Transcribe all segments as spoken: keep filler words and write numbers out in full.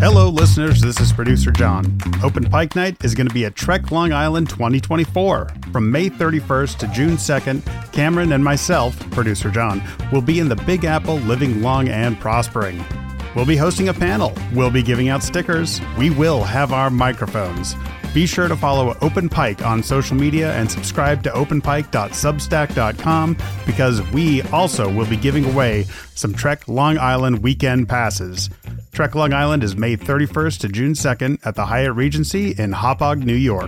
Hello, listeners. This is producer John. Open Pike Night is going to be at Trek Long Island twenty twenty-four. From May thirty-first to June second, Cameron and myself, producer John, will be in the Big Apple living long and prospering. We'll be hosting a panel. We'll be giving out stickers. We will have our microphones. Be sure to follow Open Pike on social media and subscribe to open pike dot substack dot com because we also will be giving away some Trek Long Island weekend passes. Trek Long Island is May thirty-first to June second at the Hyatt Regency in Hauppauge, New York.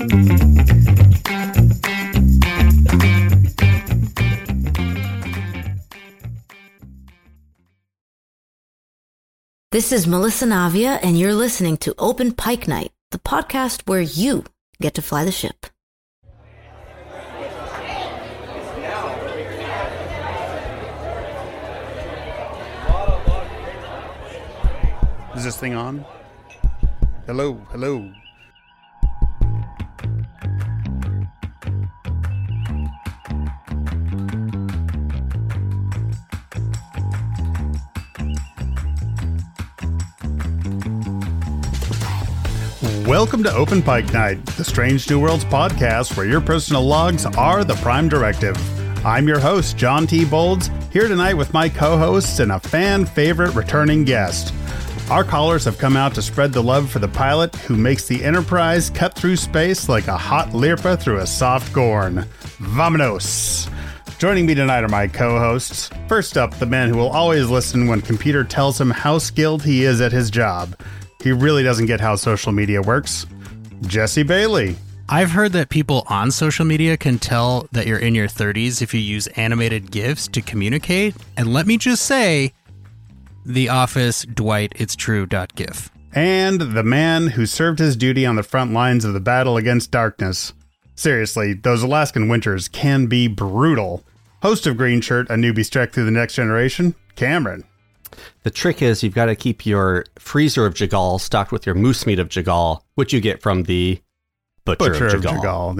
This is Melissa Navia, and you're listening to Open Pike Night, the podcast where you get to fly the ship. Is this thing on? Hello, hello. Welcome to Open Pike Night, the Strange New Worlds podcast where your personal logs are the prime directive. I'm your host, John T. Bolds, here tonight with my co-hosts and a fan favorite returning guest. Our callers have come out to spread the love for the pilot who makes the Enterprise cut through space like a hot lirpa through a soft Gorn. Vamonos! Joining me tonight are my co-hosts. First up, the man who will always listen when computer tells him how skilled he is at his job. He really doesn't get how social media works. Jesse Bailey. I've heard that people on social media can tell that you're in your thirties if you use animated GIFs to communicate. And let me just say, The Office, Dwight, it's true, .gif. And the man who served his duty on the front lines of the battle against darkness. Seriously, those Alaskan winters can be brutal. Host of Green Shirt, a newbie's trek through the next generation, Cameron. The trick is you've got to keep your freezer of Jagal stocked with your moose meat of Jagal, which you get from the Butcher, Butcher of of Jagal.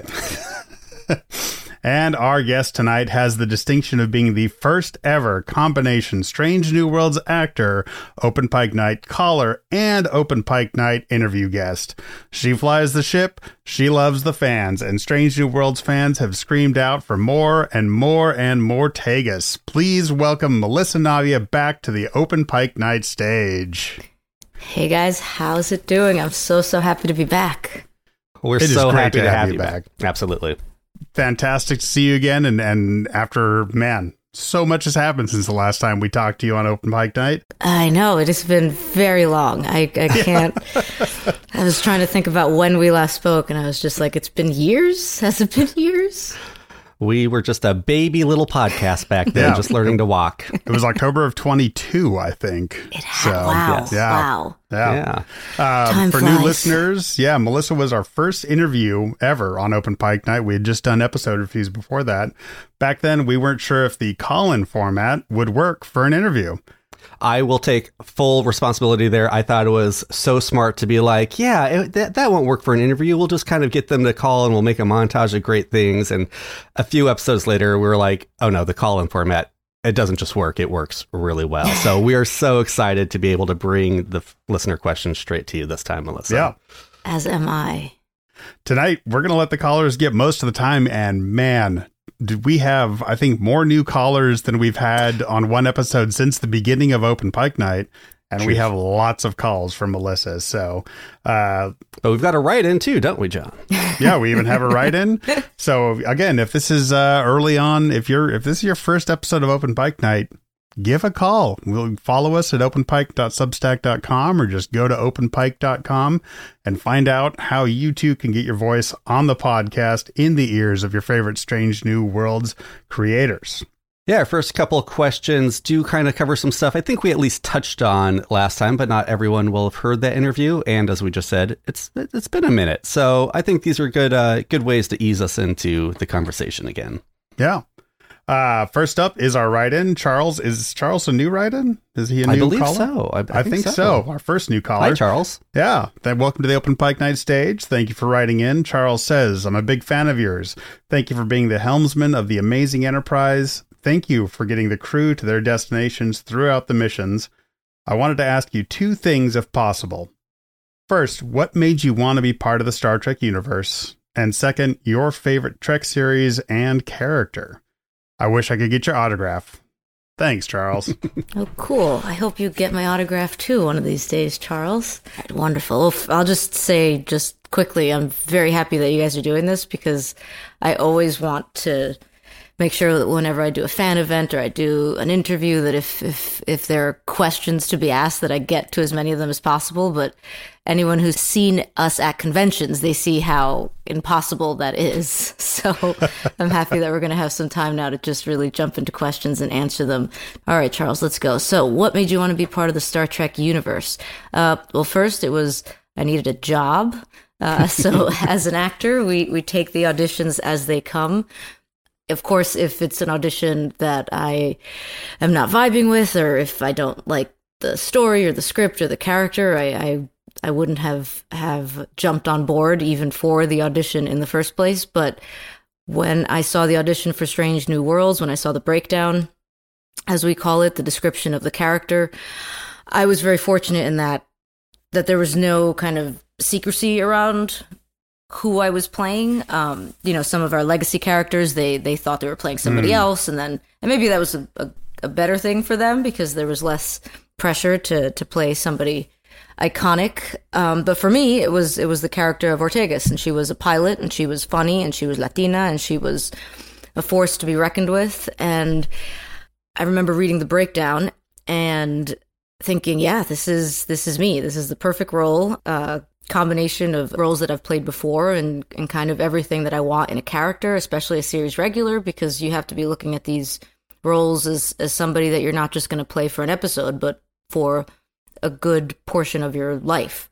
Jagal, yep. And our guest tonight has the distinction of being the first ever combination Strange New Worlds actor, Open Pike Night caller, and Open Pike Night interview guest. She flies the ship, she loves the fans, and Strange New Worlds fans have screamed out for more and more and more Tagus. Please welcome Melissa Navia back to the Open Pike Night stage. Hey guys, how's it doing? I'm so, so happy to be back. We're It is so great happy to to have have you you back. back. Absolutely. Fantastic to see you again, and, and after, man, so much has happened since the last time we talked to you on Open Pike Night. I know, it has been very long. I, I can't... I was trying to think about when we last spoke, and I was just like, it's been years? Has it been years? We were just a baby little podcast back then, Yeah. just learning to walk. It was October of twenty-two, I think. It ha- So, wow, yes. yeah. wow. Yeah. Yeah. Uh, Time for flies. new listeners, yeah, Melissa was our first interview ever on Open Pike Night. We had just done episode reviews before that. Back then, we weren't sure if the call-in format would work for an interview. I will take full responsibility there. I thought it was so smart to be like, yeah, it, that, that won't work for an interview. We'll just kind of get them to call and we'll make a montage of great things. And a few episodes later, we were like, oh no, the call-in format, it doesn't just work. It works really well. So we are so excited to be able to bring the f- listener questions straight to you this time, Melissa. Yeah. As am I. Tonight, we're going to let the callers get most of the time. And man, did we have, I think, more new callers than we've had on one episode since the beginning of Open Pike Night. And we Truth. have lots of calls from Melissa. So, uh, But we've got a write-in too, don't we, John? yeah, we even have a write-in. So again, if this is uh, early on, if you're if this is your first episode of Open Pike Night, give a call. We'll follow us at open pike dot substack dot com or just go to open pike dot com and find out how you too can get your voice on the podcast in the ears of your favorite Strange New Worlds creators. Yeah, our first couple of questions do kind of cover some stuff I think we at least touched on last time, but not everyone will have heard that interview. And as we just said, it's it's been a minute. So I think these are good uh, good ways to ease us into the conversation again. Yeah. Uh, first up is our write-in. Charles, is Charles a new write-in? Is he a new I believe caller? so. I, I, I think, so. Our first new caller. Hi, Charles. Yeah. Then welcome to the Open Pike Night stage. Thank you for writing in. Charles says, I'm a big fan of yours. Thank you for being the helmsman of the amazing Enterprise. Thank you for getting the crew to their destinations throughout the missions. I wanted to ask you two things if possible. First, what made you want to be part of the Star Trek universe? And second, your favorite Trek series and character. I wish I could get your autograph. Thanks, Charles. Oh, cool. I hope you get my autograph too one of these days, Charles. Wonderful. I'll just say just quickly, I'm very happy that you guys are doing this because I always want to make sure that whenever I do a fan event or I do an interview, that if, if, if there are questions to be asked, that I get to as many of them as possible. But anyone who's seen us at conventions, they see how impossible that is. So I'm happy that we're going to have some time now to just really jump into questions and answer them. All right, Charles, let's go. So what made you want to be part of the Star Trek universe? Uh, well, first it was I needed a job. Uh, so as an actor, we, we take the auditions as they come. Of course, if it's an audition that I am not vibing with, or if I don't like the story or the script or the character, I, I I wouldn't have have jumped on board even for the audition in the first place. But when I saw the audition for Strange New Worlds, when I saw the breakdown, as we call it, the description of the character, I was very fortunate in that that there was no kind of secrecy around who I was playing. Um, you know, some of our legacy characters, they they thought they were playing somebody mm. else, and then and maybe that was a, a, a better thing for them because there was less pressure to to play somebody iconic. Um, but for me, it was it was the character of Ortegas, and she was a pilot, and she was funny, and she was Latina, and she was a force to be reckoned with. And I remember reading the breakdown and thinking, yeah, this is this is me. This is the perfect role. Uh, combination of roles that I've played before and, and kind of everything that I want in a character, especially a series regular, because you have to be looking at these roles as, as somebody that you're not just going to play for an episode, but for a good portion of your life.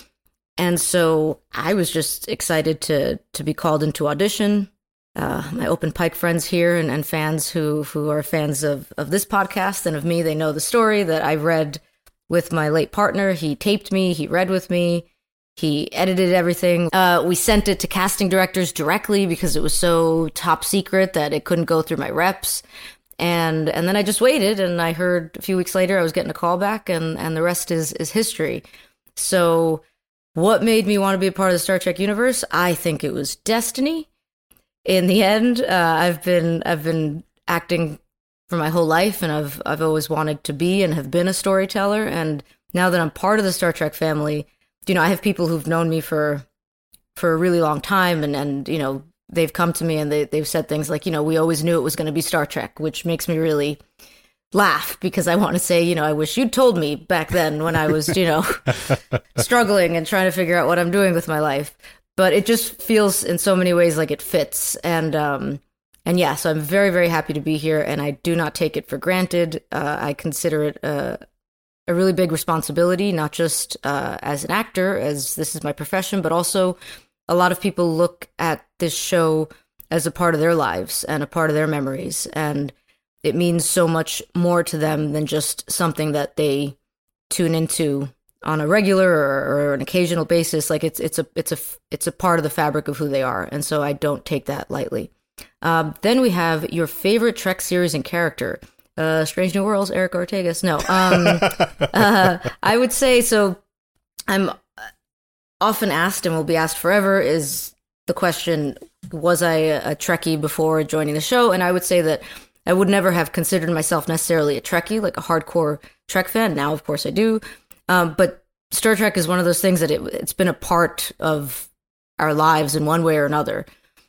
And so I was just excited to to be called into audition. Uh, my Open Pike friends here and, and fans who, who are fans of, of this podcast and of me, they know the story that I read with my late partner. He taped me, he read with me. He edited everything. Uh, we sent it to casting directors directly because it was so top secret that it couldn't go through my reps. And and then I just waited, and I heard a few weeks later I was getting a call back, and, and the rest is, is history. So what made me want to be a part of the Star Trek universe? I think it was destiny. In the end, uh, I've been I've been acting for my whole life, and I've I've always wanted to be and have been a storyteller. And now that I'm part of the Star Trek family, you know, I have people who've known me for for a really long time, and, and you know, they've come to me and they, they've said things like, you know, we always knew it was going to be Star Trek, which makes me really laugh because I want to say, you know, I wish you'd told me back then when I was, you know, struggling and trying to figure out what I'm doing with my life. But it just feels in so many ways like it fits. And, um, and yeah, so I'm very, very happy to be here, and I do not take it for granted. Uh, I consider it a, a really big responsibility, not just uh, as an actor, as this is my profession, but also a lot of people look at this show as a part of their lives and a part of their memories. And it means so much more to them than just something that they tune into on a regular or, or an occasional basis. Like it's it's a it's a it's a part of the fabric of who they are, and so I don't take that lightly. Um, then we have your favorite Trek series and character. Uh, Strange New Worlds, Eric Ortegas. No, um, uh, I would say so. I'm often asked, and will be asked forever, is the question: was I a, a Trekkie before joining the show? And I would say that I would never have considered myself necessarily a Trekkie, like a hardcore Trek fan. Now, of course, I do. Um, but Star Trek is one of those things that it, it's been a part of our lives in one way or another.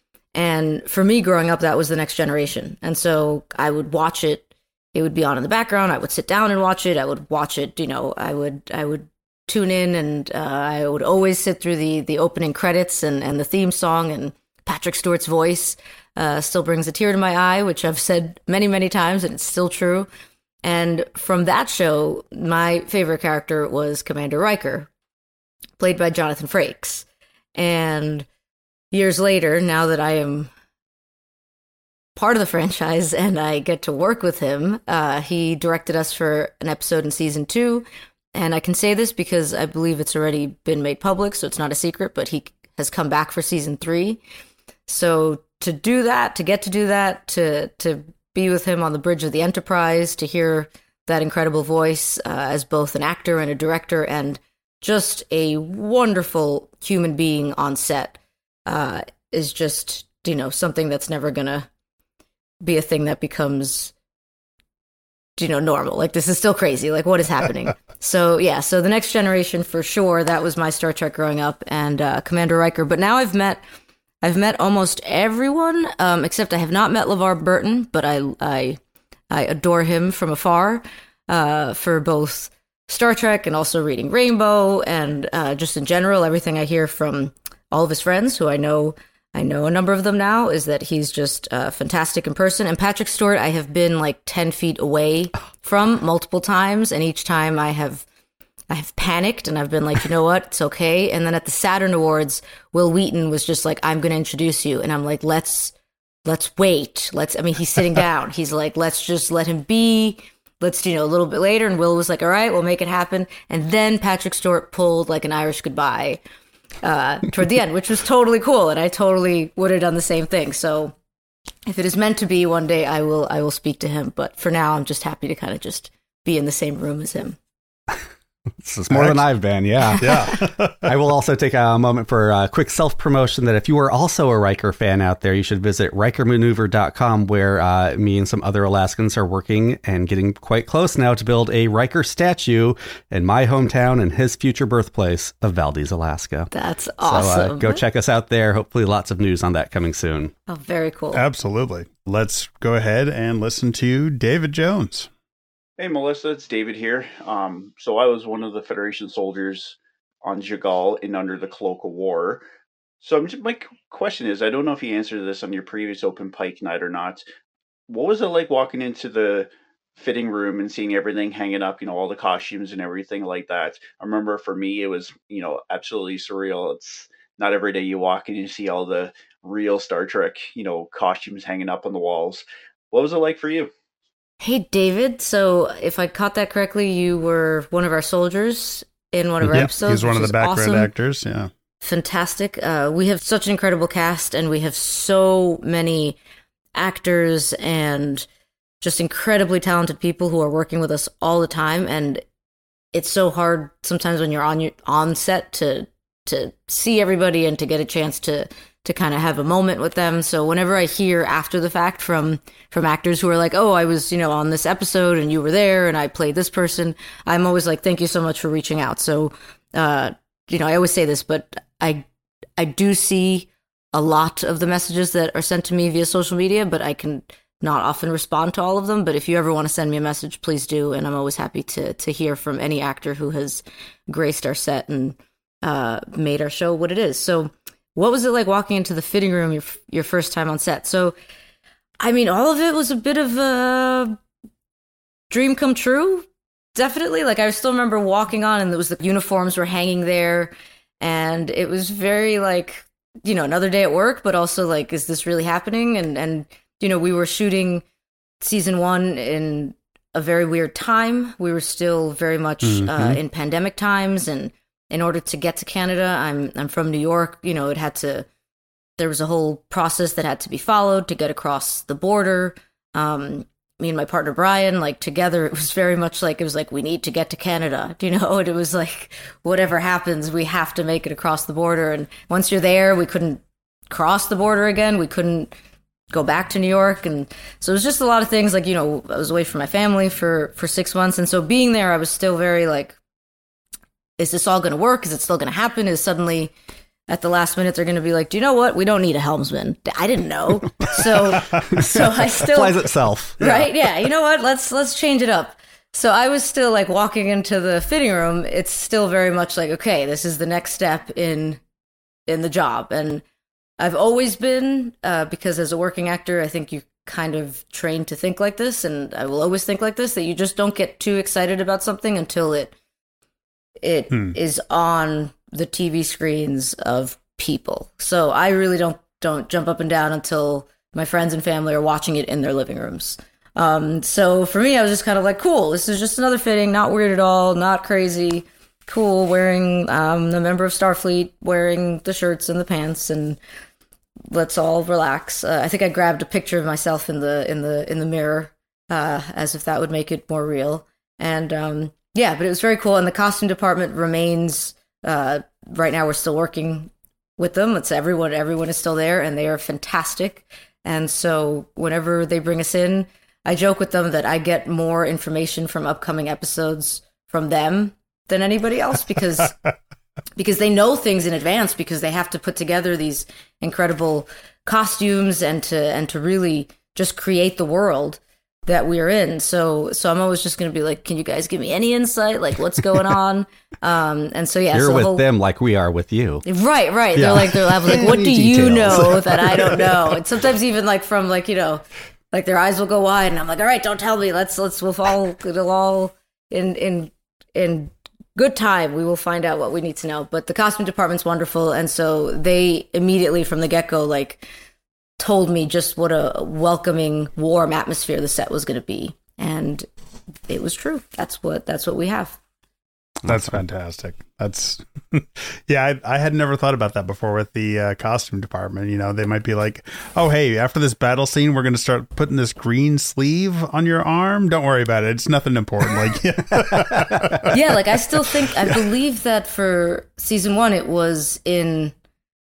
And for me, growing up, that was the next generation. And so I would watch it. It would be on in the background. I would sit down and watch it. I would watch it. You know, I would I would tune in, and uh, I would always sit through the the opening credits and, and the theme song. And Patrick Stewart's voice uh, still brings a tear to my eye, which I've said many, many times, and it's still true. And from that show, my favorite character was Commander Riker, played by Jonathan Frakes. And years later, now that I am part of the franchise and I get to work with him, uh, he directed us for an episode in season two. And I can say this because I believe it's already been made public, so it's not a secret, but he has come back for season three. So to do that, to get to do that, to to be with him on the bridge of the Enterprise, to hear that incredible voice uh, as both an actor and a director, and just a wonderful human being on set uh, is just, you know, something that's never gonna be a thing that becomes, you know, normal. Like, this is still crazy. Like, what is happening? So, yeah, so The Next Generation, for sure, that was my Star Trek growing up, and uh, Commander Riker. But now I've met, I've met almost everyone, um, except I have not met LeVar Burton, but I, I, I adore him from afar uh, for both Star Trek and also reading Rainbow, and uh, just in general, everything I hear from all of his friends, who I know, I know a number of them now, is that he's just uh, fantastic in person. And Patrick Stewart, I have been like ten feet away from multiple times, and each time I have, I have panicked, and I've been like, you know what, it's okay. And then at the Saturn Awards, Will Wheaton was just like, I'm going to introduce you, and I'm like, let's, let's wait. Let's. I mean, he's sitting down. He's like, let's just let him be. Let's, you know, a little bit later. And Will was like, all right, we'll make it happen. And then Patrick Stewart pulled like an Irish goodbye uh, toward the end, which was totally cool. And I totally would have done the same thing. So if it is meant to be, one day I will, I will speak to him. But for now, I'm just happy to kind of just be in the same room as him. This is more than I've been, yeah. Yeah. I will also take a moment for a quick self-promotion that if you are also a Riker fan out there, you should visit Riker Maneuver dot com, where uh, me and some other Alaskans are working and getting quite close now to build a Riker statue in my hometown and his future birthplace of Valdez, Alaska. That's awesome. So uh, go check us out there. Hopefully lots of news on that coming soon. Oh, very cool. Absolutely. Let's go ahead and listen to David Jones. Hey, Melissa, it's David here. Um, so I was one of the Federation soldiers on Jagal and under the Cloak of War. So I'm just, my question is, I don't know if you answered this on your previous open Pike night or not. What was it like walking into the fitting room and seeing everything hanging up, you know, all the costumes and everything like that? I remember for me, it was, you know, absolutely surreal. It's not every day you walk in and you see all the real Star Trek, you know, costumes hanging up on the walls. What was it like for you? Hey, David. So if I caught that correctly, you were one of our soldiers in one of our yep, episodes. He's one of the background awesome. actors. Yeah. Fantastic. Uh, we have such an incredible cast, and we have so many actors and just incredibly talented people who are working with us all the time. And it's so hard sometimes when you're on your on set to to see everybody and to get a chance to to kind of have a moment with them. So whenever I hear after the fact from from actors who are like, oh, I was, you know, on this episode and you were there and I played this person, I'm always like, thank you so much for reaching out. So, uh, you know, I always say this, but I I do see a lot of the messages that are sent to me via social media, but I can not often respond to all of them. But if you ever want to send me a message, please do. And I'm always happy to to hear from any actor who has graced our set and uh, made our show what it is. So what was it like walking into the fitting room your your first time on set? So, I mean, all of it was a bit of a dream come true, definitely. Like, I still remember walking on, and it was the uniforms were hanging there, and it was very, like, you know, another day at work, but also, like, is this really happening? And, and you know, we were shooting season one in a very weird time. We were still very much mm-hmm. uh, in pandemic times, and in order to get to Canada, I'm I'm from New York. You know, it had to. There was a whole process that had to be followed to get across the border. Um, me and my partner Brian, like together, it was very much like it was like we need to get to Canada. You know, and it was like whatever happens, we have to make it across the border. And once you're there, we couldn't cross the border again. We couldn't go back to New York, and so it was just a lot of things. Like, you know, I was away from my family for for six months, and so being there, I was still very like, is this all going to work? Is it still going to happen? Is suddenly at the last minute they're going to be like, do you know what? We don't need a helmsman. I didn't know. So so I still flies itself. Right? Yeah. You know what? Let's let's change it up. So I was still like walking into the fitting room. It's still very much like, okay, this is the next step in in the job. And I've always been, uh, because as a working actor, I think you kind of trained to think like this, and I will always think like this, that you just don't get too excited about something until it It hmm. is on the T V screens of people. So I really don't don't jump up and down until my friends and family are watching it in their living rooms. Um, so for me, I was just kind of like, cool, this is just another fitting, not weird at all, not crazy, cool, wearing um, a member of Starfleet, wearing the shirts and the pants, and let's all relax. Uh, I think I grabbed a picture of myself in the in the in the mirror, uh, as if that would make it more real. And um, yeah, but it was very cool. And the costume department remains, uh, right now we're still working with them. It's everyone, everyone is still there, and they are fantastic. And so whenever they bring us in, I joke with them that I get more information from upcoming episodes from them than anybody else, because because they know things in advance, because they have to put together these incredible costumes and to and to really just create the world that we're in. So so I'm always just going to be like, can you guys give me any insight? Like, what's going on? Um, and so, yeah. You're so with the whole, them like we are with you. Right, right. Yeah. They're like, they're like, what do Any you details? know that I don't know? And sometimes even like from like, you know, like their eyes will go wide, and I'm like, all right, don't tell me. Let's, let's, we'll all, it'll all in, in, in good time. We will find out what we need to know. But the costume department's wonderful. And so they immediately from the get-go, like, told me just what a welcoming, warm atmosphere the set was going to be. And it was true. That's what, that's what we have. That's fantastic. That's, yeah, I, I had never thought about that before with the uh, costume department. You know, they might be like, oh, hey, after this battle scene, we're going to start putting this green sleeve on your arm. Don't worry about it. It's nothing important. Like, yeah. Yeah, like I still think, I believe that for season one, it was in,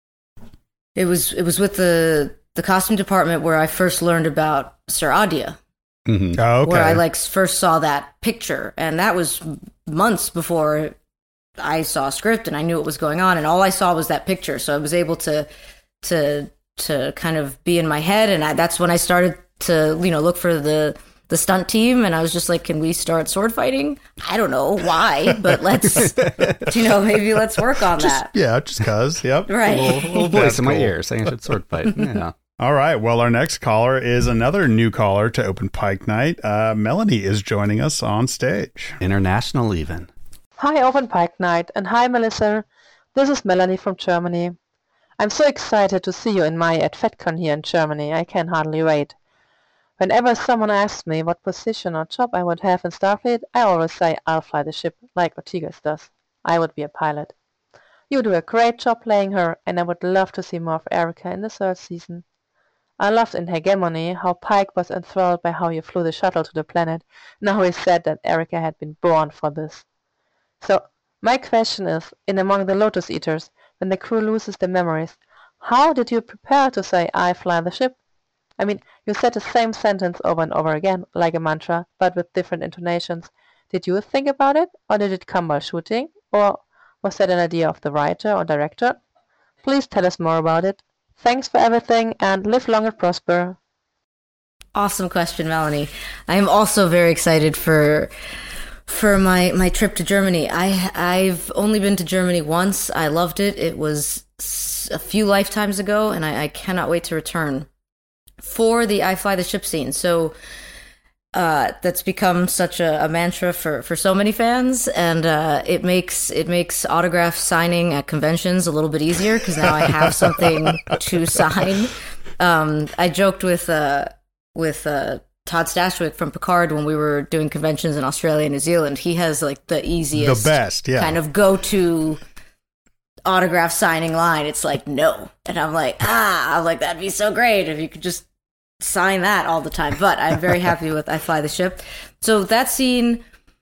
it was, it was with the, the costume department where I first learned about Sir Adia. Mm-hmm. Oh, okay. Where I like first saw that picture, and that was months before I saw a script and I knew what was going on, and all I saw was that picture. So I was able to to to kind of be in my head, and I, that's when I started to, you know, look for the the stunt team, and I was just like, can we start sword fighting? I don't know why, but let's, you know, maybe let's work on just, that. Yeah, just cause. Yep. Right. A little, little voice That's in my cool. ear saying I should sword fight. Yeah. All right. Well, our next caller is another new caller to Open Pike Night. Uh, Melanie is joining us on stage. International even. Hi, Open Pike Night, and hi, Melissa. This is Melanie from Germany. I'm so excited to see you in May at FedCon here in Germany. I can hardly wait. Whenever someone asks me what position or job I would have in Starfleet, I always say I'll fly the ship, like Ortegas does. I would be a pilot. You do a great job playing her, and I would love to see more of Erica in the third season. I loved in Hegemony how Pike was enthralled by how you flew the shuttle to the planet, and how he said that Erica had been born for this. So, my question is, in Among the Lotus Eaters, when the crew loses their memories, how did you prepare to say, I fly the ship? I mean, you said the same sentence over and over again, like a mantra, but with different intonations. Did you think about it, or did it come while shooting? Or was that an idea of the writer or director? Please tell us more about it. Thanks for everything, and live long and prosper. Awesome question, Melanie. I am also very excited for for my, my trip to Germany. I, I've only been to Germany once. I loved it. It was a few lifetimes ago, and I, I cannot wait to return for the I Fly the Ship scene. So uh, that's become such a, a mantra for, for so many fans, and uh, it makes it makes autograph signing at conventions a little bit easier, because now I have something to sign. Um, I joked with uh, with uh, Todd Stashwick from Picard when we were doing conventions in Australia and New Zealand. He has like the easiest, The best, yeah. kind of go-to autograph signing line. It's like, no. And I'm like, ah, I'm like, that'd be so great if you could just sign that all the time. But I'm very happy with I Fly the Ship. So that scene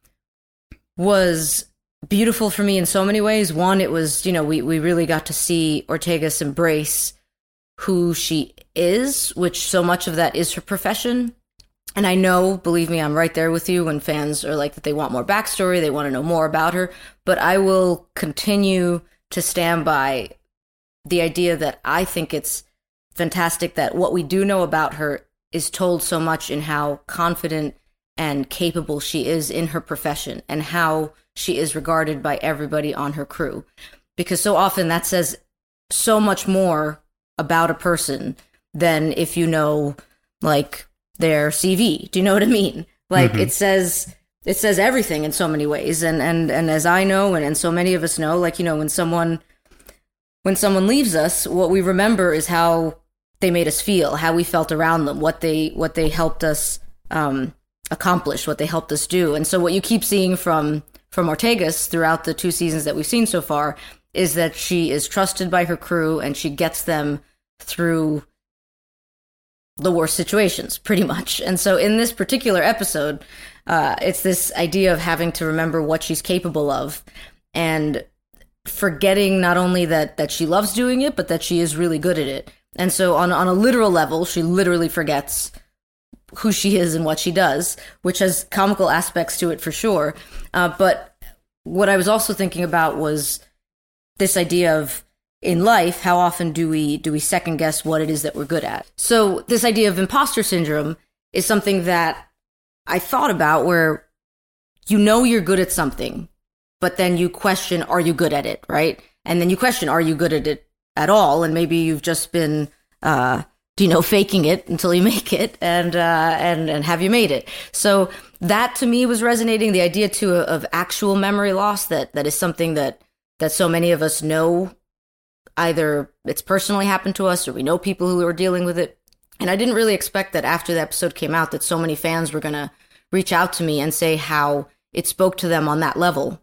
was beautiful for me in so many ways. One, it was, you know, we, we really got to see Ortegas embrace who she is, which so much of that is her profession. And I know, believe me, I'm right there with you when fans are like that they want more backstory, they want to know more about her. But I will continue to stand by the idea that I think it's fantastic that what we do know about her is told so much in how confident and capable she is in her profession, and how she is regarded by everybody on her crew. Because so often that says so much more about a person than if you know, like, their C V. Do you know what I mean? Like, mm-hmm. it says it says everything in so many ways. And and and as I know, and, and so many of us know, like, you know, when someone when someone leaves us, what we remember is how they made us feel, how we felt around them, what they what they helped us um, accomplish, what they helped us do. And so what you keep seeing from from Ortegas throughout the two seasons that we've seen so far is that she is trusted by her crew, and she gets them through the worst situations, pretty much. And so in this particular episode, uh, it's this idea of having to remember what she's capable of and forgetting not only that, that she loves doing it, but that she is really good at it. And so on, on a literal level, she literally forgets who she is and what she does, which has comical aspects to it for sure. Uh, but what I was also thinking about was this idea of, in life, how often do we do we second guess what it is that we're good at? So this idea of imposter syndrome is something that I thought about, where you know you're good at something, but then you question, are you good at it, right? And then you question, are you good at it at all? And maybe you've just been, uh, you know, faking it until you make it, and uh, and and have you made it? So that to me was resonating. The idea too of actual memory loss, that that is something that that so many of us know. Either it's personally happened to us or we know people who are dealing with it. And I didn't really expect that after the episode came out that so many fans were going to reach out to me and say how it spoke to them on that level.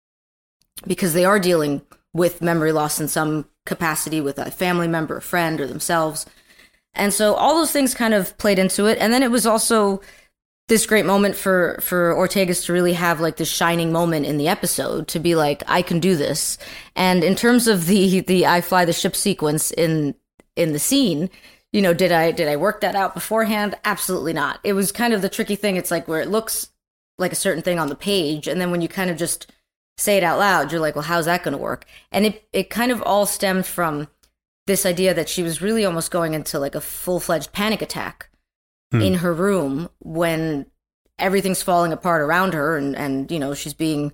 Because they are dealing with memory loss in some capacity with a family member, a friend, or themselves. And so all those things kind of played into it. And then it was also this great moment for, for Ortegas to really have like this shining moment in the episode, to be like, I can do this. And in terms of the, the I fly the ship sequence in, in the scene, you know, did I, did I work that out beforehand? Absolutely not. It was kind of the tricky thing. It's like where it looks like a certain thing on the page. And then when you kind of just say it out loud, you're like, well, how's that going to work? And it, it kind of all stemmed from this idea that she was really almost going into like a full-fledged panic attack in her room when everything's falling apart around her, and, and you know, she's being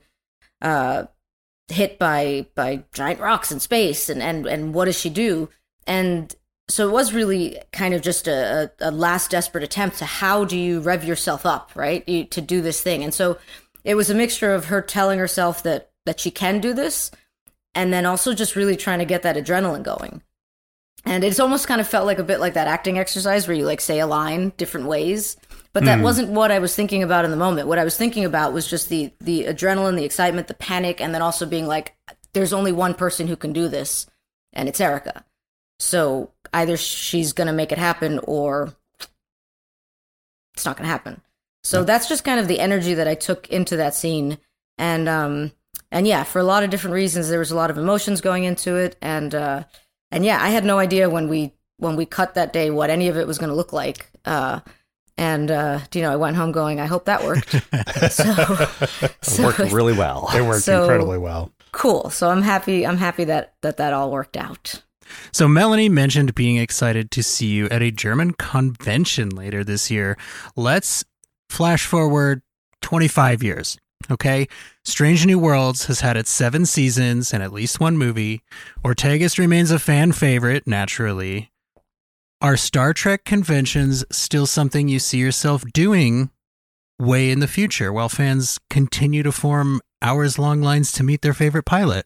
uh, hit by by giant rocks in space, and, and, and what does she do? And so it was really kind of just a, a last desperate attempt to how do you rev yourself up, right, you, to do this thing. And so it was a mixture of her telling herself that, that she can do this, and then also just really trying to get that adrenaline going. And it's almost kind of felt like a bit like that acting exercise where you like say a line different ways. But that mm. wasn't what I was thinking about in the moment. What I was thinking about was just the the adrenaline, the excitement, the panic, and then also being like, there's only one person who can do this, and it's Erica. So either she's going to make it happen or it's not going to happen. So yeah. That's just kind of the energy that I took into that scene. And, um, and yeah, for a lot of different reasons, there was a lot of emotions going into it. And, uh, And yeah, I had no idea when we when we cut that day what any of it was going to look like. Uh, and uh, you know, I went home going, I hope that worked. so, so, it worked really well. It worked so, incredibly well. Cool. So I'm happy. I'm happy that that that all worked out. So Melanie mentioned being excited to see you at a German convention later this year. Let's flash forward twenty-five years. Okay, Strange New Worlds has had its seven seasons and at least one movie. Ortegas remains a fan favorite, naturally. Are Star Trek conventions still something you see yourself doing way in the future while fans continue to form hours-long lines to meet their favorite pilot?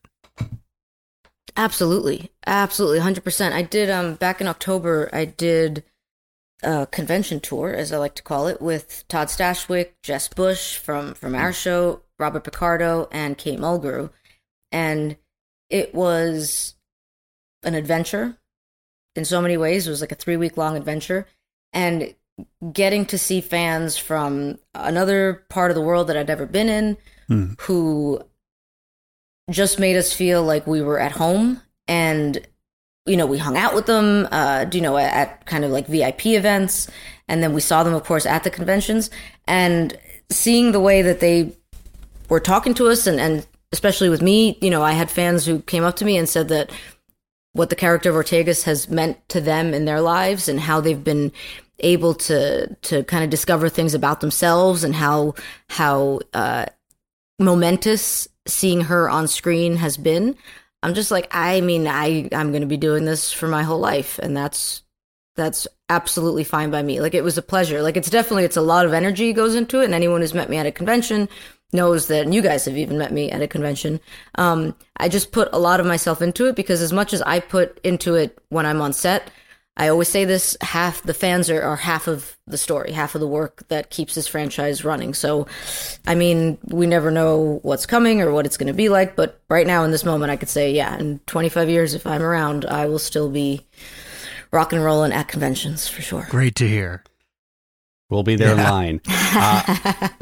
Absolutely. Absolutely, one hundred percent. I did, um, back in October, I did a convention tour, as I like to call it, with Todd Stashwick, Jess Bush from, from our show, Robert Picardo, and Kate Mulgrew. And it was an adventure in so many ways. It was like a three-week-long adventure. And getting to see fans from another part of the world that I'd never been in, mm. who just made us feel like we were at home. And you know, we hung out with them, uh, you know, at, at kind of like V I P events. And then we saw them, of course, at the conventions. And seeing the way that they were talking to us, and, and especially with me, you know, I had fans who came up to me and said that what the character of Ortegas has meant to them in their lives, and how they've been able to to kind of discover things about themselves, and how, how uh, momentous seeing her on screen has been. I'm just like, I mean, I, I'm going to be doing this for my whole life. And that's, that's absolutely fine by me. Like, it was a pleasure. Like, it's definitely, it's a lot of energy goes into it. And anyone who's met me at a convention knows that, and you guys have even met me at a convention. Um, I just put a lot of myself into it, because as much as I put into it when I'm on set, I always say this, half the fans are, are half of the story, half of the work that keeps this franchise running. So, I mean, we never know what's coming or what it's going to be like, but right now in this moment, I could say, yeah, in twenty-five years, if I'm around, I will still be rock and rolling at conventions for sure. Great to hear. We'll be there yeah. in line. Uh,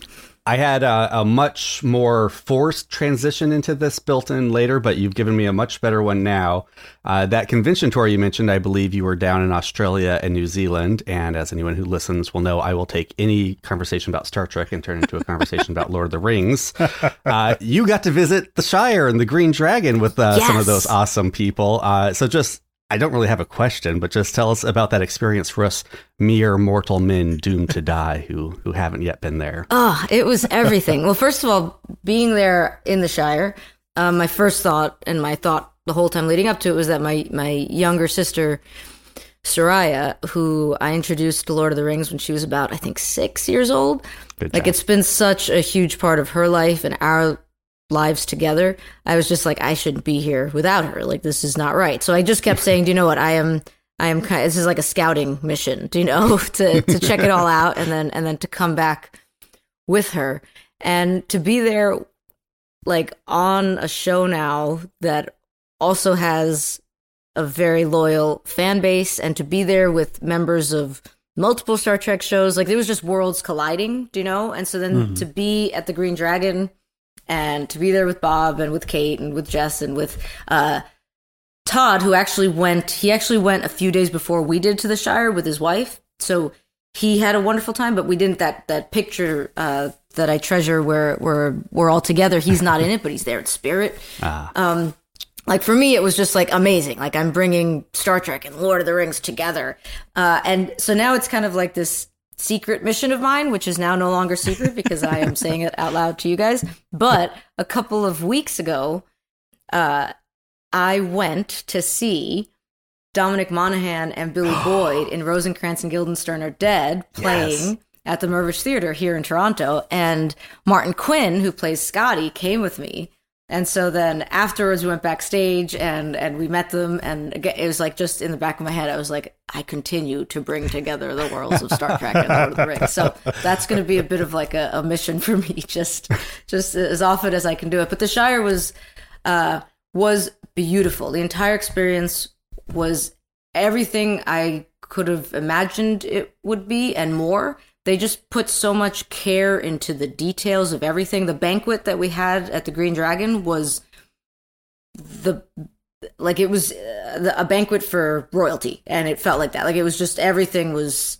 I had a, a much more forced transition into this built in later, but you've given me a much better one now. Uh, that convention tour you mentioned, I believe you were down in Australia and New Zealand. And as anyone who listens will know, I will take any conversation about Star Trek and turn it into a conversation about Lord of the Rings. Uh, you got to visit the Shire and the Green Dragon with uh, Yes. some of those awesome people. Uh, so just, I don't really have a question, but just tell us about that experience for us mere mortal men doomed to die who who haven't yet been there. Oh, it was everything. Well, first of all, being there in the Shire, um, my first thought and my thought the whole time leading up to it was that my, my younger sister, Soraya, who I introduced to Lord of the Rings when she was about, I think, six years old. Good Like, job. it's been such a huge part of her life and our lives together. I was just like, I shouldn't be here without her. Like, this is not right. So I just kept saying, do you know what? I am, I am kind of, this is like a scouting mission, do you know, to, to check it all out and then, and then to come back with her and to be there, like, on a show now that also has a very loyal fan base, and to be there with members of multiple Star Trek shows. Like, there was just worlds colliding, do you know? And so then Mm-hmm. to be at the Green Dragon and to be there with Bob and with Kate and with Jess and with uh, Todd, who actually went, he actually went a few days before we did to the Shire with his wife. So he had a wonderful time, but we didn't, that, that picture uh, that I treasure where, where we're all together, he's not in it, but he's there in spirit. Ah. Um, like, for me, it was just, like, amazing. Like, I'm bringing Star Trek and Lord of the Rings together. Uh, and so now it's kind of like this secret mission of mine, which is now no longer secret because I am saying it out loud to you guys. But a couple of weeks ago, uh, I went to see Dominic Monaghan and Billy Boyd in Rosencrantz and Guildenstern Are Dead playing Yes. at the Mirvish Theatre here in Toronto. And Martin Quinn, who plays Scotty, came with me. And so then afterwards we went backstage and, and we met them. And again, it was like just in the back of my head, I was like, I continue to bring together the worlds of Star Trek and Lord of the Rings. So that's going to be a bit of like a, a mission for me, just just as often as I can do it. But the Shire was uh, was beautiful. The entire experience was everything I could have imagined it would be and more. They just put so much care into the details of everything. The banquet that we had at the Green Dragon was the like it was uh, a banquet for royalty, and it felt like that. Like, it was just everything was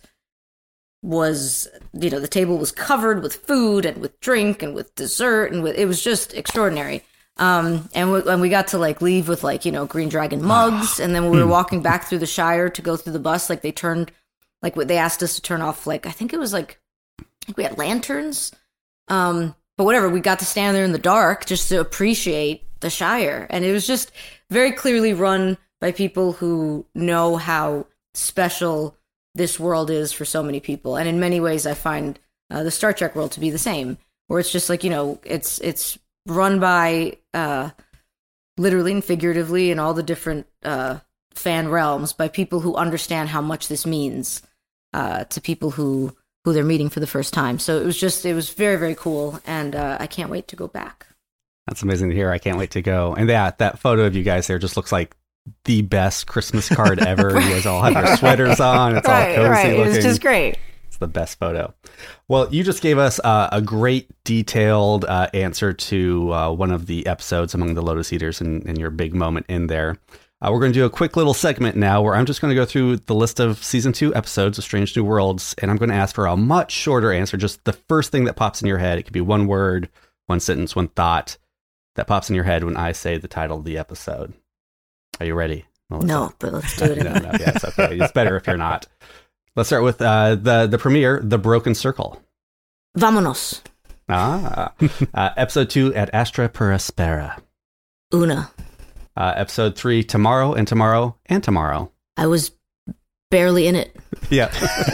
was you know, the table was covered with food and with drink and with dessert and with, it was just extraordinary. Um, and we, and we got to like leave with like, you know, Green Dragon mugs, and then when we were walking back through the Shire to go through the bus, like they turned. Like, they asked us to turn off, like, I think it was, like, I think we had lanterns. Um, but whatever, we got to stand there in the dark just to appreciate the Shire. And it was just very clearly run by people who know how special this world is for so many people. And in many ways, I find uh, the Star Trek world to be the same, where it's just, like, you know, it's it's run by, uh, literally and figuratively in all the different uh, fan realms, by people who understand how much this means. Uh, to people who, who they're meeting for the first time. So it was just, it was very, very cool. And uh, I can't wait to go back. That's amazing to hear. I can't wait to go. And that, that photo of you guys there just looks like the best Christmas card ever. You guys all have your sweaters on. It's right, all cozy right. looking. It's just great. It's the best photo. Well, you just gave us uh, a great detailed uh, answer to uh, one of the episodes among the Lotus Eaters and, and your big moment in there. Uh, we're going to do a quick little segment now where I'm just going to go through the list of season two episodes of Strange New Worlds, and I'm going to ask for a much shorter answer, just the first thing that pops in your head. It could be one word, one sentence, one thought that pops in your head when I say the title of the episode. Are you ready, Melissa? No, but let's do it no, anyway. no, yeah, it's okay. It's better if you're not. Let's start with uh, the, the premiere, The Broken Circle. Vamonos. Ah, uh, episode two, Ad Astra per Aspera. Una. Uh, episode three, Tomorrow and Tomorrow and Tomorrow. I was barely in it. Yeah.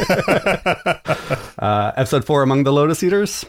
uh, episode four, Among the Lotus Eaters.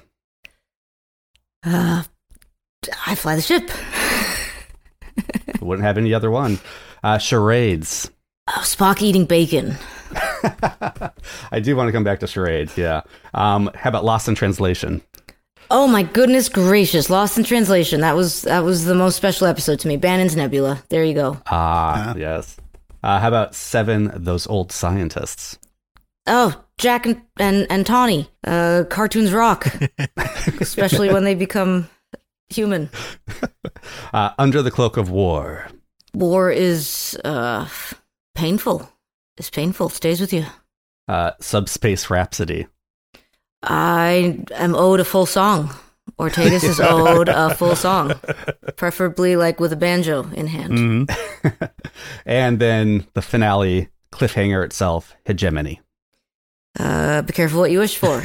Uh, I fly the ship. Wouldn't have any other one. Uh, charades. Oh, Spock eating bacon. I do want to come back to charades, yeah. Um, how about Lost in Translation? Oh my goodness gracious! Lost in Translation. That was that was the most special episode to me. Bannon's Nebula. There you go. Ah, Uh-huh. yes. Uh, how about Seven, Those Old Scientists? Oh, Jack and, and, and Tawny. Uh, cartoons rock. Especially when they become human. Uh, Under the Cloak of War. War is uh, painful. It's painful. It stays with you. Uh, Subspace Rhapsody. I am owed a full song. Ortegas is owed a full song. Preferably like with a banjo in hand. Mm-hmm. And then the finale, cliffhanger itself, Hegemony. Uh, be careful what you wish for.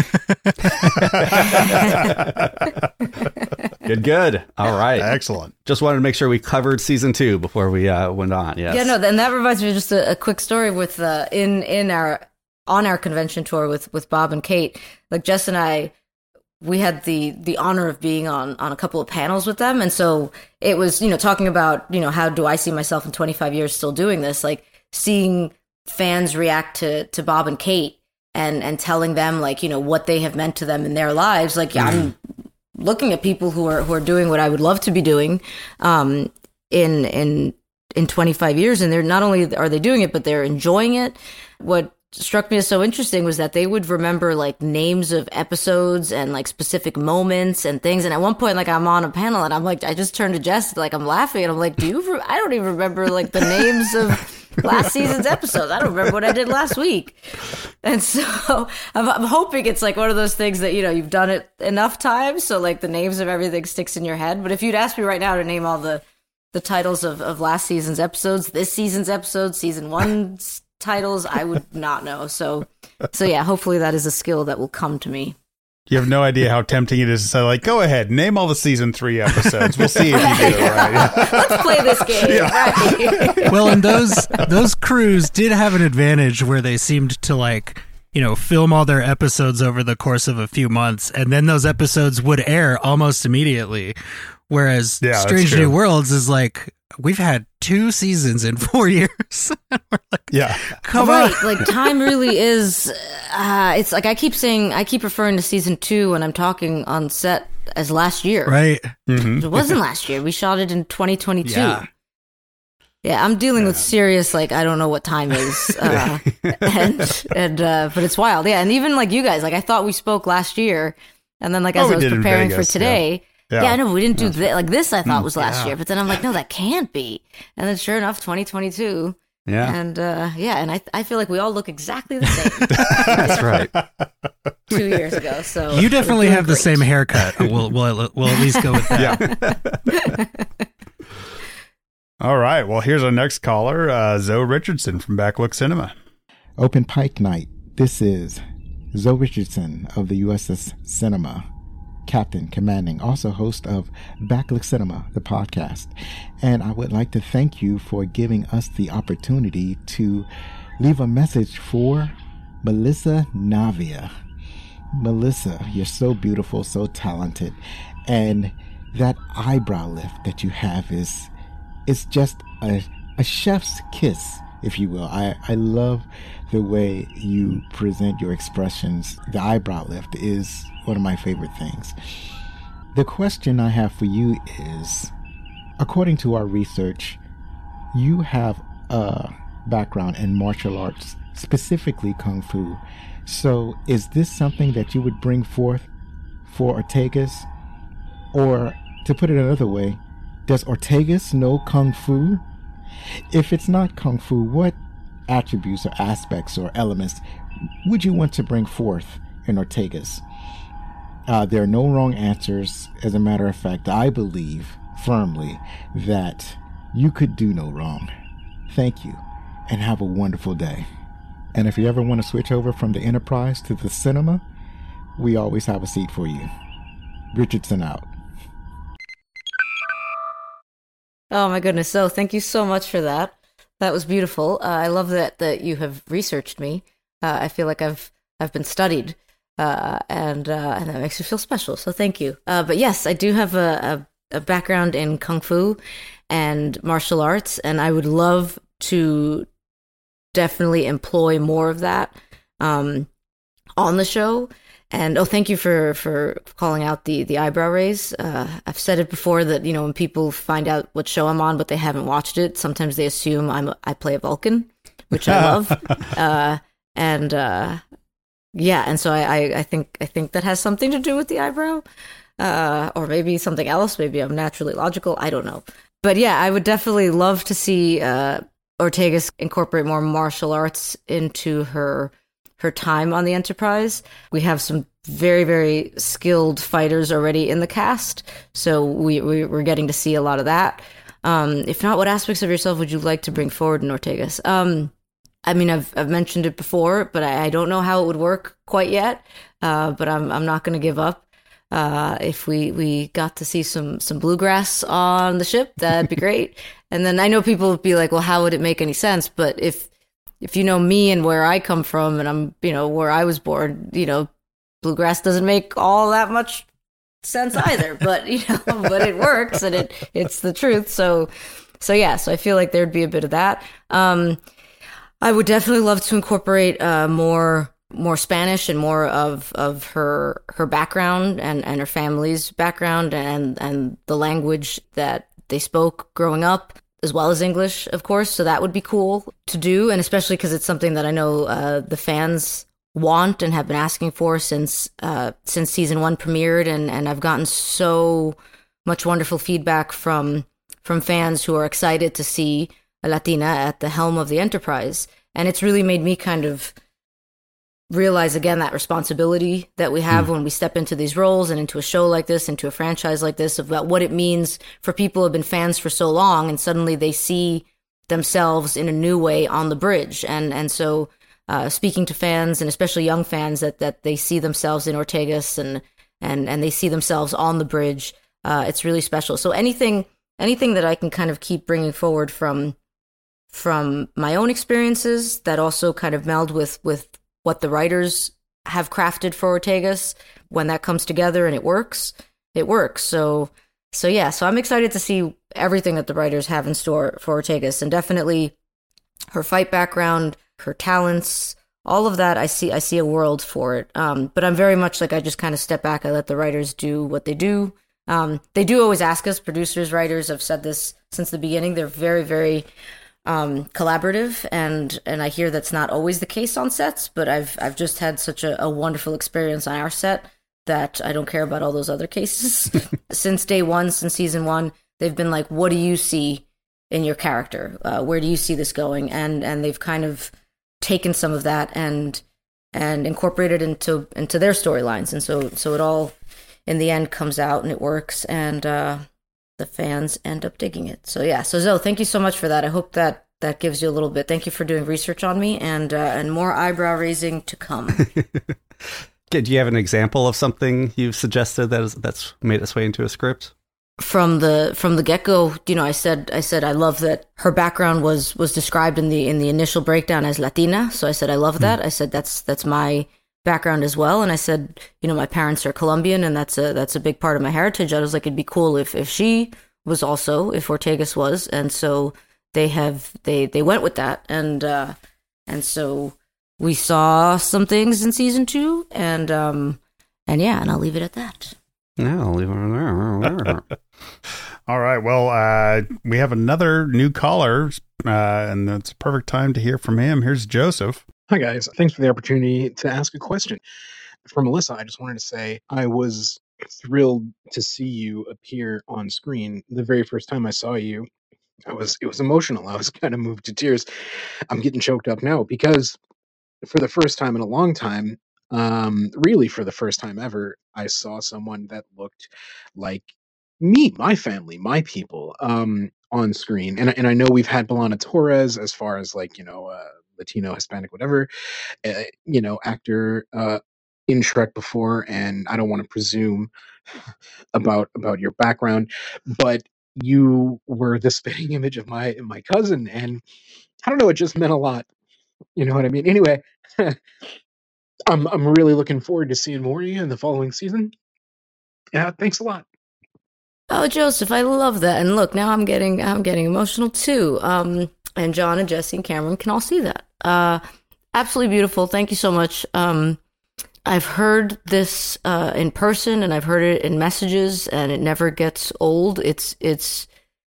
Good, good. All right. Excellent. Just wanted to make sure we covered season two before we uh, went on. Yes. Yeah, no, and that reminds me of just a, a quick story with uh, in in our on our convention tour with with Bob and Kate. Like Jess and I, we had the the honor of being on on a couple of panels with them, and so it was, you know, talking about, you know, how do I see myself in twenty-five years still doing this? Like seeing fans react to to Bob and Kate. And, and telling them, like, you know, what they have meant to them in their lives. Like, yeah, I'm looking at people who are who are doing what I would love to be doing um, in in in twenty-five years, and they're not only are they doing it, but they're enjoying it. What struck me as so interesting was that they would remember like names of episodes and like specific moments and things. And at one point, like I'm on a panel and I'm like, I just turned to Jess, like I'm laughing, and I'm like, do you? Re- I don't even remember like the names of last season's episodes. I don't remember what I did last week. And so I'm, I'm hoping it's like one of those things that, you know, you've done it enough times, so like the names of everything sticks in your head. But if you'd ask me right now to name all the the titles of, of last season's episodes, this season's episodes, season one's titles, I would not know. So so yeah, hopefully that is a skill that will come to me. You have no idea how tempting it is to say, like, go ahead, name all the season three episodes. We'll see if you get it right. Let's play this game. Yeah. Right. Well, and those those crews did have an advantage where they seemed to, like, you know, film all their episodes over the course of a few months, and then those episodes would air almost immediately. Whereas yeah, Strange New Worlds is like, we've had two seasons in four years. We're like, yeah, come right. on. Like time really is. Uh, it's like I keep saying, I keep referring to season two when I'm talking on set as last year. Right. Mm-hmm. It wasn't last year. We shot it in twenty twenty-two. Yeah. Yeah, I'm dealing yeah. with serious, like, I don't know what time is. Uh, and, and uh, but it's wild. Yeah. And even like you guys, like I thought we spoke last year. And then like as oh, I was preparing Vegas, for today. Yeah. Yeah, yeah, I know, we didn't do this. Like this I thought was last yeah. year, but then I'm like, no, that can't be. And then sure enough, twenty twenty-two. Yeah. And uh, yeah, and I I feel like we all look exactly the same. That's right. Two years ago. So you definitely have great. the same haircut. We'll, we'll, we'll at least go with that. Yeah. All right. Well, here's our next caller, uh, Zoe Richardson from Backlook Cinema. Open Pike Night. This is Zoe Richardson of the U S S Cinema. Captain, commanding, also host of Backlook Cinema, the podcast. And I would like to thank you for giving us the opportunity to leave a message for Melissa Navia. Melissa, you're so beautiful, so talented, and that eyebrow lift that you have is it's just a, a chef's kiss, if you will. I, I love the way you present your expressions. The eyebrow lift is one of my favorite things. The question I have for you is, according to our research, you have a background in martial arts, specifically Kung Fu. So is this something that you would bring forth for Ortegas? Or, to put it another way, does Ortegas know Kung Fu? If it's not Kung Fu, what attributes or aspects or elements would you want to bring forth in Ortegas? Uh, there are no wrong answers. As a matter of fact, I believe firmly that you could do no wrong. Thank you, and have a wonderful day. And if you ever want to switch over from the Enterprise to the cinema, we always have a seat for you. Richardson out. Oh my goodness. So thank you so much for that. That was beautiful. Uh, I love that, that you have researched me. Uh, I feel like I've I've been studied, uh, and uh, and that makes me feel special. So thank you. Uh, but yes, I do have a, a, a background in Kung Fu and martial arts, and I would love to definitely employ more of that um, on the show. And oh, thank you for, for calling out the, the eyebrow raise. Uh, I've said it before that, you know, when people find out what show I'm on, but they haven't watched it, sometimes they assume I'm a, I play a Vulcan, which I love. uh, and uh, yeah, and so I, I, I think I think that has something to do with the eyebrow, uh, or maybe something else. Maybe I'm naturally logical. I don't know. But yeah, I would definitely love to see uh, Ortegas incorporate more martial arts into her her time on the Enterprise. We have some very, very skilled fighters already in the cast, so we, we we're getting to see a lot of that. Um, if not, what aspects of yourself would you like to bring forward in Ortegas? Um, I mean, I've I've mentioned it before, but I, I don't know how it would work quite yet. Uh, but I'm I'm not going to give up. Uh, if we, we got to see some, some bluegrass on the ship, that'd be great. And then I know people would be like, well, how would it make any sense? But if, if you know me and where I come from and I'm, you know, where I was born, you know, bluegrass doesn't make all that much sense either, but, you know, but it works and it, it's the truth. So, so yeah, so I feel like there'd be a bit of that. Um, I would definitely love to incorporate, uh, more, more Spanish and more of, of her her background and, and her family's background and, and the language that they spoke growing up, as well as English, of course. So that would be cool to do, and especially because it's something that I know uh, the fans want and have been asking for since uh, since season one premiered, and, and I've gotten so much wonderful feedback from from fans who are excited to see a Latina at the helm of the Enterprise, and it's really made me kind of realize again that responsibility that we have mm. when we step into these roles and into a show like this, into a franchise like this, about what it means for people who have been fans for so long and suddenly they see themselves in a new way on the bridge. And and so uh, speaking to fans, and especially young fans, that, that they see themselves in Ortegas and and and they see themselves on the bridge, uh, it's really special. So anything anything that I can kind of keep bringing forward from from my own experiences that also kind of meld with with what the writers have crafted for Ortegas, when that comes together and it works, it works. So, so yeah, so I'm excited to see everything that the writers have in store for Ortegas, and definitely her fight background, her talents, all of that. I see, I see a world for it. Um, but I'm very much like, I just kind of step back. I let the writers do what they do. Um, they do always ask us, producers, writers, I've said this since the beginning. They're very, very Um, collaborative, and and I hear that's not always the case on sets, but I've I've just had such a, a wonderful experience on our set that I don't care about all those other cases. Since day one, since season one, they've been like, what do you see in your character? Uh, where do you see this going? And and they've kind of taken some of that and and incorporated into into their storylines, and so so it all in the end comes out and it works, and uh the fans end up digging it. So yeah, so Zoe, thank you so much for that. I hope that that gives you a little bit. Thank you for doing research on me, and uh, and more eyebrow raising to come. Okay, do you have an example of something you've suggested that is, that's made its way into a script? From the from the get go, you know, I said I said I love that her background was was described in the in the initial breakdown as Latina. So I said I love that. Mm. I said that's that's my background as well, and I said, you know, my parents are Colombian, and that's a that's a big part of my heritage. I was like, it'd be cool if if she was also, if Ortegas was, and so they have they they went with that, and uh, and so we saw some things in season two, and um and yeah, and I'll leave it at that. Yeah, I'll leave it there. All right, well, uh, we have another new caller, uh, and it's a perfect time to hear from him. Here's Joseph. Hi, guys. Thanks for the opportunity to ask a question. For Melissa, I just wanted to say I was thrilled to see you appear on screen. The very first time I saw you, I was it was emotional. I was kind of moved to tears. I'm getting choked up now because for the first time in a long time, um, really for the first time ever, I saw someone that looked like me, my family, my people, um, on screen. And, and I know we've had B'Elanna Torres as far as like, you know, uh, Latino, Hispanic, whatever, uh, you know, actor uh, in Shrek before, and I don't want to presume about about your background, but you were the spitting image of my my cousin, and I don't know, it just meant a lot. You know what I mean? Anyway, I'm I'm really looking forward to seeing more of you in the following season. Yeah, thanks a lot. Oh, Joseph, I love that. And look, now I'm getting I'm getting emotional too. Um, and John and Jesse and Cameron can all see that. Uh, absolutely beautiful. Thank you so much. Um, I've heard this uh, in person, and I've heard it in messages, and it never gets old. It's it's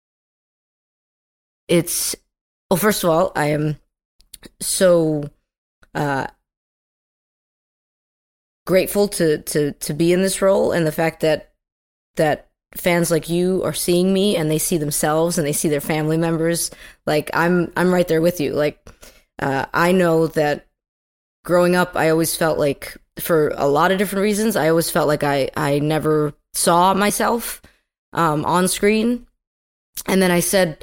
it's. Well, first of all, I am so uh, grateful to to to be in this role, and the fact that that fans like you are seeing me and they see themselves and they see their family members. Like I'm I'm right there with you. Like uh, I know that growing up, I always felt like, for a lot of different reasons, I always felt like I I never saw myself um, on screen, and then I said,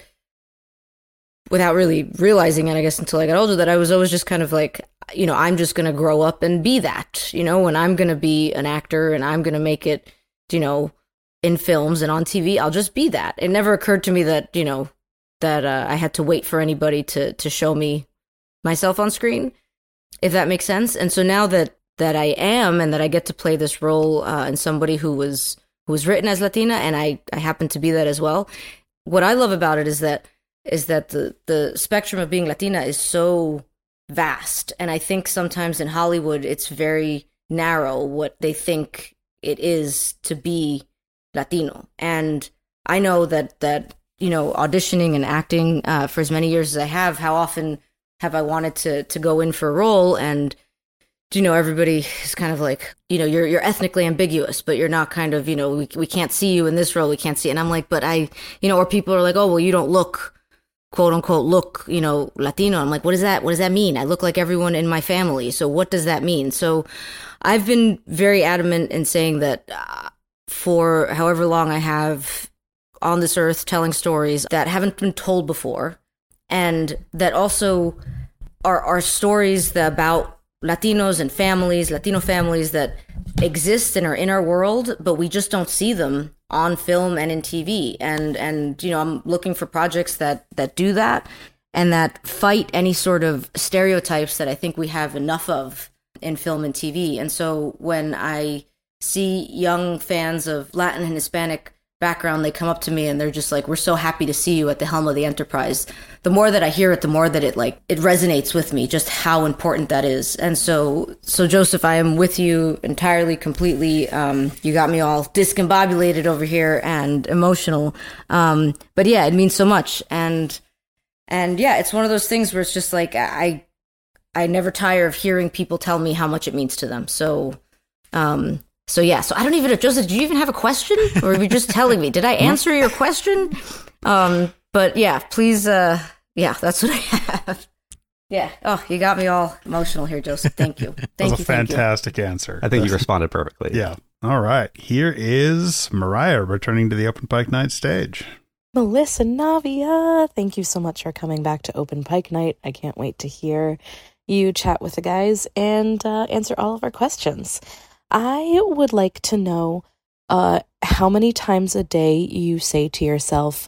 without really realizing it, I guess, until I got older, that I was always just kind of like, you know, I'm just going to grow up and be that, you know, and I'm going to be an actor and I'm going to make it, you know, in films and on T V. I'll just be that. It never occurred to me that, you know, that uh, I had to wait for anybody to to show me myself on screen, if that makes sense. And so now that that I am, and that I get to play this role uh, in somebody who was who was written as Latina, and I, I happen to be that as well. What I love about it is that is that the, the spectrum of being Latina is so vast. And I think sometimes in Hollywood, it's very narrow what they think it is to be Latino. And I know that, that you know, auditioning and acting uh, for as many years as I have, how often have I wanted to to go in for a role, and you know, everybody is kind of like, you know, you're you're ethnically ambiguous, but you're not kind of, you know, we we can't see you in this role, we can't see it. And I'm like, but I, you know, or people are like, oh, well, you don't look, quote unquote, look, you know, Latino. I'm like, what does that, what does that mean? I look like everyone in my family. So what does that mean? So I've been very adamant in saying that uh, for however long I have on this earth telling stories that haven't been told before, and that also are, are stories that about Latinos and families, Latino families that exist and are in our world, but we just don't see them on film and in T V. And, and you know, I'm looking for projects that, that do that and that fight any sort of stereotypes that I think we have enough of in film and T V. And so when I see young fans of Latin and Hispanic background, they come up to me and they're just like, we're so happy to see you at the helm of the Enterprise. The more that I hear it, the more that it like it resonates with me, just how important that is. And so so Joseph, I am with you entirely, completely. Um, you got me all discombobulated over here and emotional. Um, but yeah, it means so much. And and yeah, it's one of those things where it's just like I I never tire of hearing people tell me how much it means to them. So um So yeah, so I don't even know, Joseph, did you even have a question? Or were you just telling me? Did I answer your question? Um, but yeah, please, uh, yeah, that's what I have. Yeah. Oh, you got me all emotional here, Joseph. Thank you. Thank that was you, a fantastic you. answer. I think you responded perfectly. Yeah. All right. Here is Mariah returning to the Open Pike Night stage. Melissa Navia, thank you so much for coming back to Open Pike Night. I can't wait to hear you chat with the guys and uh, answer all of our questions. I would like to know uh, how many times a day you say to yourself,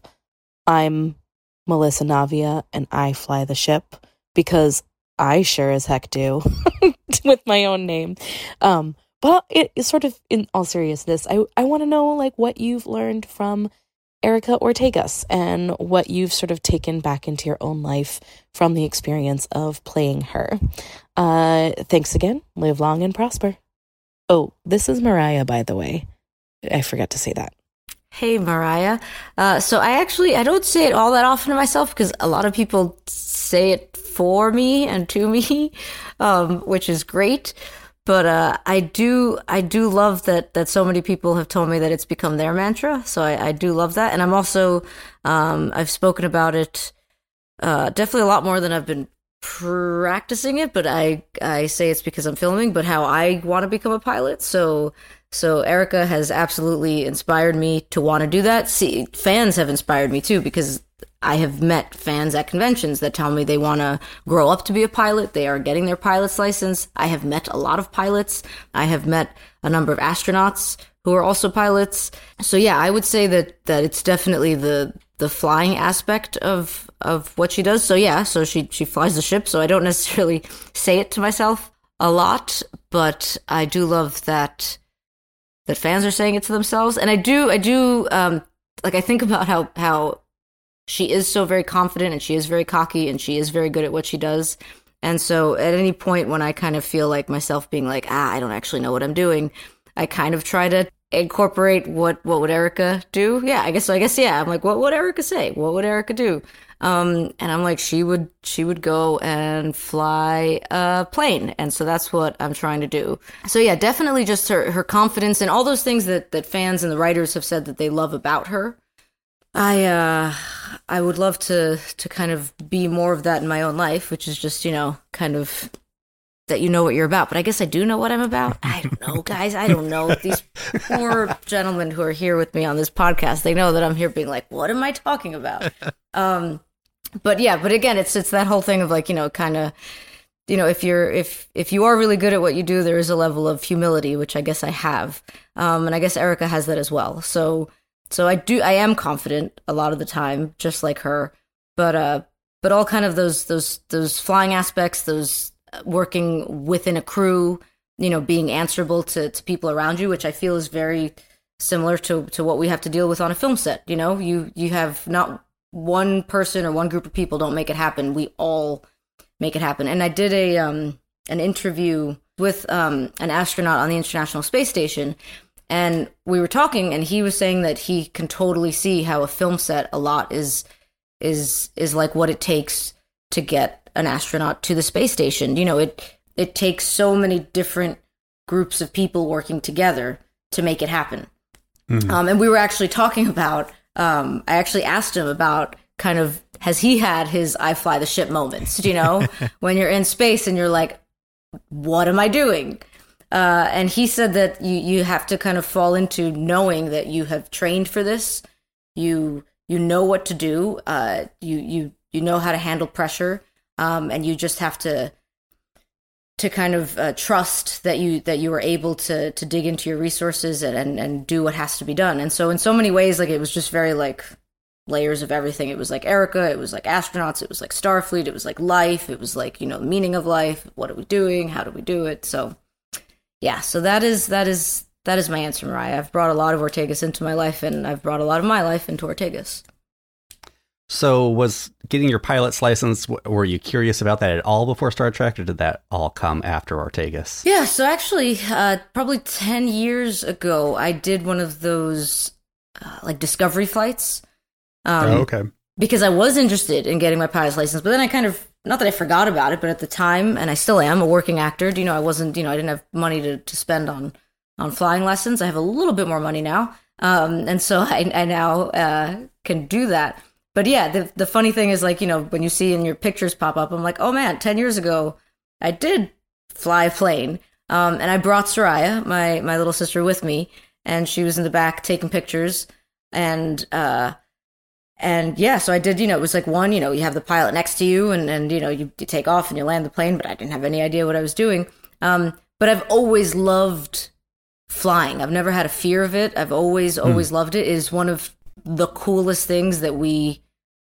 I'm Melissa Navia and I fly the ship, because I sure as heck do with my own name. Um, but it is sort of, in all seriousness, I, I want to know like what you've learned from Erica Ortegas and what you've sort of taken back into your own life from the experience of playing her. Uh, thanks again. Live long and prosper. Oh, this is Mariah, by the way. I forgot to say that. Hey, Mariah. Uh, so I actually, I don't say it all that often to myself because a lot of people say it for me and to me, um, which is great. But uh, I do, I do love that that so many people have told me that it's become their mantra. So I, I do love that, and I'm also, um, I've spoken about it uh, definitely a lot more than I've been practicing it, but I I say it's because I'm filming, but how I want to become a pilot. So so Erica has absolutely inspired me to want to do that. See, fans have inspired me too, because I have met fans at conventions that tell me they want to grow up to be a pilot. They are getting their pilot's license. I have met a lot of pilots. I have met a number of astronauts who are also pilots. So yeah, I would say that that it's definitely the the flying aspect of of what she does. So yeah, so she she flies the ship. So I don't necessarily say it to myself a lot, but I do love that that fans are saying it to themselves. And I do I do um like I think about how how she is so very confident and she is very cocky and she is very good at what she does. And so at any point when I kind of feel like myself being like, ah, I don't actually know what I'm doing, I kind of try to incorporate what what would Erica do? Yeah, I guess so. I guess yeah. I'm like, what would Erica say? What would Erica do? Um, and I'm like, she would she would go and fly a plane, and so that's what I'm trying to do. So yeah, definitely just her her confidence and all those things that that fans and the writers have said that they love about her. I uh, I would love to to kind of be more of that in my own life, which is just, you know, kind of that you know what you're about. But I guess I do know what I'm about. I don't know, guys. I don't know. These poor gentlemen who are here with me on this podcast, they know that I'm here being like, what am I talking about? Um, but yeah, but again, it's it's that whole thing of like, you know, kind of, you know, if you're if if you are really good at what you do, there is a level of humility, which I guess I have, um, and I guess Erica has that as well. So. So I do, I am confident a lot of the time, just like her, but, uh, but all kind of those, those, those flying aspects, those working within a crew, you know, being answerable to, to people around you, which I feel is very similar to, to what we have to deal with on a film set. You know, you, you have not one person or one group of people don't make it happen. We all make it happen. And I did a, um, an interview with, um, an astronaut on the International Space Station. And we were talking, and he was saying that he can totally see how a film set a lot is is is like what it takes to get an astronaut to the space station. You know, it it takes so many different groups of people working together to make it happen. Mm-hmm. Um, and we were actually talking about. Um, I actually asked him about kind of has he had his I fly the ship moments? You know, when you're in space and you're like, what am I doing? Uh, and he said that you, you have to kind of fall into knowing that you have trained for this. You you know what to do. Uh, you you you know how to handle pressure, um, and you just have to to kind of uh, trust that you that you are able to to dig into your resources and, and and do what has to be done. And so in so many ways, like it was just very like layers of everything. It was like Erica. It was like astronauts. It was like Starfleet. It was like life. It was like, you know, the meaning of life. What are we doing? How do we do it? So. Yeah, so that is that is that is my answer, Mariah. I've brought a lot of Ortegas into my life, and I've brought a lot of my life into Ortegas. So, was getting your pilot's license? Were you curious about that at all before Star Trek, or did that all come after Ortegas? Yeah, so actually, uh, probably ten years ago, I did one of those uh, like discovery flights. Um, oh, okay. Because I was interested in getting my pilot's license, but then I kind of. Not that I forgot about it, but at the time, and I still am a working actor, you know, I wasn't, you know, I didn't have money to, to spend on, on flying lessons. I have a little bit more money now. Um, and so I, I now uh, can do that. But yeah, the the funny thing is like, you know, when you see in your pictures pop up, I'm like, oh man, ten years ago, I did fly a plane. Um, and I brought Soraya, my, my little sister, with me, and she was in the back taking pictures. And, uh, And yeah, so I did, you know, it was like one, you know, you have the pilot next to you and, and you know, you, you take off and you land the plane, but I didn't have any idea what I was doing. Um, but I've always loved flying. I've never had a fear of it. I've always, always mm. loved it. It is one of the coolest things that we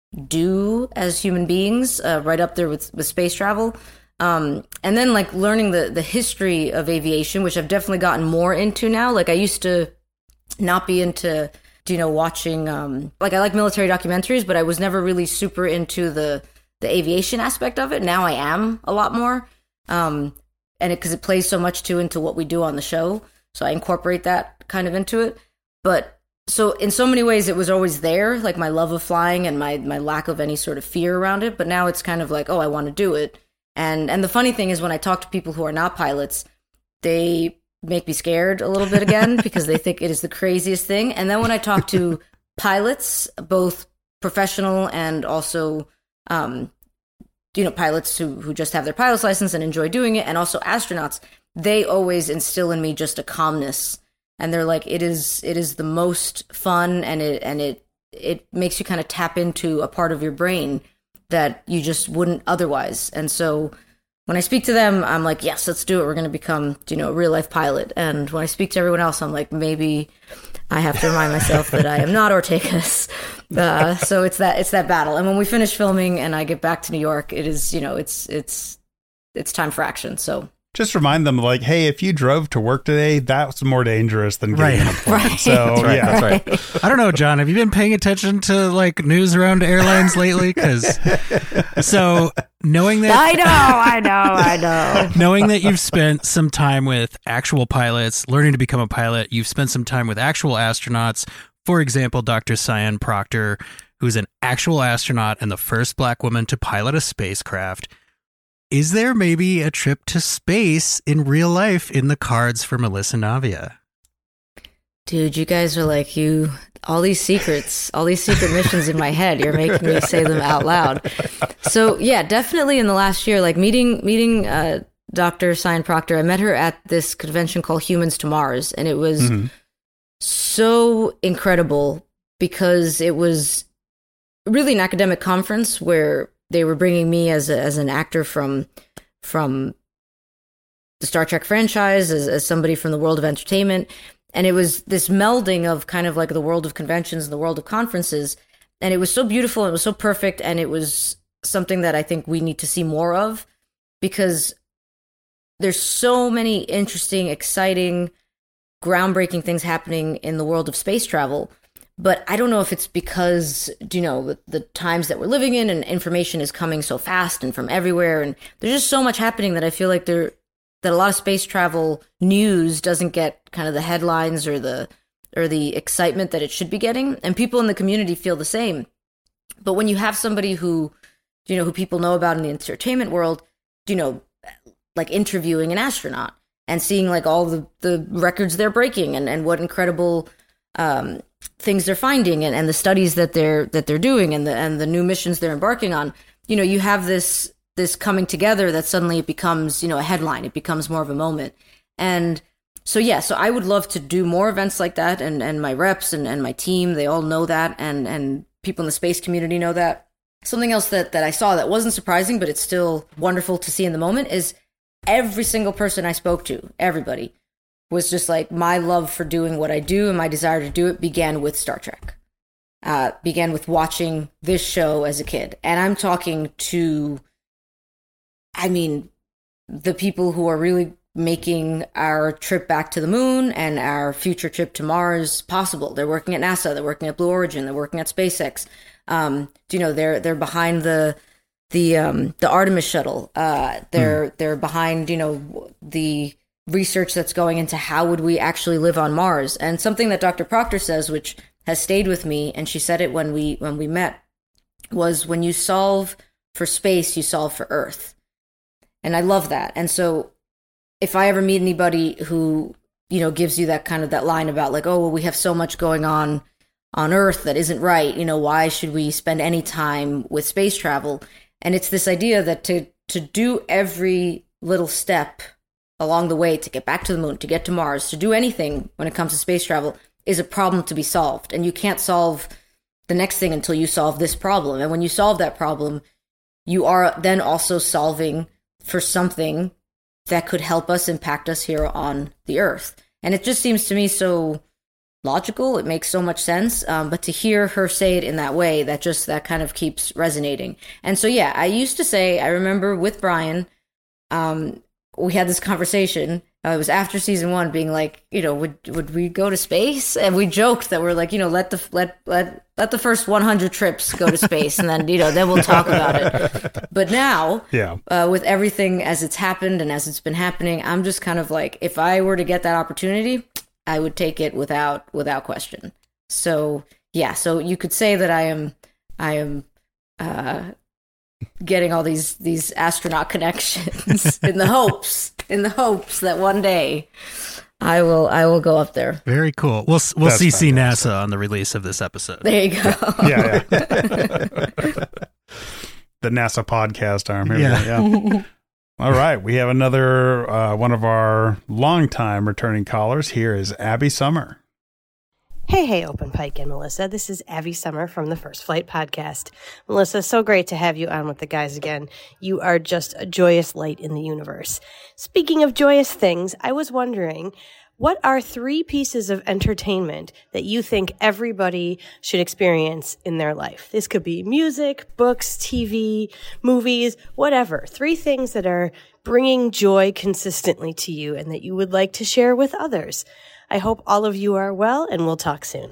do as human beings, uh, right up there with, with space travel. Um, and then like learning the, the history of aviation, which I've definitely gotten more into now. Like I used to not be into... you know, watching, um, like I like military documentaries, but I was never really super into the, the aviation aspect of it. Now I am a lot more. Um, and it, cause it plays so much too into what we do on the show. So I incorporate that kind of into it. But so in so many ways it was always there, like my love of flying and my, my lack of any sort of fear around it. But now it's kind of like, oh, I want to do it. And, and the funny thing is when I talk to people who are not pilots, they make me scared a little bit again because they think it is the craziest thing. And then when I talk to pilots, both professional and also, um, you know, pilots who, who just have their pilot's license and enjoy doing it, and also astronauts, they always instill in me just a calmness. And they're like, it is it is the most fun, and it and it it makes you kind of tap into a part of your brain that you just wouldn't otherwise. And so when I speak to them, I'm like, yes, let's do it. We're going to become, you know, a real life pilot. And when I speak to everyone else, I'm like, maybe I have to remind myself that I am not Ortegas. Uh, so it's that it's that battle. And when we finish filming and I get back to New York, it is, you know, it's it's it's time for action. So just remind them like, hey, if you drove to work today, that's more dangerous than getting Right. on a plane. Right. So That's right. yeah, That's right. I don't know, John. Have you been paying attention to like news around airlines lately? Because so knowing that I know, I know, I know. knowing that you've spent some time with actual pilots, learning to become a pilot, you've spent some time with actual astronauts. For example, Doctor Cyan Proctor, who's an actual astronaut and the first black woman to pilot a spacecraft. Is there maybe a trip to space in real life in the cards for Melissa Navia? Dude, you guys are like, you, all these secrets, all these secret missions in my head, you're making me say them out loud. So yeah, definitely in the last year, like meeting, meeting, uh, Doctor Cyan Proctor, I met her at this convention called Humans to Mars, and it was Mm-hmm. so incredible because it was really an academic conference where they were bringing me as a, as an actor from, from the Star Trek franchise, as, as somebody from the world of entertainment. And it was this melding of kind of like the world of conventions and the world of conferences. And it was so beautiful. It was so perfect. And it was something that I think we need to see more of because there's so many interesting, exciting, groundbreaking things happening in the world of space travel. But I don't know if it's because, you know, the, the times that we're living in and information is coming so fast and from everywhere. And there's just so much happening that I feel like there that a lot of space travel news doesn't get kind of the headlines or the or the excitement that it should be getting. And people in the community feel the same. But when you have somebody who, you know, who people know about in the entertainment world, you know, like interviewing an astronaut and seeing like all the, the records they're breaking and, and what incredible um, things they're finding and, and the studies that they're that they're doing and the and the new missions they're embarking on, you know, you have this this coming together that suddenly it becomes, you know, a headline. It becomes more of a moment. And so, yeah, so I would love to do more events like that. And, and my reps and, and my team, they all know that. And, and people in the space community know that. Something else that, that I saw that wasn't surprising, but it's still wonderful to see in the moment is every single person I spoke to, everybody, was just like, my love for doing what I do and my desire to do it began with Star Trek. Uh, began with watching this show as a kid. And I'm talking to... I mean, the people who are really making our trip back to the moon and our future trip to Mars possible. They're working at NASA. They're working at Blue Origin. They're working at SpaceX. Um, you know, they're they're behind the the um, the Artemis shuttle. Uh, they're mm. they're behind, you know, the research that's going into how would we actually live on Mars. And something that Doctor Proctor says, which has stayed with me, and she said it when we when we met, was when you solve for space, you solve for Earth. And I love that. And so if I ever meet anybody who, you know, gives you that kind of that line about like, oh, well, we have so much going on on Earth that isn't right, you know, why should we spend any time with space travel? And it's this idea that to to do every little step along the way to get back to the moon, to get to Mars, to do anything when it comes to space travel is a problem to be solved. And you can't solve the next thing until you solve this problem. And when you solve that problem, you are then also solving for something that could help us impact us here on the Earth. And it just seems to me so logical. It makes so much sense. Um, but to hear her say it in that way, that just, that kind of keeps resonating. And so, yeah, I used to say, I remember with Brian, um, we had this conversation. Uh, it was after season one being like, you know, would would we go to space? And we joked that we're like, you know, let the let let let the first one hundred trips go to space, and then, you know, then we'll talk about it. But now, yeah, uh, with everything as it's happened and as it's been happening, I'm just kind of like, if I were to get that opportunity, I would take it without without question. So yeah, so you could say that I am I am uh, getting all these these astronaut connections in the hopes in the hopes that one day I will I will go up there. Very cool. We'll we'll That's C C fantastic. NASA on the release of this episode. There you go. Yeah, yeah. The NASA podcast arm here. Yeah. yeah. All right. We have another uh, one of our longtime returning callers. Here is Abby Summer. Hey, hey, Open Pike and Melissa. This is Abby Summer from the First Flight Podcast. Melissa, so great to have you on with the guys again. You are just a joyous light in the universe. Speaking of joyous things, I was wondering, what are three pieces of entertainment that you think everybody should experience in their life? This could be music, books, T V, movies, whatever. Three things that are bringing joy consistently to you and that you would like to share with others. I hope all of you are well, and we'll talk soon.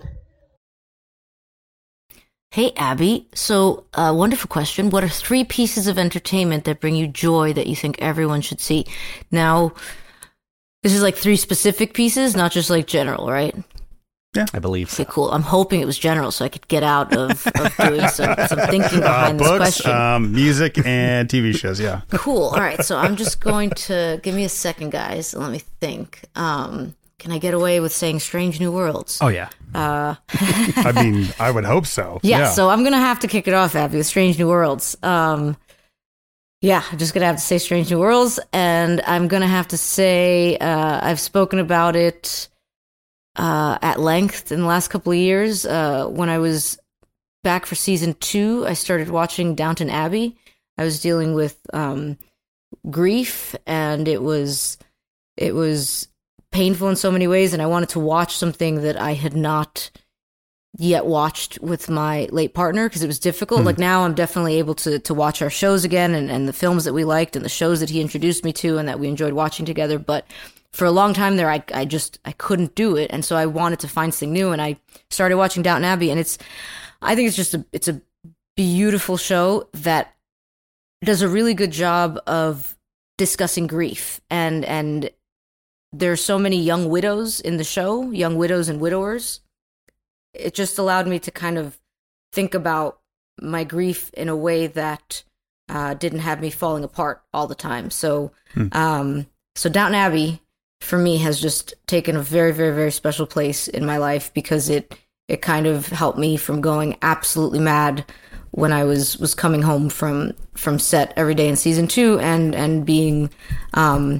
Hey, Abby. So, uh, wonderful question. What are three pieces of entertainment that bring you joy that you think everyone should see? Now, this is like three specific pieces, not just like general, right? Yeah, I believe so. Okay, cool. I'm hoping it was general so I could get out of, of doing some, some thinking behind uh, this books, question. Um, music, and T V shows, yeah. Cool. All right, so I'm just going to... Give me a second, guys. Let me think. Um... Can I get away with saying Strange New Worlds? Oh, yeah. Uh, I mean, I would hope so. yeah, Yeah, so I'm going to have to kick it off, Abby, with Strange New Worlds. Um, yeah, I'm just going to have to say Strange New Worlds, and I'm going to have to say uh, I've spoken about it uh, at length in the last couple of years. Uh, when I was back for season two, I started watching Downton Abbey. I was dealing with um, grief, and it was it was... painful in so many ways, and I wanted to watch something that I had not yet watched with my late partner because it was difficult. Mm. Like now I'm definitely able to to watch our shows again and, and the films that we liked and the shows that he introduced me to and that we enjoyed watching together. But for a long time there, I, I just, I couldn't do it. And so I wanted to find something new, and I started watching Downton Abbey, and it's, I think it's just a, it's a beautiful show that does a really good job of discussing grief and, and, there are so many young widows in the show, young widows and widowers. It just allowed me to kind of think about my grief in a way that uh, didn't have me falling apart all the time. So, hmm. um, so Downton Abbey for me has just taken a very, very, very special place in my life because it it kind of helped me from going absolutely mad when I was was coming home from from set every day in season two and and being. Um,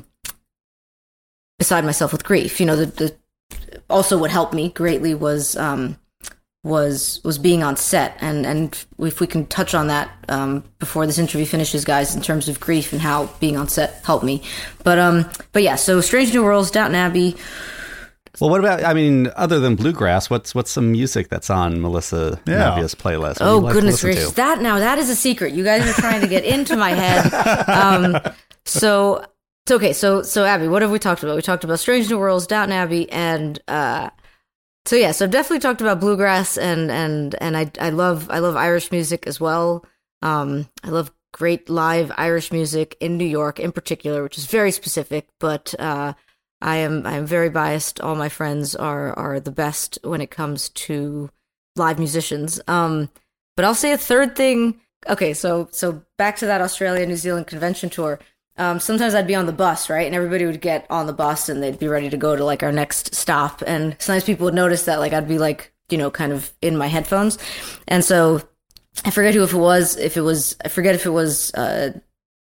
beside myself with grief. You know, the, the also what helped me greatly was um, was was being on set, and and if we can touch on that um, before this interview finishes, guys, in terms of grief and how being on set helped me. But um, but yeah, so Strange New Worlds, Downton Abbey. Well, what about? I mean, other than bluegrass, what's what's some music that's on Melissa yeah. Navia's playlist? What oh like goodness gracious, that now that is a secret. You guys are trying to get into my head. Um, so. So, okay, so so Abby, what have we talked about? We talked about Strange New Worlds, Downton Abbey, and uh, so yeah, so I've definitely talked about bluegrass, and and and I I love I love Irish music as well. Um, I love great live Irish music in New York, in particular, which is very specific. But uh, I am I am very biased. All my friends are are the best when it comes to live musicians. Um, but I'll say a third thing. Okay, so so back to that Australia New Zealand convention tour. Um, sometimes I'd be on the bus, right? And everybody would get on the bus and they'd be ready to go to like our next stop. And sometimes people would notice that like I'd be like, you know, kind of in my headphones. And so I forget who if it was, if it was, I forget if it was, uh,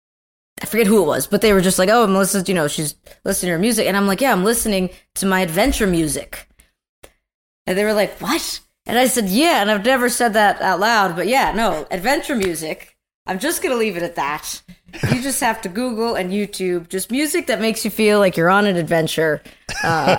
I forget who it was, but they were just like, oh, Melissa's, you know, she's listening to her music. And I'm like, yeah, I'm listening to my adventure music. And they were like, what? And I said, yeah. And I've never said that out loud, but yeah, no, adventure music. I'm just going to leave it at that. You just have to Google and YouTube just music that makes you feel like you're on an adventure. Uh,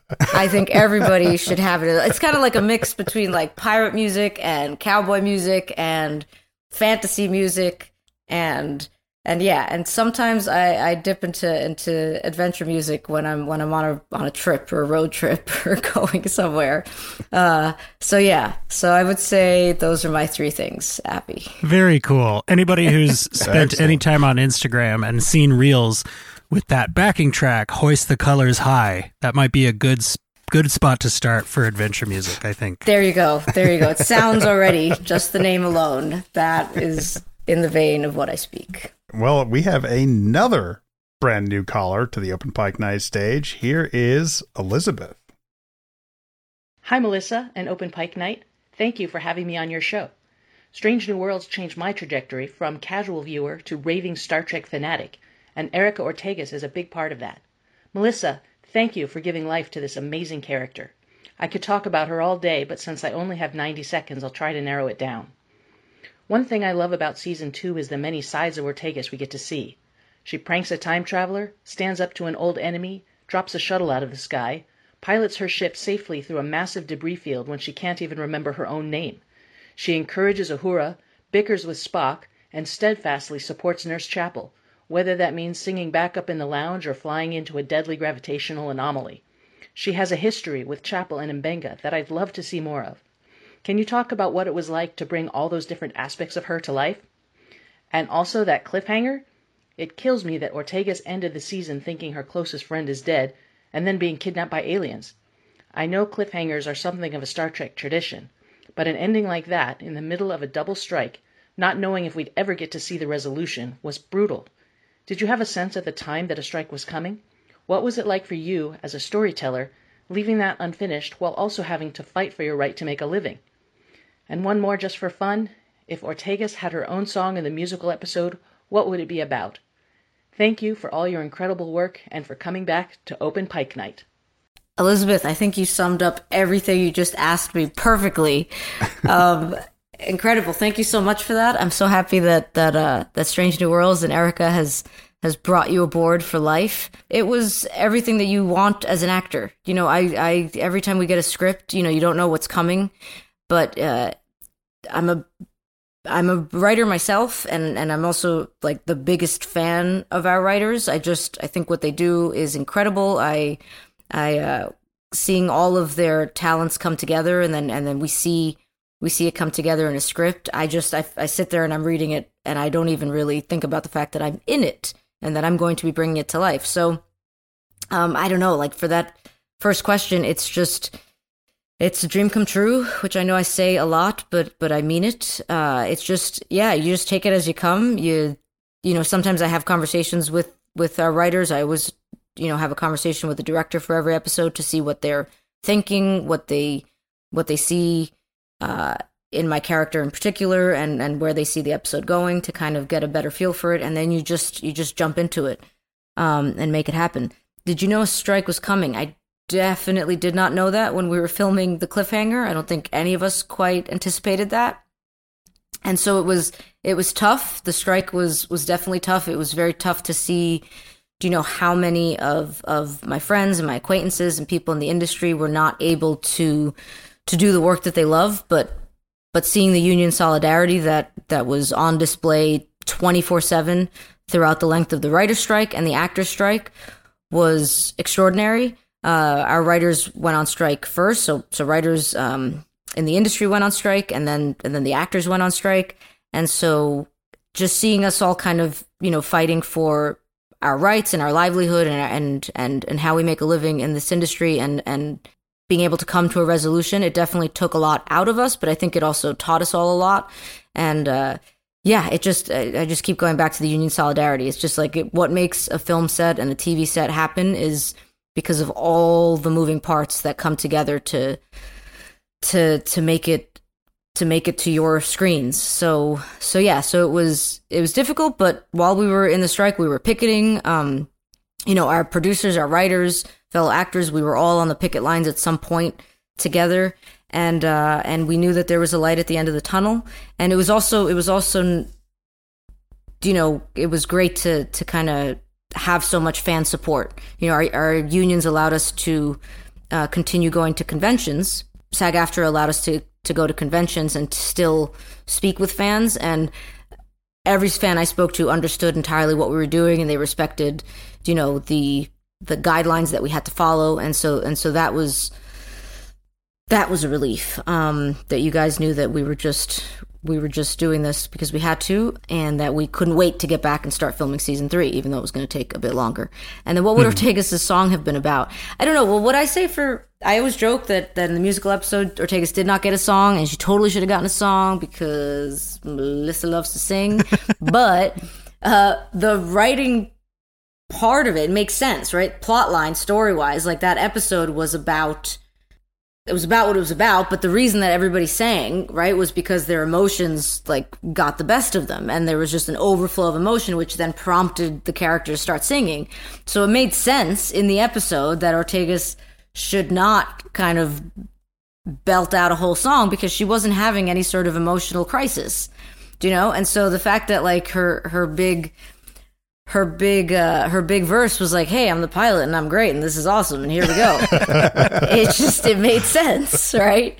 I think everybody should have it. It's kind of like a mix between like pirate music and cowboy music and fantasy music and and yeah. And sometimes I, I dip into into adventure music when I'm when I'm on a on a trip or a road trip or going somewhere. Uh, so yeah. So I would say those are my three things, Abby. Very cool. Anybody who's spent any time on Instagram and seen reels with that backing track, Hoist the Colors High, that might be a good good spot to start for adventure music, I think. There you go. There you go. It sounds already, just the name alone, that is in the vein of what I speak. Well, we have another brand new caller to the Open Pike Night stage. Here is Elizabeth. Hi, Melissa and Open Pike Night. Thank you for having me on your show. Strange New Worlds changed my trajectory from casual viewer to raving Star Trek fanatic, and Erica Ortegas is a big part of that. Melissa, thank you for giving life to this amazing character. I could talk about her all day, but since I only have ninety seconds, I'll try to narrow it down. One thing I love about Season two is the many sides of Ortegas we get to see. She pranks a time traveler, stands up to an old enemy, drops a shuttle out of the sky, pilots her ship safely through a massive debris field when she can't even remember her own name. She encourages Uhura, bickers with Spock, and steadfastly supports Nurse Chapel, whether that means singing back up in the lounge or flying into a deadly gravitational anomaly. She has a history with Chapel and Mbenga that I'd love to see more of. Can you talk about what it was like to bring all those different aspects of her to life? And also that cliffhanger? It kills me that Ortegas ended the season thinking her closest friend is dead and then being kidnapped by aliens. I know cliffhangers are something of a Star Trek tradition, but an ending like that, in the middle of a double strike, not knowing if we'd ever get to see the resolution, was brutal. Did you have a sense at the time that a strike was coming? What was it like for you, as a storyteller, leaving that unfinished while also having to fight for your right to make a living? And one more just for fun. If Ortegas had her own song in the musical episode, what would it be about? Thank you for all your incredible work and for coming back to Open Pike Night. Elizabeth, I think you summed up everything you just asked me perfectly. Um, incredible. Thank you so much for that. I'm so happy that that uh, that Strange New Worlds and Erica has has brought you aboard for life. It was everything that you want as an actor. You know, I, I every time we get a script, you know, you don't know what's coming, but uh, I'm a I'm a writer myself, and, and I'm also like the biggest fan of our writers. I just I think what they do is incredible. I I uh, seeing all of their talents come together, and then and then we see we see it come together in a script. I just I, I sit there and I'm reading it, and I don't even really think about the fact that I'm in it and that I'm going to be bringing it to life. So um, I don't know. Like for that first question, it's just it's a dream come true, which I know I say a lot, but but I mean it. Uh, it's just yeah, you just take it as you come. You you know sometimes I have conversations with with our writers. I always you know have a conversation with the director for every episode to see what they're thinking, what they what they see uh in my character in particular, and and where they see the episode going, to kind of get a better feel for it, and then you just you just jump into it um and make it happen. Did you know a strike was coming? I definitely did not know that when we were filming the cliffhanger. I don't think any of us quite anticipated that, and so it was it was tough. The strike was was definitely tough. It was very tough to see do you know how many of, of my friends and my acquaintances and people in the industry were not able to to do the work that they love, but but seeing the union solidarity that, that was on display twenty-four seven throughout the length of the writer's strike and the actor's strike was extraordinary. Uh, our writers went on strike first, so so writers um, in the industry went on strike, and then and then the actors went on strike, and so just seeing us all kind of you know fighting for our rights and our livelihood and and and and how we make a living in this industry, and and being able to come to a resolution, it definitely took a lot out of us, but I think it also taught us all a lot. And uh yeah, it just I just keep going back to the union solidarity. It's just like it, what makes a film set and a T V set happen is because of all the moving parts that come together to to to make it to make it to your screens. So, so yeah, so it was, it was difficult, but while we were in the strike, we were picketing, um, you know, our producers, our writers, fellow actors, we were all on the picket lines at some point together. And, uh, and we knew that there was a light at the end of the tunnel. And it was also, it was also, you know, it was great to, to kind of have so much fan support. You know, our, our unions allowed us to, uh, continue going to conventions. SAG-AFTRA allowed us to to go to conventions and to still speak with fans, and every fan I spoke to understood entirely what we were doing, and they respected, you know, the the guidelines that we had to follow, and so and so that was that was a relief. Um, that you guys knew that we were just we were just doing this because we had to, and that we couldn't wait to get back and start filming season three, even though it was going to take a bit longer. And then what would mm-hmm. Ortegas' song have been about? I don't know. Well, what I say for, I always joke that, that in the musical episode, Ortegas did not get a song, and she totally should have gotten a song because Melissa loves to sing. But uh, the writing part of it makes sense, right? Plot line, story-wise, like that episode was about... It was about what it was about, but the reason that everybody sang, right, was because their emotions, like, got the best of them, and there was just an overflow of emotion, which then prompted the character to start singing. So it made sense in the episode that Ortegas should not kind of belt out a whole song because she wasn't having any sort of emotional crisis, you know? And so the fact that, like, her, her big... her big uh, her big verse was like, "Hey, I'm the pilot and I'm great and this is awesome and here we go." It just it made sense, right?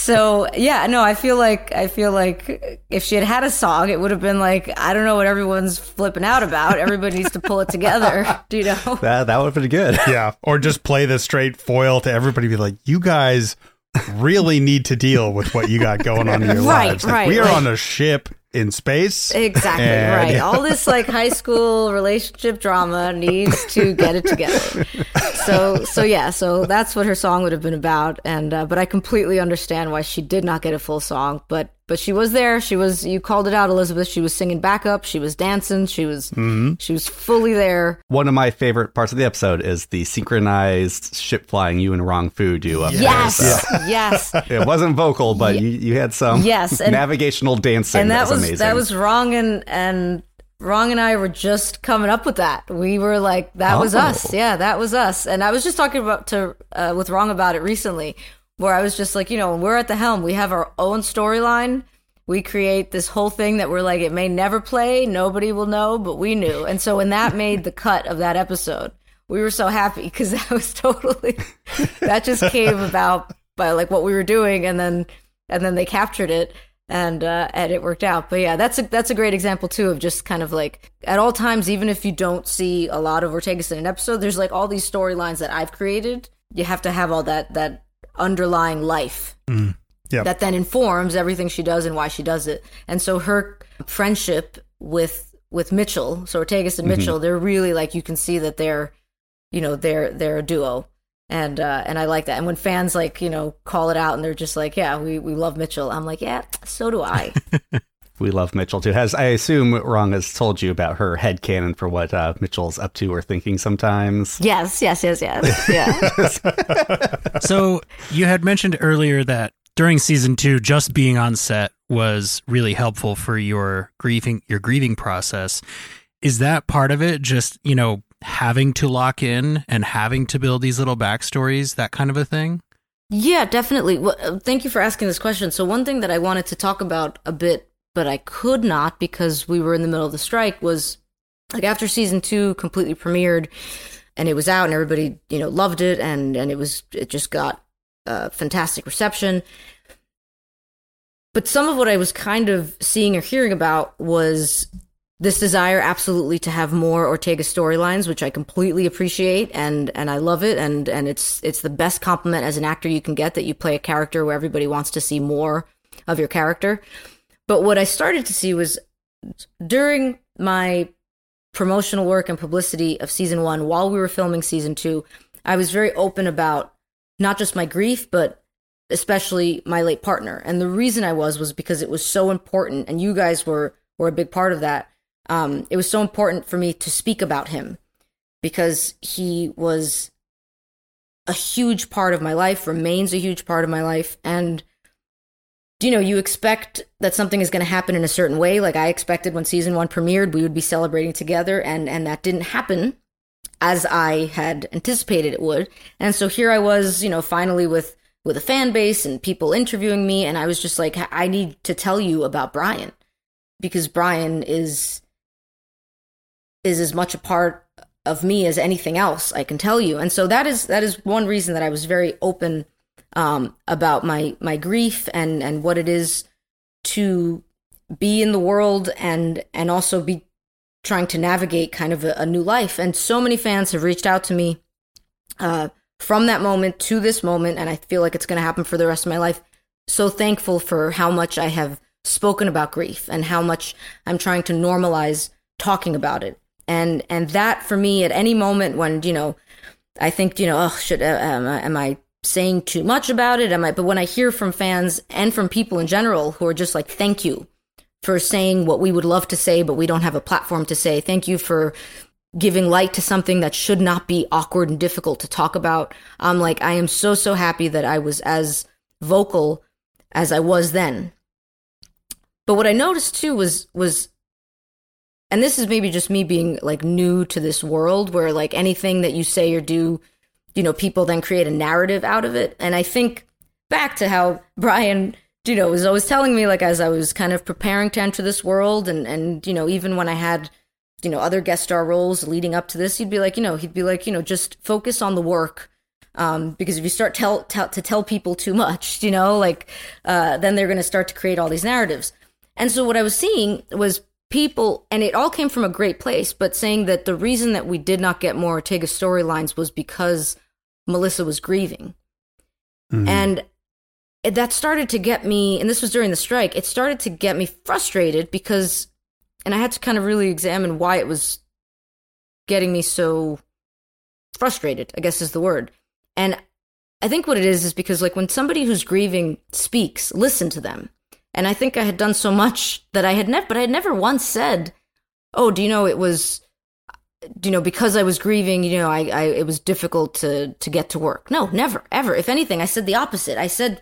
So yeah, no, I feel like I feel like if she had had a song, it would have been like, I don't know what everyone's flipping out about. Everybody needs to pull it together. Do you know? That that would have been good. Yeah, or just play the straight foil to everybody. Be like, you guys really need to deal with what you got going on in your right, lives. Like, right, we are like, on a ship in space. Exactly, and, right. yeah. All this like high school relationship drama needs to get it together. So, so yeah, so that's what her song would have been about. And uh, but I completely understand why she did not get a full song. But but she was there. She was. You called it out, Elizabeth. She was singing backup. She was dancing. She was. Mm-hmm. She was fully there. One of my favorite parts of the episode is the synchronized ship flying you and Wrong Fu do up yes, there. So. yes. It wasn't vocal, but Yeah. you, you had some yes, and, navigational dancing. and that, that was, was amazing. that was Wrong and and Wrong and I were just coming up with that. We were like, that was Oh. us. Yeah, that was us. And I was just talking about to uh, with Wrong about it recently, where I was just like, you know, when we're at the helm, we have our own storyline. We create this whole thing that we're like, it may never play, nobody will know, but we knew. And so when that made the cut of that episode, we were so happy because that was totally that just came about by like what we were doing, and then and then they captured it. And uh, and it worked out. But yeah, that's a that's a great example too of just kind of like at all times, even if you don't see a lot of Ortegas in an episode, there's like all these storylines that I've created. You have to have all that that underlying life Mm. Yep. that then informs everything she does and why she does it. And so her friendship with with Mitchell, so Ortegas and Mitchell, mm-hmm. they're really like, you can see that they're, you know, they're they're a duo. And uh, and I like that. And when fans like, you know, call it out and they're just like, yeah, we, we love Mitchell. I'm like, yeah, so do I. We love Mitchell too. Has I assume Wrong has told you about her headcanon for what uh, Mitchell's up to or thinking sometimes? Yes, yes, yes, yes. Yeah. So you had mentioned earlier that during season two, just being on set was really helpful for your grieving your grieving process. Is that part of it? Just, you know, having to lock in and having to build these little backstories, that kind of a thing? Yeah, definitely. Well, thank you for asking this question. So one thing that I wanted to talk about a bit, but I could not because we were in the middle of the strike, was like after season two completely premiered and it was out and everybody, you know, loved it, and, and it was it just got a fantastic reception. But some of what I was kind of seeing or hearing about was this desire absolutely to have more Ortega storylines, which I completely appreciate, and and I love it, and and it's it's the best compliment as an actor you can get, that you play a character where everybody wants to see more of your character. But what I started to see was during my promotional work and publicity of season one, while we were filming season two, I was very open about not just my grief, but especially my late partner. And the reason I was was because it was so important, and you guys were were a big part of that. Um, it was so important for me to speak about him because he was a huge part of my life, remains a huge part of my life. And, you know, you expect that something is going to happen in a certain way. Like I expected when season one premiered, we would be celebrating together, and, and that didn't happen as I had anticipated it would. And so here I was, you know, finally with, with a fan base and people interviewing me. And I was just like, I need to tell you about Brian, because Brian is... is as much a part of me as anything else I can tell you. And so that is that is one reason that I was very open um, about my my grief and, and what it is to be in the world and and also be trying to navigate kind of a, a new life. And so many fans have reached out to me uh, from that moment to this moment, and I feel like it's going to happen for the rest of my life. So thankful for how much I have spoken about grief and how much I'm trying to normalize talking about it. And and that for me, at any moment when, you know, I think, you know, oh, should, uh, am, I, am I saying too much about it? Am I? But when I hear from fans and from people in general who are just like, thank you for saying what we would love to say, but we don't have a platform to say. Thank you for giving light to something that should not be awkward and difficult to talk about. I'm like, I am so, so happy that I was as vocal as I was then. But what I noticed too was was and this is maybe just me being like new to this world where like anything that you say or do, you know, people then create a narrative out of it. And I think back to how Brian, you know, was always telling me, like, as I was kind of preparing to enter this world, and, and, you know, even when I had you know, other guest star roles leading up to this, he'd be like, you know, he'd be like, you know, just focus on the work. Um, because if you start tell, tell to tell people too much, you know, like, uh, then they're going to start to create all these narratives. And so what I was seeing was people, and it all came from a great place, but saying that the reason that we did not get more Ortega storylines was because Melissa was grieving. Mm-hmm. And that started to get me, and this was during the strike, it started to get me frustrated because, and I had to kind of really examine why it was getting me so frustrated, I guess is the word. And I think what it is is because, like, when somebody who's grieving speaks, listen to them. And I think I had done so much that I had never, but I had never once said, oh, do you know, it was, you know, because I was grieving, you know, I, I it was difficult to, to get to work. No, never, ever. If anything, I said the opposite. I said,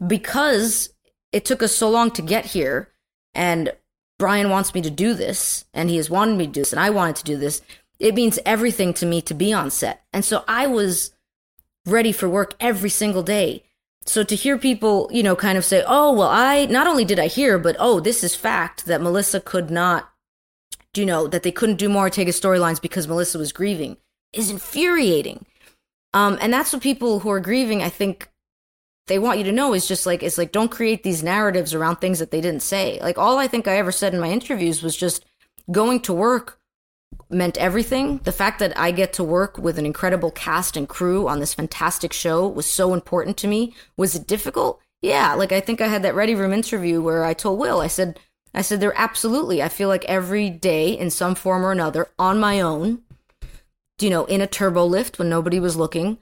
because it took us so long to get here, and Brian wants me to do this, and he has wanted me to do this, and I wanted to do this, it means everything to me to be on set. And so I was ready for work every single day. So to hear people, you know, kind of say, oh, well, I, not only did I hear, but, oh, this is fact that Melissa could not, you know, that they couldn't do more Ortega storylines because Melissa was grieving, is infuriating. Um, and that's what people who are grieving, I think, they want you to know is just like, it's like, don't create these narratives around things that they didn't say. Like, all I think I ever said in my interviews was just going to work meant everything. The fact that I get to work with an incredible cast and crew on this fantastic show was so important to me. Was it difficult? Yeah. Like, I think I had that Ready Room interview where I told Will, I said, I said, there absolutely, I feel like every day in some form or another on my own, you know, in a turbo lift when nobody was looking,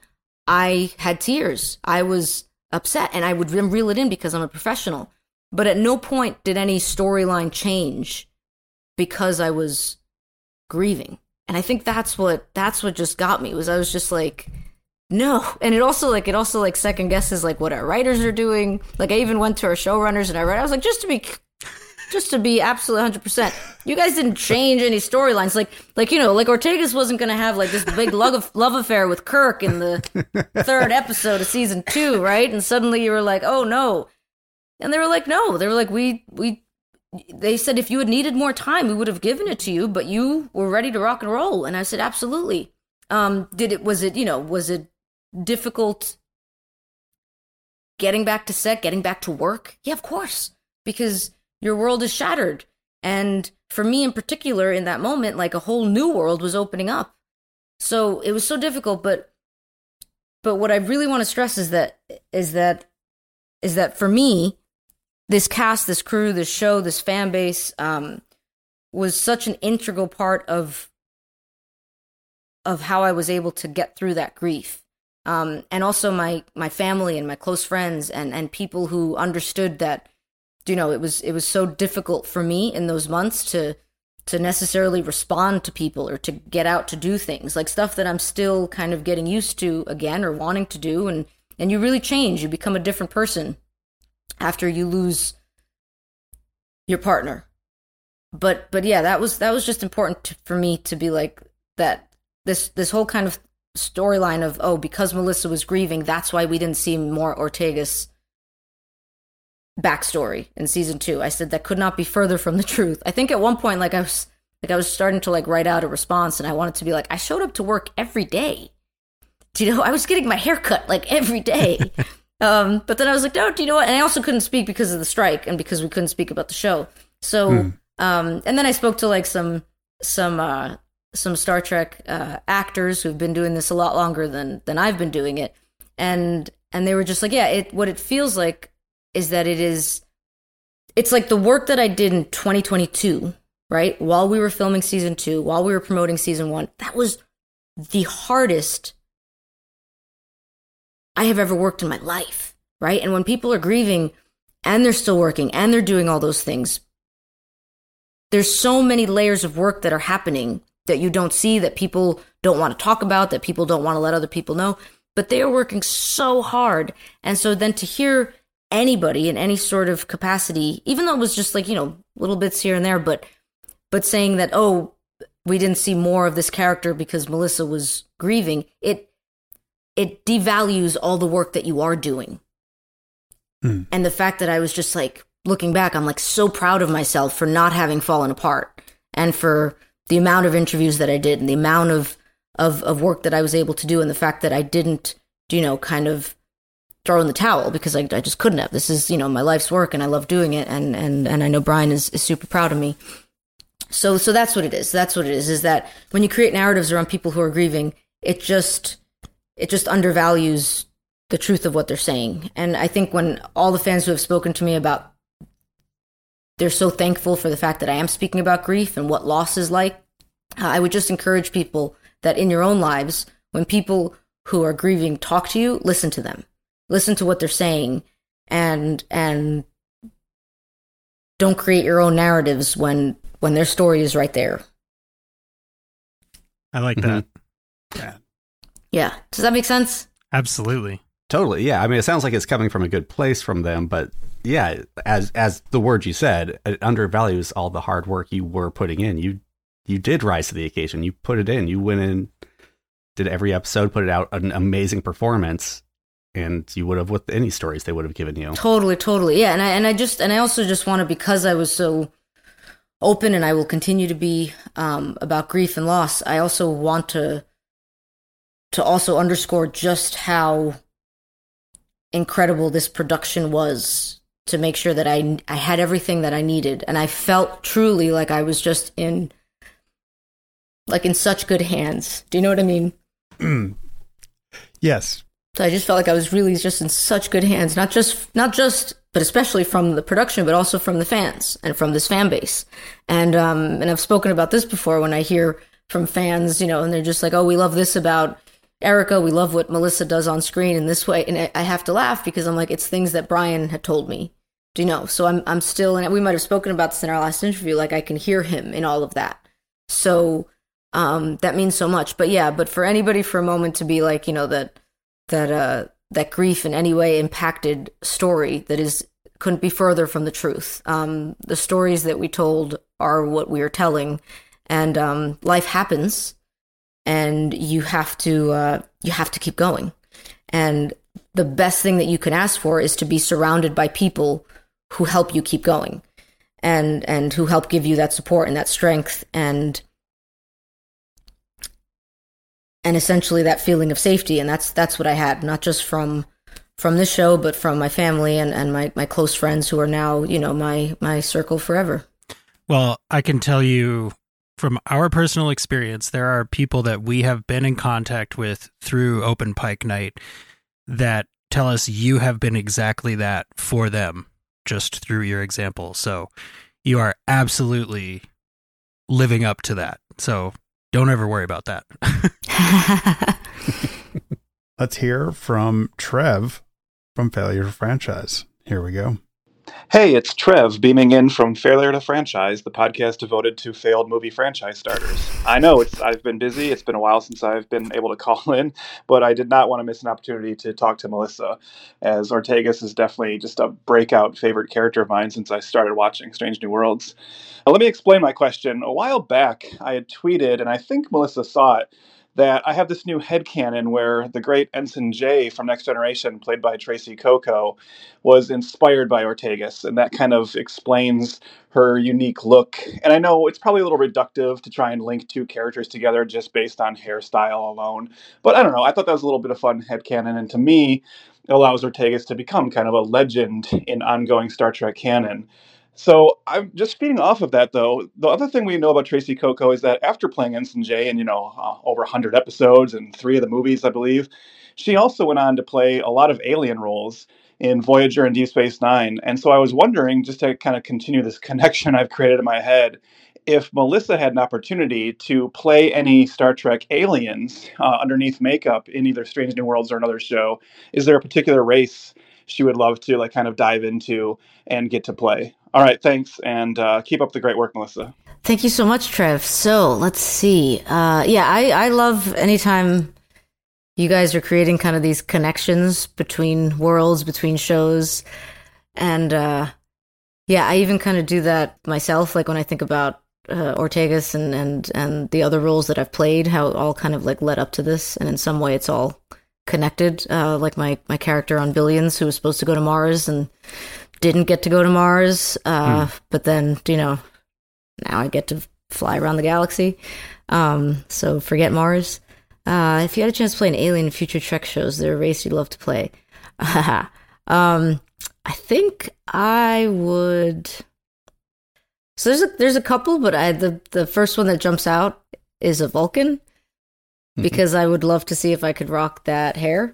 I had tears. I was upset, and I would reel it in because I'm a professional. But at no point did any storyline change because I was grieving. And I think that's what that's what just got me, was I was just like, no. And it also like it also like second guesses like what our writers are doing. Like, I even went to our showrunners and I read, I was like, just to be just to be absolutely one hundred percent, you guys didn't change any storylines. Like, like you know, like Ortega's wasn't going to have like this big love, love affair with Kirk in the third episode of season two, right? And suddenly you were like, oh no. And they were like, no. They were like, we we. They said if you had needed more time, we would have given it to you, but you were ready to rock and roll. And I said, absolutely. Um, did it? Was it? You know, was it difficult getting back to set, getting back to work? Yeah, of course, because your world is shattered. And for me in particular, in that moment, like a whole new world was opening up. So it was so difficult. But but what I really want to stress is that is that is that for me, this cast, this crew, this show, this fan base um, was such an integral part of of how I was able to get through that grief. Um, and also my my family and my close friends and, and people who understood that, you know, it was it was so difficult for me in those months to to necessarily respond to people or to get out to do things, like stuff that I'm still kind of getting used to again or wanting to do. And, and you really change. You become a different person after you lose your partner. But but yeah, that was that was just important to, for me to be like that. This this whole kind of storyline of, oh, because Melissa was grieving, that's why we didn't see more Ortega's backstory in season two. I said that could not be further from the truth. I think at one point, like I was like I was starting to like write out a response, and I wanted to be like, I showed up to work every day. Do you know, I was getting my hair cut like every day. Um, but then I was like, no, do you know what? And I also couldn't speak because of the strike and because we couldn't speak about the show. So, mm. um, and then I spoke to like some, some, uh, some Star Trek, uh, actors who've been doing this a lot longer than, than I've been doing it. And, and they were just like, yeah, it, what it feels like is that it is, it's like the work that I did in twenty twenty-two, right? While we were filming season two, while we were promoting season one, that was the hardest I have ever worked in my life, right? And when people are grieving and they're still working and they're doing all those things, there's so many layers of work that are happening that you don't see, that people don't want to talk about, that people don't want to let other people know, but they are working so hard. And so then to hear anybody in any sort of capacity, even though it was just like, you know, little bits here and there, but but saying that, oh, we didn't see more of this character because Melissa was grieving, it it devalues all the work that you are doing. Mm. And the fact that I was just like, looking back, I'm like so proud of myself for not having fallen apart and for the amount of interviews that I did and the amount of, of, of work that I was able to do, and the fact that I didn't, you know, kind of throw in the towel because I, I just couldn't have. This is, you know, my life's work and I love doing it. And, and, and I know Brian is, is super proud of me. So, so that's what it is. That's what it is, is that when you create narratives around people who are grieving, it just, it just undervalues the truth of what they're saying. And I think when all the fans who have spoken to me about, they're so thankful for the fact that I am speaking about grief and what loss is like, uh, I would just encourage people that in your own lives, when people who are grieving talk to you, listen to them. Listen to what they're saying, and and don't create your own narratives when when their story is right there. I like Mm-hmm. that. Yeah. Yeah. Does that make sense? Absolutely. Totally. Yeah. I mean, it sounds like it's coming from a good place from them, but yeah, as as the word you said, it undervalues all the hard work you were putting in. You you did rise to the occasion. You put it in. You went in, did every episode, put it out, an amazing performance, and you would have with any stories they would have given you. Totally, totally. Yeah, and I and I just and I also just want to, because I was so open, and I will continue to be um, about grief and loss. I also want to to also underscore just how incredible this production was, to make sure that I I had everything that I needed, and I felt truly like I was just in like in such good hands. Do you know what I mean? Yes. So I just felt like I was really just in such good hands, not just, not just, but especially from the production, but also from the fans and from this fan base. And, um, and I've spoken about this before when I hear from fans, you know, and they're just like, oh, we love this about Erica. We love what Melissa does on screen in this way. And I, I have to laugh because I'm like, it's things that Brian had told me, do you know? So I'm, I'm still, and we might've spoken about this in our last interview, like I can hear him in all of that. So, um, that means so much. But yeah, but for anybody for a moment to be like, you know, that, that uh that grief in any way impacted story, that is couldn't be further from the truth. Um the stories that we told are what we are telling, and um life happens, and you have to uh you have to keep going. And the best thing that you can ask for is to be surrounded by people who help you keep going, and and who help give you that support and that strength, and and essentially that feeling of safety. And that's that's what I had, not just from from this show, but from my family and, and my, my close friends who are now, you know, my my circle forever. Well, I can tell you from our personal experience, there are people that we have been in contact with through Open Pike Night that tell us you have been exactly that for them, just through your example. So you are absolutely living up to that. So don't ever worry about that. Let's hear from Trev from Failure to Franchise. Here we go. Hey, it's Trev beaming in from Failure to Franchise, the podcast devoted to failed movie franchise starters. I know it's I've been busy. It's been a while since I've been able to call in, but I did not want to miss an opportunity to talk to Melissa, as Ortegas is definitely just a breakout favorite character of mine since I started watching Strange New Worlds. Now, let me explain my question. A while back, I had tweeted, and I think Melissa saw it, that I have this new headcanon where the great Ensign J from Next Generation, played by Tracy Coco, was inspired by Ortegas, and that kind of explains her unique look. And I know it's probably a little reductive to try and link two characters together just based on hairstyle alone, but I don't know, I thought that was a little bit of fun headcanon, and to me, it allows Ortegas to become kind of a legend in ongoing Star Trek canon. So I'm just feeding off of that, though. The other thing we know about Tracy Coco is that after playing Ensign J in, you know, uh, over one hundred episodes and three of the movies, I believe, she also went on to play a lot of alien roles in Voyager and Deep Space Nine. And so I was wondering, just to kind of continue this connection I've created in my head, if Melissa had an opportunity to play any Star Trek aliens uh, underneath makeup in either Strange New Worlds or another show, is there a particular race she would love to like kind of dive into and get to play? All right, thanks, and uh, keep up the great work, Melissa. Thank you so much, Trev. So let's see. Uh, yeah, I, I love anytime you guys are creating kind of these connections between worlds, between shows. And uh, yeah, I even kind of do that myself, like when I think about uh, Ortegas and, and, and the other roles that I've played, how it all kind of like led up to this. And in some way it's all connected, uh, like my, my character on Billions, who was supposed to go to Mars and didn't get to go to Mars, uh, mm. but then, you know, now I get to fly around the galaxy. Um, so forget Mars. Uh, if you had a chance to play an alien in future Trek shows, they're a race you'd love to play. um, I think I would. So there's a there's a couple, but I the the first one that jumps out is a Vulcan, mm-hmm. because I would love to see if I could rock that hair.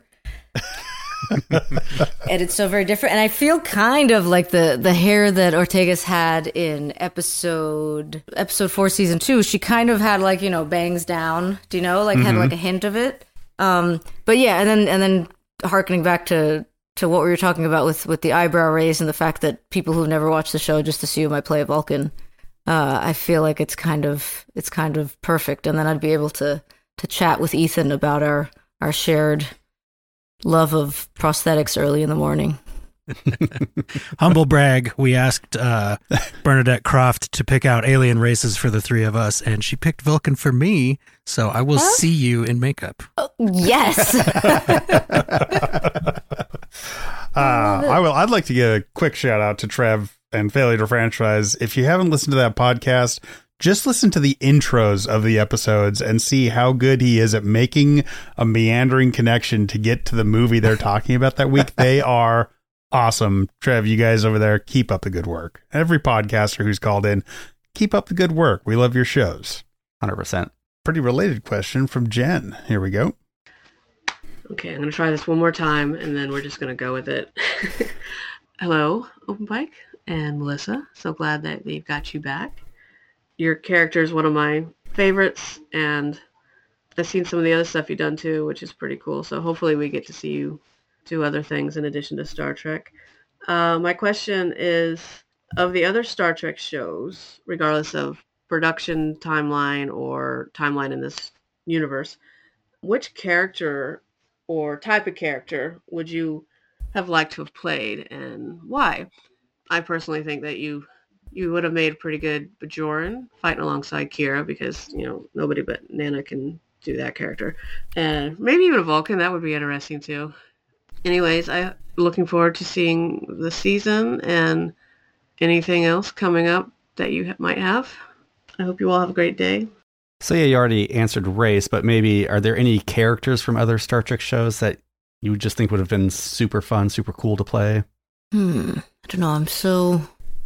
And it's so very different, and I feel kind of like the the hair that Ortegas had in episode episode four, season two. She kind of had like, you know, bangs down. Do you know, like, mm-hmm. had like a hint of it. Um, but yeah, and then and then harkening back to. to what we were talking about with, with the eyebrow raise and the fact that people who've never watched the show just assume I play a Vulcan. Uh, I feel like it's kind of it's kind of perfect, and then I'd be able to to chat with Ethan about our our shared love of prosthetics early in the morning. Humble brag. We asked uh, Bernadette Croft to pick out alien races for the three of us, and she picked Vulcan for me. So I will huh? see you in makeup. Oh, yes. Uh, I will. I'd like to give a quick shout out to Trev and Failure to Franchise. If you haven't listened to that podcast, just listen to the intros of the episodes and see how good he is at making a meandering connection to get to the movie they're talking about that week. They are awesome. Trev, you guys over there, keep up the good work. Every podcaster who's called in, keep up the good work. We love your shows. one hundred percent. Pretty related question from Jen. Here we go. Okay, I'm going to try this one more time, and then we're just going to go with it. Hello, Open Pike and Melissa. So glad that they've got you back. Your character is one of my favorites, and I've seen some of the other stuff you've done too, which is pretty cool. So hopefully we get to see you do other things in addition to Star Trek. Uh, my question is, of the other Star Trek shows, regardless of production timeline or timeline in this universe, which character or type of character would you have liked to have played, and why? I personally think that you you would have made a pretty good Bajoran fighting alongside Kira, because, you know, nobody but Nana can do that character. And maybe even a Vulcan, that would be interesting too. Anyways, I'm looking forward to seeing the season and anything else coming up that you might have. I hope you all have a great day. So yeah, you already answered race, but maybe are there any characters from other Star Trek shows that you would just think would have been super fun, super cool to play? Hmm. I don't know. I'm so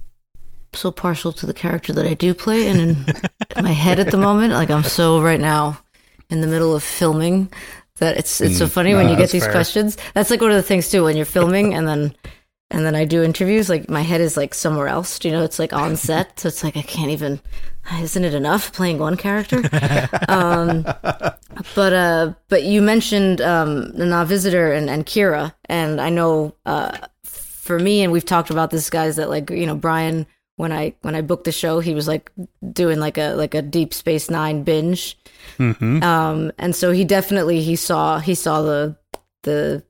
so partial to the character that I do play, and in my head at the moment, like I'm so right now in the middle of filming that it's it's so funny mm, when no, you get these fair. questions. That's like one of the things too, when you're filming and then and then I do interviews, like my head is like somewhere else. Do you know, it's like on set, so it's like I can't even. Isn't it enough playing one character? um, but uh, but you mentioned um, the Na'vi Visitor and, and Kira, and I know uh, for me, and we've talked about this, guys, that like, you know, Brian, when I when I booked the show, he was like doing like a like a Deep Space Nine binge, mm-hmm. um, and so he definitely he saw he saw the the.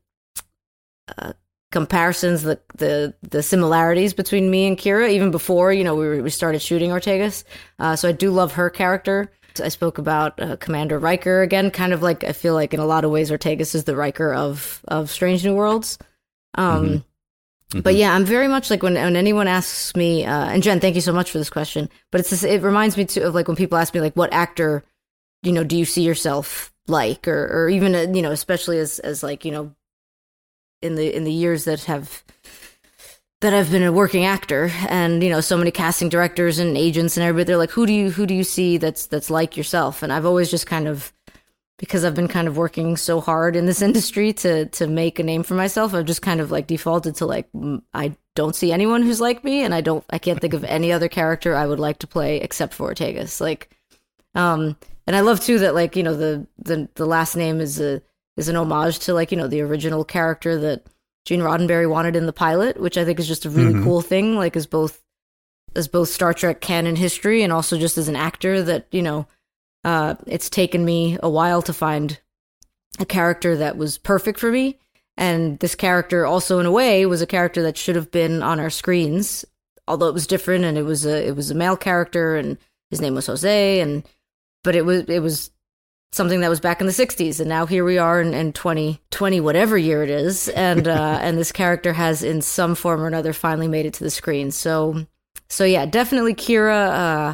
Uh, comparisons, the, the the similarities between me and Kira, even before, you know, we were, we started shooting Ortegas. Uh, so I do love her character. I spoke about uh, Commander Riker again, kind of like, I feel like in a lot of ways Ortegas is the Riker of of Strange New Worlds. Um, mm-hmm. Mm-hmm. But yeah, I'm very much like when when anyone asks me, uh, and Jen, thank you so much for this question. But it's this, it reminds me too of like when people ask me like, what actor, you know, do you see yourself like, or or even uh, you know, especially as as like, you know, in the in the years that have that I've been a working actor, and, you know, so many casting directors and agents and everybody, they're like, who do you who do you see that's that's like yourself? And I've always just kind of, because I've been kind of working so hard in this industry to to make a name for myself, I've just kind of like defaulted to like, I don't see anyone who's like me, and I don't I can't think of any other character I would like to play except for Ortegas. Like, um, and I love too that, like, you know, the the the last name is a is an homage to, like, you know, the original character that Gene Roddenberry wanted in the pilot, which I think is just a really mm-hmm. cool thing, like as both as both Star Trek canon history and also just as an actor, that, you know, uh, it's taken me a while to find a character that was perfect for me. And this character also, in a way, was a character that should have been on our screens, although it was different, and it was a it was a male character, and his name was Jose, and but it was it was something that was back in the sixties, and now here we are in, in twenty twenty, whatever year it is, and uh, and this character has, in some form or another, finally made it to the screen. So, so yeah, definitely Kira. Uh,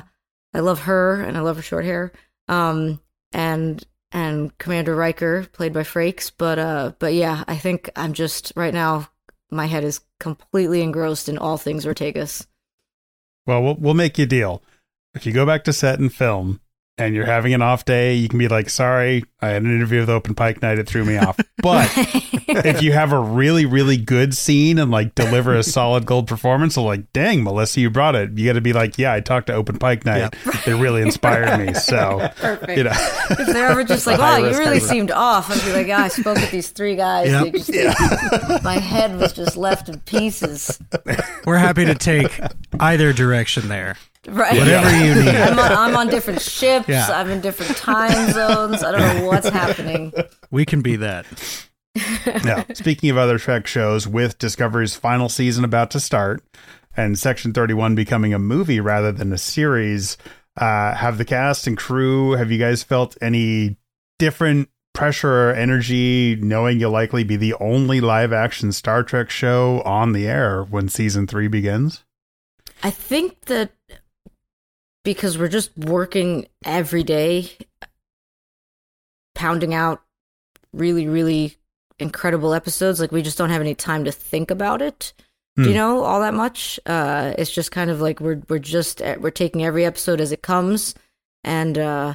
I love her, and I love her short hair. Um, and and Commander Riker, played by Frakes. But uh, but yeah, I think I'm just right now. My head is completely engrossed in all things Ortegas. Well, we'll we'll make you a deal. If you go back to set and film, and you're having an off day, you can be like, sorry, I had an interview with Open Pike Night, it threw me off. But if you have a really, really good scene and like deliver a solid gold performance, so like, dang, Melissa, you brought it. You got to be like, yeah, I talked to Open Pike Night. Yep. They really inspired me. So, perfect. You know. If they're ever just like, wow, you really seemed off, I'd be like, yeah, I spoke with these three guys. Yep. They just, Yeah. My head was just left in pieces. We're happy to take either direction there. Right. Whatever you need. I'm on, I'm on different ships. Yeah. I'm in different time zones. I don't know what's happening. We can be that. Now, speaking of other Trek shows, with Discovery's final season about to start and Section thirty-one becoming a movie rather than a series, uh, have the cast and crew, have you guys felt any different pressure or energy knowing you'll likely be the only live action Star Trek show on the air when season three begins? I think that because we're just working every day, pounding out really, really incredible episodes, like we just don't have any time to think about it, mm. you know, all that much. Uh, it's just kind of like we're we're just we're taking every episode as it comes, and uh,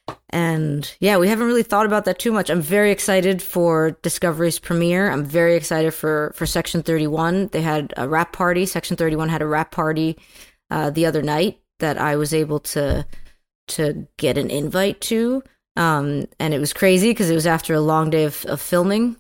and yeah, we haven't really thought about that too much. I'm very excited for Discovery's premiere. I'm very excited for for Section thirty-one. They had a wrap party. Section thirty-one had a wrap party uh, the other night that I was able to to get an invite to, um, and it was crazy because it was after a long day of, of filming,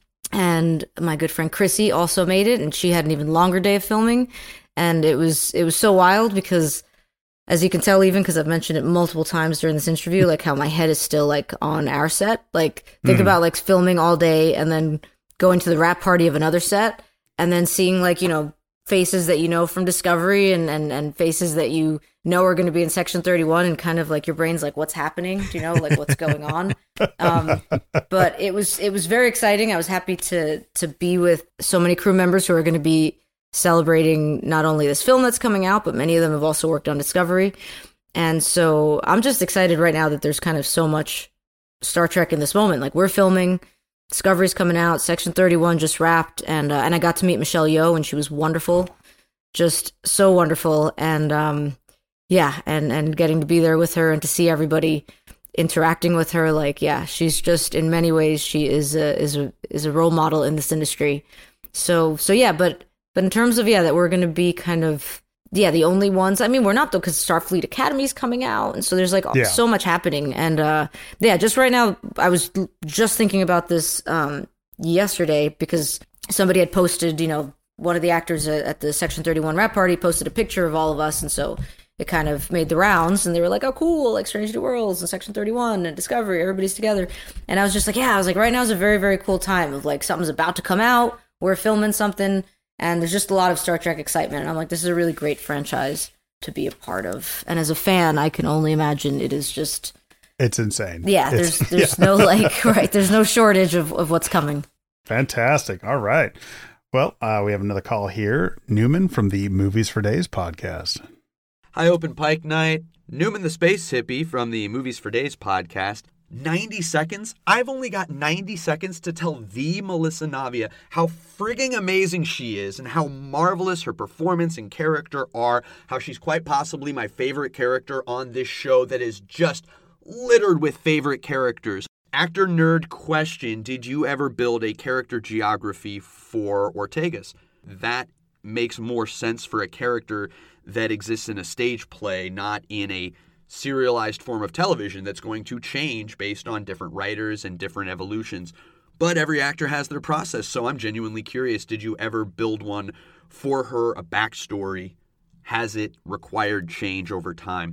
and my good friend Chrissy also made it, and she had an even longer day of filming, and it was it was so wild because, as you can tell, even because I've mentioned it multiple times during this interview, like how my head is still like on our set. Like think mm. about like filming all day and then going to the wrap party of another set, and then seeing like, you know, faces that you know from Discovery and, and, and faces that you know are going to be in Section thirty-one, and kind of like your brain's like, what's happening? Do you know, like what's going on? Um, but it was it was very exciting. I was happy to to be with so many crew members who are going to be celebrating not only this film that's coming out, but many of them have also worked on Discovery. And so I'm just excited right now that there's kind of so much Star Trek in this moment. Like we're filming, Discovery's coming out, Section thirty-one just wrapped, and uh, and I got to meet Michelle Yeoh, and she was wonderful, just so wonderful, and um, yeah, and and getting to be there with her and to see everybody interacting with her, like yeah, she's just in many ways she is a is a is a role model in this industry. So so yeah, but but in terms of yeah, that we're going to be kind of yeah the only ones. I mean, we're not though, because Starfleet Academy's coming out, and so there's like yeah. so much happening. And uh, yeah, just right now, I was just thinking about this um, yesterday because somebody had posted, you know, one of the actors at the Section thirty-one wrap party posted a picture of all of us, and so it kind of made the rounds, and they were like, oh, cool, like Strange New Worlds and Section thirty-one and Discovery, everybody's together. And I was just like, yeah, I was like, right now is a very, very cool time of like something's about to come out, we're filming something, and there's just a lot of Star Trek excitement. And I'm like, this is a really great franchise to be a part of. And as a fan, I can only imagine it is just... It's insane. Yeah, it's, there's there's yeah. no like, right, there's no shortage of, of what's coming. Fantastic. All right. Well, uh, we have another call here. Newman from the Movies for Days podcast. Hi, Open Pike Night. Newman the Space Hippie from the Movies for Days podcast. ninety seconds? I've only got ninety seconds to tell the Melissa Navia how frigging amazing she is and how marvelous her performance and character are, how she's quite possibly my favorite character on this show that is just littered with favorite characters. Actor nerd question, did you ever build a character geography for Ortegas? That makes more sense for a character that exists in a stage play, not in a serialized form of television that's going to change based on different writers and different evolutions. But every actor has their process, so I'm genuinely curious, did you ever build one for her, a backstory? Has it required change over time?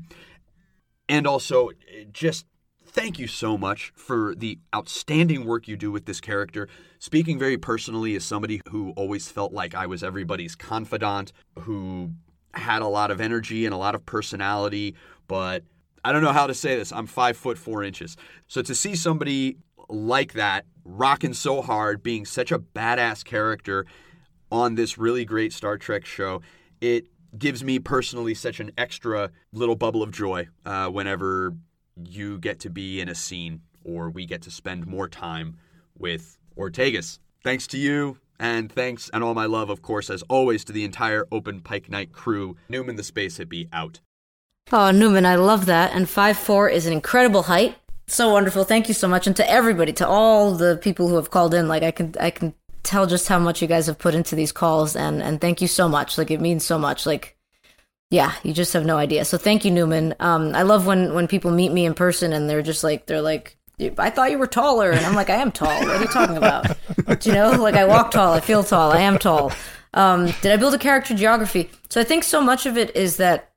And also, just thank you so much for the outstanding work you do with this character. Speaking very personally as somebody who always felt like I was everybody's confidant, who had a lot of energy and a lot of personality, but I don't know how to say this. I'm five foot four inches. So to see somebody like that rocking so hard, being such a badass character on this really great Star Trek show, it gives me personally such an extra little bubble of joy uh, whenever you get to be in a scene or we get to spend more time with Ortegas. Thanks to you, and thanks and all my love, of course, as always, to the entire Open Pike Night crew. Newman the Space Hippie out. Oh, Newman, I love that. And five four is an incredible height. So wonderful. Thank you so much. And to everybody, to all the people who have called in, like I can I can tell just how much you guys have put into these calls, and, and thank you so much. Like, it means so much. Like, yeah, you just have no idea. So thank you, Newman. Um, I love when, when people meet me in person and they're just like, they're like, I thought you were taller. And I'm like, I am tall. What are you talking about? Do you know, like, I walk tall. I feel tall. I am tall. Um, did I build a character geography? So I think so much of it is that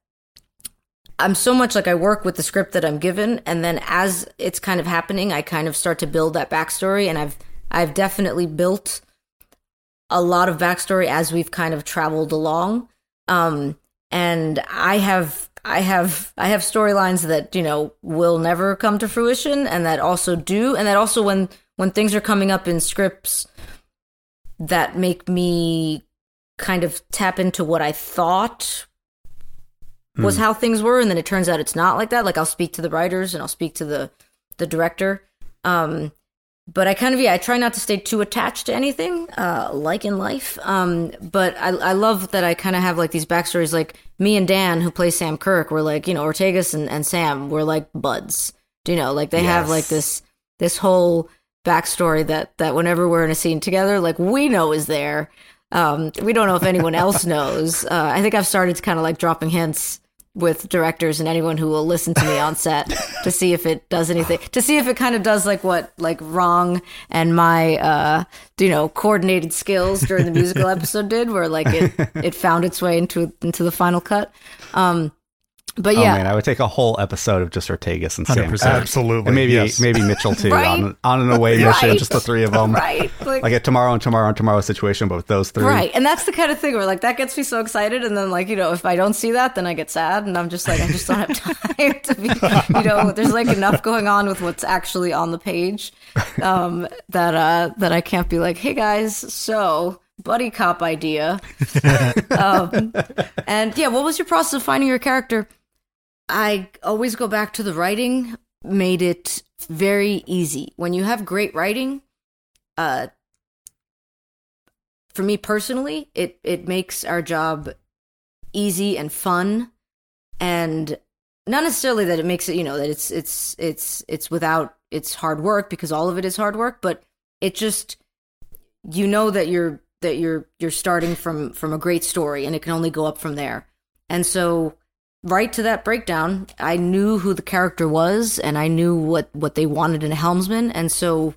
I'm so much like I work with the script that I'm given. And then as it's kind of happening, I kind of start to build that backstory. And I've, I've definitely built a lot of backstory as we've kind of traveled along. Um, and I have, I have, I have storylines that, you know, will never come to fruition, and that also do. And that also when, when things are coming up in scripts that make me kind of tap into what I thought was hmm. how things were. And then it turns out it's not like that. Like, I'll speak to the writers and I'll speak to the, the director. Um, But I kind of, yeah, I try not to stay too attached to anything, uh, like in life. Um, but I, I love that I kind of have like these backstories. Like me and Dan, who plays Sam Kirk, we're like, you know, Ortegas and, and Sam, we're like buds. Do you know, like they yes. have like this this whole backstory that that whenever we're in a scene together, like we know is there. Um, we don't know if anyone else knows. Uh, I think I've started to kind of like dropping hints with directors and anyone who will listen to me on set to see if it does anything, to see if it kind of does like what like Wrong and my uh you know coordinated skills during the musical episode did, where like it it found its way into into the final cut. Um But yeah, oh man, I would take a whole episode of just Ortegas and Sam. Absolutely, and maybe yes. maybe Mitchell too right? on on an away right. mission, just the three of them, right? Like, like a tomorrow and tomorrow and tomorrow situation, but with those three, right? And that's the kind of thing where like that gets me so excited, and then like you know if I don't see that, then I get sad, and I'm just like I just don't have time to be, you know, there's like enough going on with what's actually on the page, um, that uh that I can't be like, hey guys, so. Buddy cop idea, um, and yeah, what was your process of finding your character? I always go back to the writing made it very easy. When you have great writing, uh, for me personally, it, it makes our job easy and fun, and not necessarily that it makes it, you know, that it's it's it's it's without it's hard work, because all of it is hard work, but it just, you know that you're that you're you're starting from from a great story, and it can only go up from there. And so right to that breakdown, I knew who the character was, and I knew what what they wanted in a helmsman, and so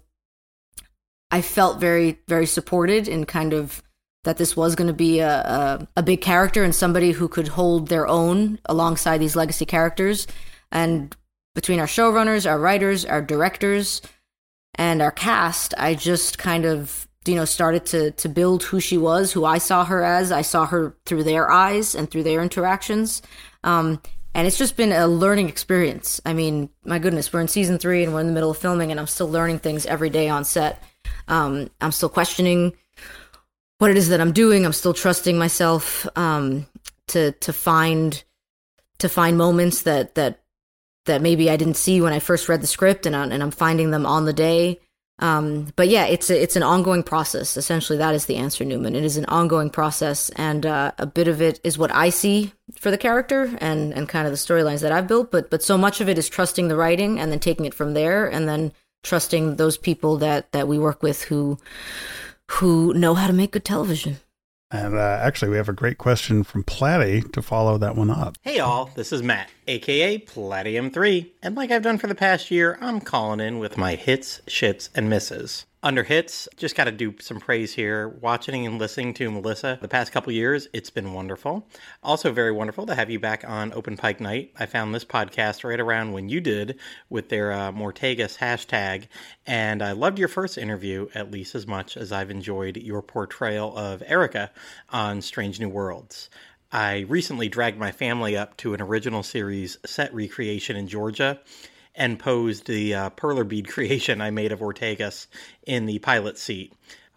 I felt very very supported in kind of that this was going to be a, a a big character and somebody who could hold their own alongside these legacy characters. And between our showrunners, our writers, our directors, and our cast, I just kind of, you know, started to to build who she was, who I saw her as. I saw her through their eyes and through their interactions. Um, and it's just been a learning experience. I mean, my goodness, we're in season three and we're in the middle of filming, and I'm still learning things every day on set. Um, I'm still questioning what it is that I'm doing. I'm still trusting myself um, to to find to find moments that that that maybe I didn't see when I first read the script, and, I, and I'm finding them on the day. Um, but yeah, it's a, it's an ongoing process. Essentially, that is the answer, Newman. It is an ongoing process, and uh, a bit of it is what I see for the character and, and kind of the storylines that I've built. But but so much of it is trusting the writing and then taking it from there, and then trusting those people that, that we work with who who know how to make good television. And uh, actually, we have a great question from Platty to follow that one up. Hey, all. This is Matt, a k a. Platium three. And like I've done for the past year, I'm calling in with my hits, shits, and misses. Under hits, just got to do some praise here. Watching and listening to Melissa the past couple years, it's been wonderful. Also very wonderful to have you back on Open Pike Night. I found this podcast right around when you did with their uh, Mortegas hashtag, and I loved your first interview at least as much as I've enjoyed your portrayal of Erica on Strange New Worlds. I recently dragged my family up to an original series set recreation in Georgia and posed the uh, perler bead creation I made of Ortegas in the pilot seat.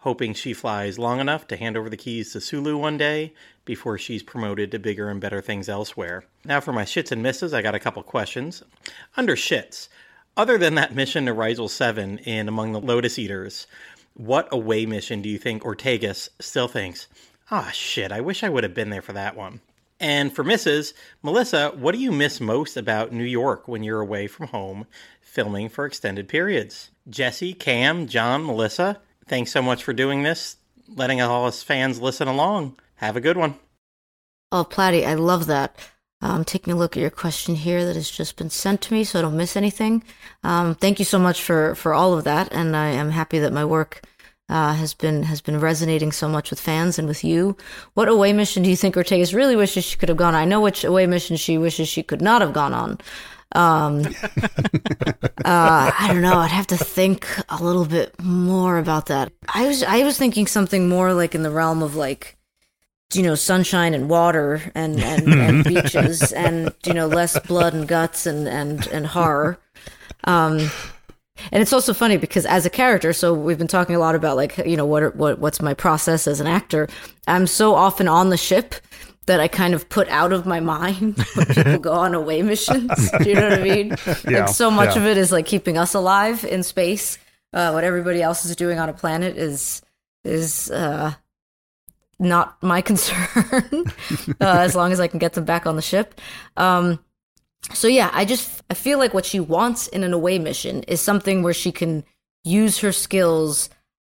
hoping she flies long enough to hand over the keys to Sulu one day before she's promoted to bigger and better things elsewhere. Now for my shits and misses, I got a couple questions. Under shits, other than that mission to Rizal seven in Among the Lotus Eaters, what away mission do you think Ortegas still thinks, ah, shit, I wish I would have been there for that one? And for misses, Melissa, what do you miss most about New York when you're away from home filming for extended periods? Jesse, Cam, John, Melissa, thanks so much for doing this, letting all us fans listen along. Have a good one. Oh, Platty, I love that. I'm taking a look at your question here that has just been sent to me so I don't miss anything. Um, thank you so much for, for all of that, and I am happy that my work uh, has been has been resonating so much with fans and with you. What away mission do you think Ortegas really wishes she could have gone on? I know which away mission she wishes she could not have gone on. Um, uh, I don't know. I'd have to think a little bit more about that. I was I was thinking something more like in the realm of like, you know, sunshine and water and, and, and beaches and, you know, less blood and guts and, and, and horror. Um, and it's also funny because as a character, so we've been talking a lot about like, you know, what, are, what what's my process as an actor. I'm so often on the ship that I kind of put out of my mind when people go on away missions. Do you know what I mean? Yeah, like so much yeah. of it is like keeping us alive in space. Uh, what everybody else is doing on a planet is, is, uh, not my concern, uh, as long as I can get them back on the ship. Um, so yeah, I just, I feel like what she wants in an away mission is something where she can use her skills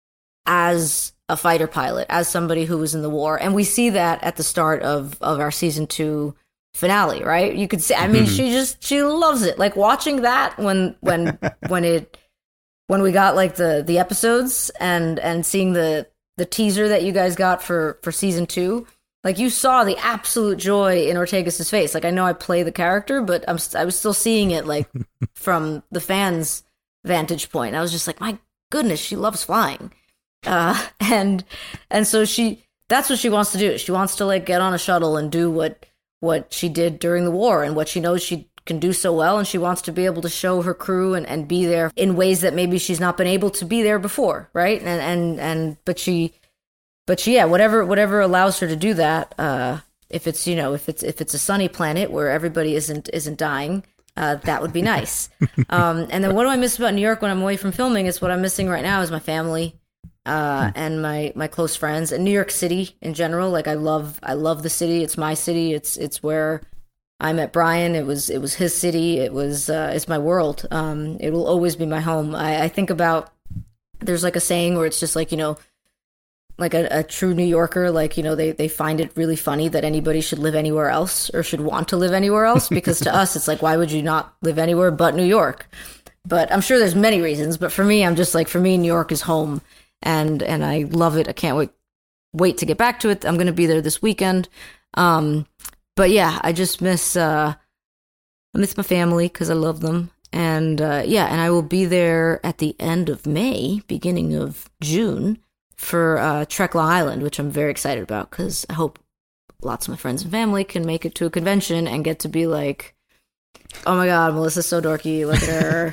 as a fighter pilot, as somebody who was in the war. And we see that at the start of, of our season two finale, right? You could see, I mean, she just, she loves it. Like watching that when, when, when it, when we got like the, the episodes and, and seeing the, the teaser that you guys got for, for season two, like you saw the absolute joy in Ortegas' face. Like I know I play the character, but I'm I was still seeing it like from the fans' vantage point. I was just like, my goodness, she loves flying, uh, and and so she that's what she wants to do. She wants to like get on a shuttle and do what what she did during the war and what she knows she can do so well, and she wants to be able to show her crew and, and be there in ways that maybe she's not been able to be there before, right? And and and but she but she yeah, whatever whatever allows her to do that, uh if it's, you know, if it's if it's a sunny planet where everybody isn't isn't dying, uh that would be nice. Um and then what do I miss about New York when I'm away from filming? Is what I'm missing right now is my family, uh and my my close friends, and New York City in general. Like I love I love the city. It's my city. It's it's where I met Brian. It was it was his city. It was uh, it's my world. Um, it will always be my home. I, I think about, there's like a saying where it's just like, you know, like a, a true New Yorker, like, you know, they, they find it really funny that anybody should live anywhere else or should want to live anywhere else, because to us it's like, why would you not live anywhere but New York? But I'm sure there's many reasons. But for me, I'm just like, for me, New York is home, and and I love it. I can't wait wait to get back to it. I'm going to be there this weekend. Um, But yeah, I just miss uh, I miss my family because I love them, and uh, yeah, and I will be there at the end of May, beginning of June for uh, Trek Long Island, which I'm very excited about because I hope lots of my friends and family can make it to a convention and get to be like, oh my god, Melissa's so dorky, look at her.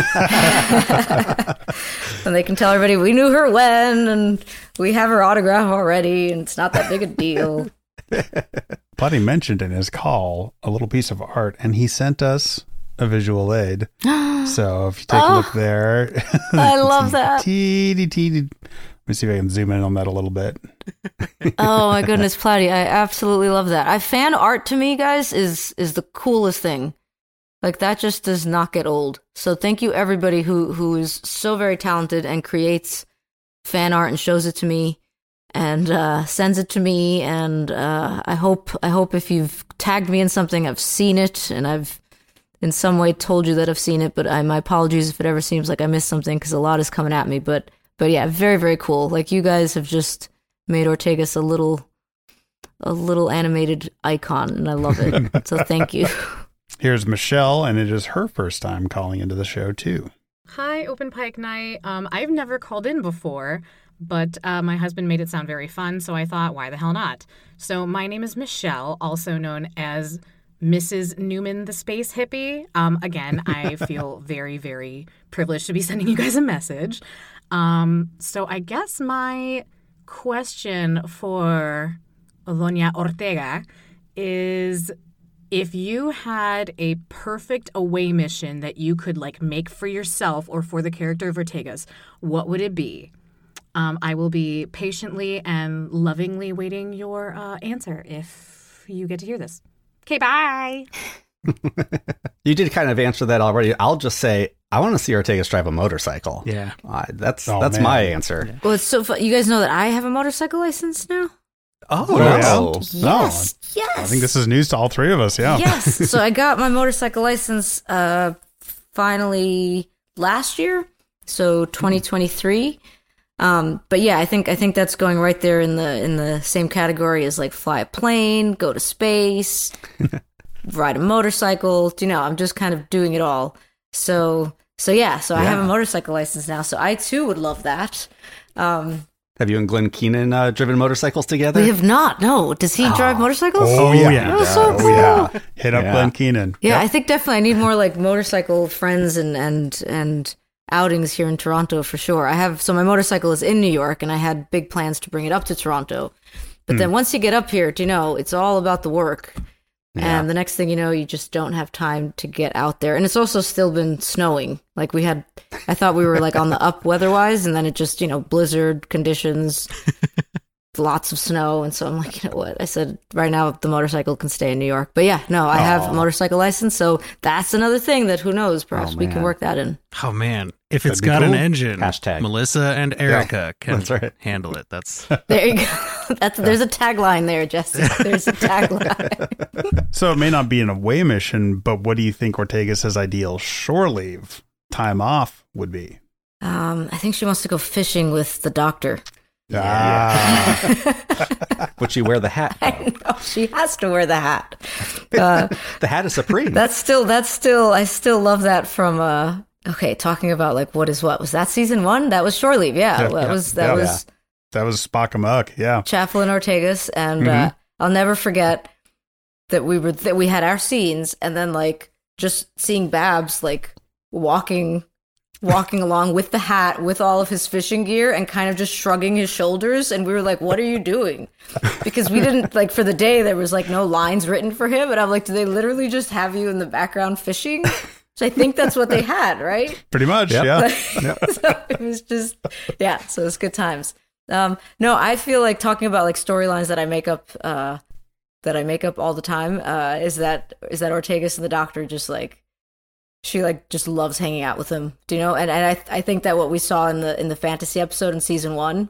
And they can tell everybody we knew her when, and we have her autograph already, and it's not that big a deal. Buddy mentioned in his call a little piece of art, and he sent us a visual aid. So if you take Oh, a look there, I love that. Teeny, teeny. Let me see if I can zoom in on that a little bit. Oh my goodness, Platty, I absolutely love that. I fan art to me, guys, is is the coolest thing. Like that just does not get old. So thank you everybody who who is so very talented and creates fan art and shows it to me and uh, sends it to me. And uh, I hope I hope if you've tagged me in something, I've seen it and I've in some way told you that I've seen it. But I, my apologies if it ever seems like I missed something, because a lot is coming at me. But but yeah, very very cool. Like you guys have just made Ortegas a little a little animated icon, and I love it. So thank you. Here's Michelle, and it is her first time calling into the show too. Hi, Open Pike Night. Um, I've never called in before, but uh, my husband made it sound very fun, so I thought, why the hell not? So my name is Michelle, also known as Missus Newman the Space Hippie. Um, again, I feel very, very privileged to be sending you guys a message. Um, so I guess my question for Doña Ortega is, if you had a perfect away mission that you could like make for yourself or for the character of Ortega's, what would it be? Um, I will be patiently and lovingly waiting your uh, answer if you get to hear this. Okay, bye. You did kind of answer that already. I'll just say, I want to see Ortegas drive a motorcycle. Yeah. Uh, that's Oh, that's man. my answer. Well, it's so fun. You guys know that I have a motorcycle license now? Oh, Oh, no. yeah? Yes, No. yes. I think this is news to all three of us, yeah. Yes. So I got my motorcycle license uh, finally last year, so twenty twenty-three. Um, but yeah, I think I think that's going right there in the in the same category as like fly a plane, go to space, ride a motorcycle. You know, I'm just kind of doing it all. So so yeah, so I have a Yeah. motorcycle license now. So I too would love that. Um, Have you and Glenn Keenan uh, driven motorcycles together? we have not. No, does he drive motorcycles? Oh, yeah. yeah. Oh, so Oh, cool. yeah. Hit up Yeah. Glenn Keenan. Yeah, Yep. I think definitely I need more like motorcycle friends and and and outings here in Toronto for sure. I have so my motorcycle is in New York and I had big plans to bring it up to Toronto. But then once you get up here, do you know, it's all about the work. Yeah. And the next thing you know, you just don't have time to get out there. And it's also still been snowing. Like we had I thought we were like on the up weather-wise and then it just, you know, blizzard conditions. Lots of snow, and so I'm like, you know what? I said, right now the motorcycle can stay in New York. But yeah, no, I have Aw. a motorcycle license, so that's another thing that who knows? Perhaps Oh, we can man. work that in. Oh man, if That'd it's be got an cool. engine, Hashtag. Melissa and Erica can that's right. handle it. That's There you go. That's there's a tagline there, Jesse. There's a tagline. So it may not be an away mission, but what do you think Ortegas' ideal shore leave time off would be? um, I think she wants to go fishing with the doctor. Ah, Would she wear the hat? though? I know she has to wear the hat. Uh, The hat is supreme. that's still that's still I still love that from uh okay, talking about like what is what was that season one? That was shore leave, yeah. Yeah, that yeah, was that yeah. was that was Spock Amok, yeah. Chaplin Ortegas, and uh, I'll never forget that we were that we had our scenes, and then like just seeing Babs like walking walking along with the hat with all of his fishing gear and kind of just shrugging his shoulders, and we were like, what are you doing? Because we didn't like for the day there was like no lines written for him, and I'm like, do they literally just have you in the background fishing? So I think that's what they had, right? Pretty much, Yep. yeah. So it was just yeah, so it was good times. Um no, I feel like talking about like storylines that I make up uh that I make up all the time uh is that is that Ortegas and the doctor just like she like just loves hanging out with him. Do you know? And and I I think that what we saw in the in the fantasy episode in season one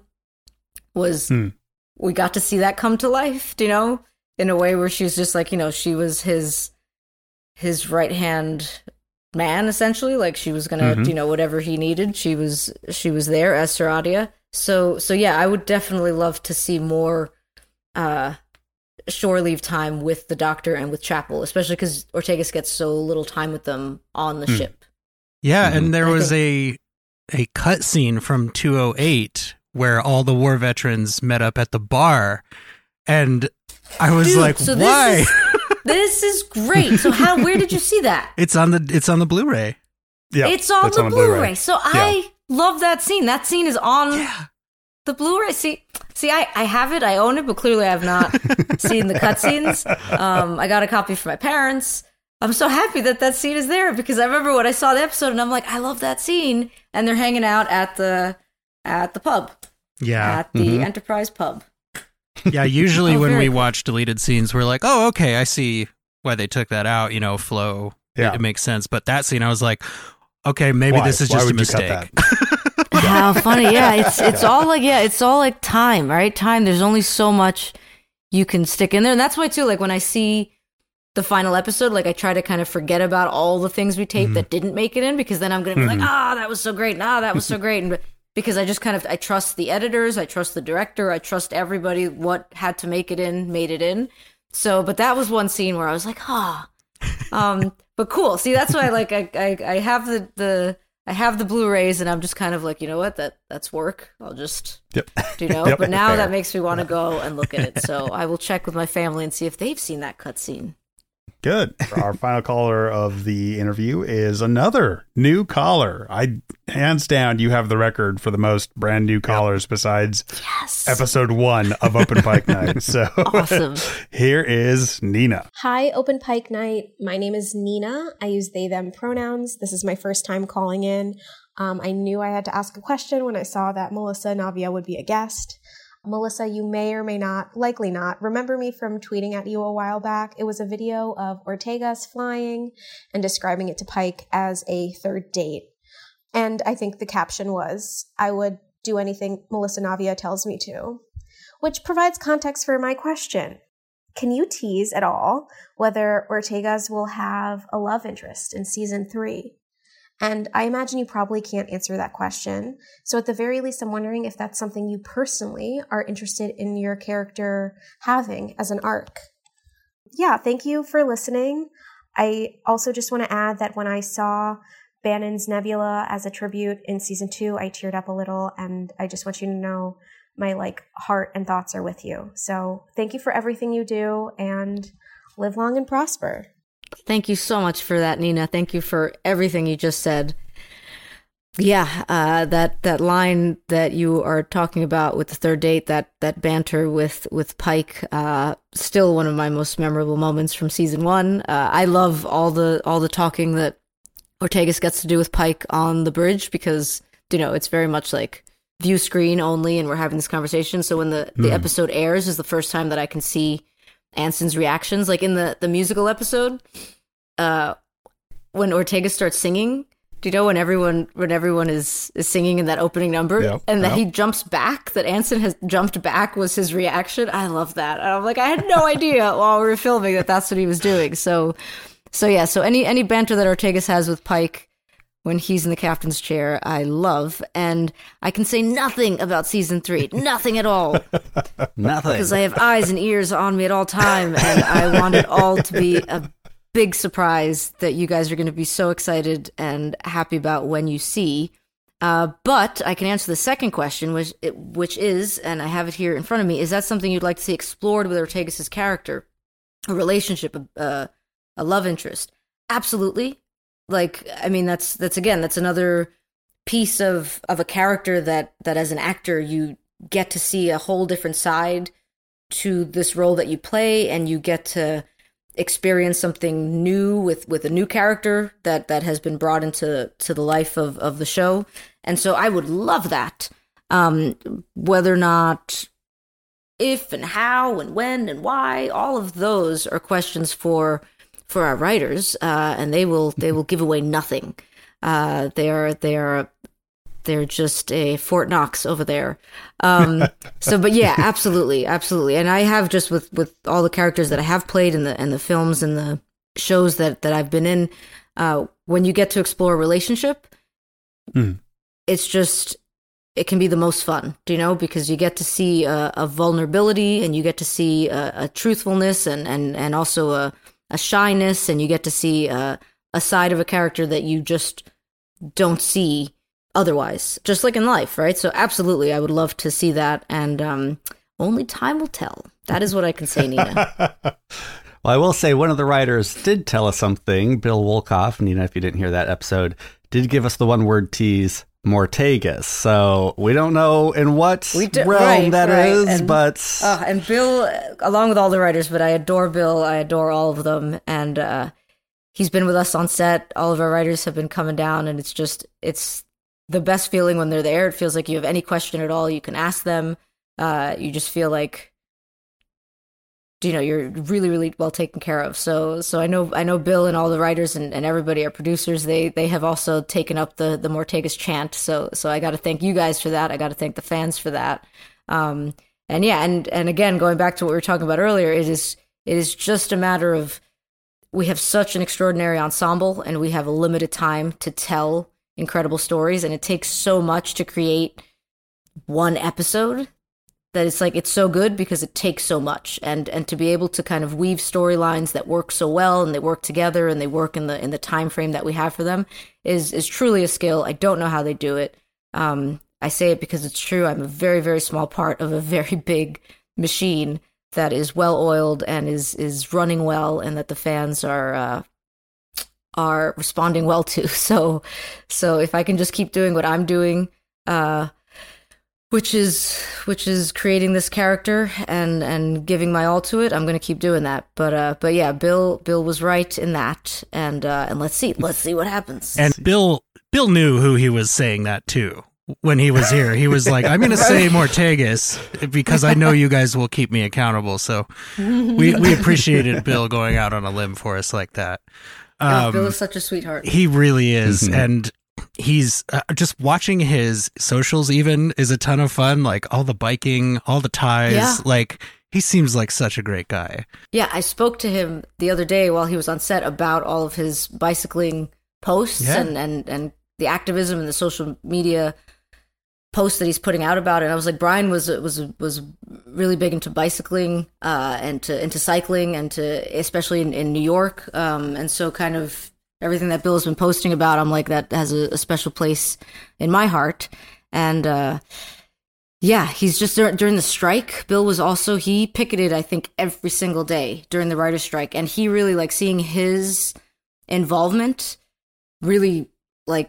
was Hmm. we got to see that come to life, do you know? In a way where she's just like, you know, she was his his right hand man essentially, like she was gonna Mhm. you know whatever he needed, she was she was there as Saradia. So so yeah, I would definitely love to see more uh shore leave time with the doctor and with Chapel, especially because Ortegas gets so little time with them on the Hmm. ship. yeah. Mhm. And there I was a a cut scene from two oh eight where all the war veterans met up at the bar, and I was Dude, like, so why? This is, this is great. So how where did you see that? It's on the it's on the Blu-ray. Yeah, It's on that's the on Blu-ray. So Yeah. I love that scene. That scene is on Yeah. the Blu-ray. See, see, I, I have it. I own it, but clearly I have not seen the cutscenes. Um, I got a copy from my parents. I'm so happy that that scene is there because I remember when I saw the episode and I'm like, I love that scene. And they're hanging out at the at the pub, Yeah. at the Mhm. Enterprise pub. Yeah, usually Oh, when very we cool. watch deleted scenes, we're like, oh, okay, I see why they took that out, you know, flow. Yeah. It, it makes sense. But that scene, I was like, okay, maybe Why? this is Why just a would you cut mistake. that? How funny. Yeah, it's it's all like yeah, it's all like time, right? Time. There's only so much you can stick in there. And that's why too, like when I see the final episode, like I try to kind of forget about all the things we taped Mhm. that didn't make it in, because then I'm gonna be like, Mhm. ah, that was so great, ah, that was so great. And because I just kind of I trust the editors, I trust the director, I trust everybody what had to make it in, made it in. So but that was one scene where I was like, ah. Um but cool. See, that's why like I I, I have the, the I have the Blu-rays and I'm just kind of like, you know what, that that's work. I'll just Yep. you know. Yep. But now Fair. that makes me want to go and look at it. So I will check with my family and see if they've seen that cutscene. Good. Our final caller of the interview is another new caller. I hands down, you have the record for the most brand new callers besides yes. episode one of Open Pike Night. So awesome. Here is Nina. Hi, Open Pike Night. My name is Nina. I use they, them pronouns. This is my first time calling in. Um, I knew I had to ask a question when I saw that Melissa Navia would be a guest. Melissa, you may or may not, likely not, remember me from tweeting at you a while back. It was a video of Ortegas flying and describing it to Pike as a third date. And I think the caption was, I would do anything Melissa Navia tells me to, which provides context for my question. Can you tease at all whether Ortegas will have a love interest in season three? And I imagine you probably can't answer that question. So at the very least, I'm wondering if that's something you personally are interested in your character having as an arc. Yeah, thank you for listening. I also just want to add that when I saw Bannon's Nebula as a tribute in season two, I teared up a little, and I just want you to know my like heart and thoughts are with you. So thank you for everything you do, and live long and prosper. Thank you so much for that, Nina. Thank you for everything you just said. Yeah, uh, that that line that you are talking about with the third date, that that banter with with Pike, uh, still one of my most memorable moments from season one. Uh, I love all the all the talking that Ortegas gets to do with Pike on the bridge because, you know, it's very much like view screen only, and we're having this conversation. So when the, the mm. episode airs is the first time that I can see Anson's reactions. Like in the, the musical episode, uh, when Ortega starts singing, do you know when everyone when everyone is, is singing in that opening number, yep, and that yep. he jumps back, that Anson has jumped back was his reaction? I love that. And I'm like, I had no idea while we were filming that that's what he was doing. So, so yeah. So any any banter that Ortegas has with Pike when he's in the captain's chair, I love. And I can say nothing about season three. Nothing at all. Nothing. Because I have eyes and ears on me at all time, and I want it all to be a big surprise that you guys are going to be so excited and happy about when you see. Uh, but I can answer the second question, which which is, and I have it here in front of me, is that something you'd like to see explored with Ortegas' character? A relationship, a, a love interest? Absolutely. Like, I mean, that's, that's again, that's another piece of, of a character that, that as an actor, you get to see a whole different side to this role that you play, and you get to experience something new with, with a new character that, that has been brought into to the life of, of the show. And so I would love that. Um, whether or not, if and how and when and why, all of those are questions for for our writers, uh, and they will they will give away nothing. Uh, they are they are they're just a Fort Knox over there. Um, so, but yeah, absolutely, absolutely. And I have just with, with all the characters that I have played in the and the films and the shows that, that I've been in, uh, when you get to explore a relationship, mm. it's just it can be the most fun, you know, because you get to see a, a vulnerability, and you get to see a, a truthfulness, and and and also a a shyness, and you get to see a, a side of a character that you just don't see otherwise, just like in life, right? So absolutely, I would love to see that, and um, only time will tell. That is what I can say, Nina. Well, I will say one of the writers did tell us something. Bill Wolkoff, Nina, if you didn't hear that episode, did give us the one-word tease, Mortegas. So we don't know in what we do, realm right, that right. is, and, but... Uh, and Bill, along with all the writers, but I adore Bill, I adore all of them, and uh, he's been with us on set. All of our writers have been coming down, and it's just, it's the best feeling when they're there. It feels like you have any question at all, you can ask them. Uh, you just feel like, you know, you're really, really well taken care of. So, so I know, I know Bill and all the writers and, and everybody, our producers, they, they have also taken up the, the Mortegas chant. So, so I got to thank you guys for that. I got to thank the fans for that. Um, and yeah, and, and again, going back to what we were talking about earlier, it is, it is just a matter of, we have such an extraordinary ensemble, and we have a limited time to tell incredible stories. And it takes so much to create one episode, that it's like, it's so good because it takes so much, and and to be able to kind of weave storylines that work so well, and they work together, and they work in the in the time frame that we have for them, is is truly a skill. I don't know how they do it. Um, I say it because it's true. I'm a very, very small part of a very big machine that is well oiled and is is running well, and that the fans are uh, are responding well to. So so if I can just keep doing what I'm doing, uh, which is which is creating this character and and giving my all to it, I'm going to keep doing that. But uh, but yeah, Bill Bill was right in that, and uh, and let's see let's see what happens. And Bill Bill knew who he was saying that to. When he was here, he was like, I'm going to say Mortagus because I know you guys will keep me accountable. So we, we appreciated Bill going out on a limb for us like that. Um, oh, Bill Um, is such a sweetheart. He really is. Mhm. And he's uh, just watching his socials even is a ton of fun. Like all the biking, all the ties. Yeah. Like he seems like such a great guy. Yeah, I spoke to him the other day while he was on set about all of his bicycling posts Yeah. and, and, and the activism and the social media posts that he's putting out about it. And I was like, Brian was was was really big into bicycling uh, and to into cycling and to especially in, in New York. Um, and so kind of everything that Bill has been posting about, I'm like, that has a, a special place in my heart. And uh, yeah, he's just dur- during the strike. Bill was also he picketed, I think, every single day during the writer's strike, and he really like seeing his involvement really like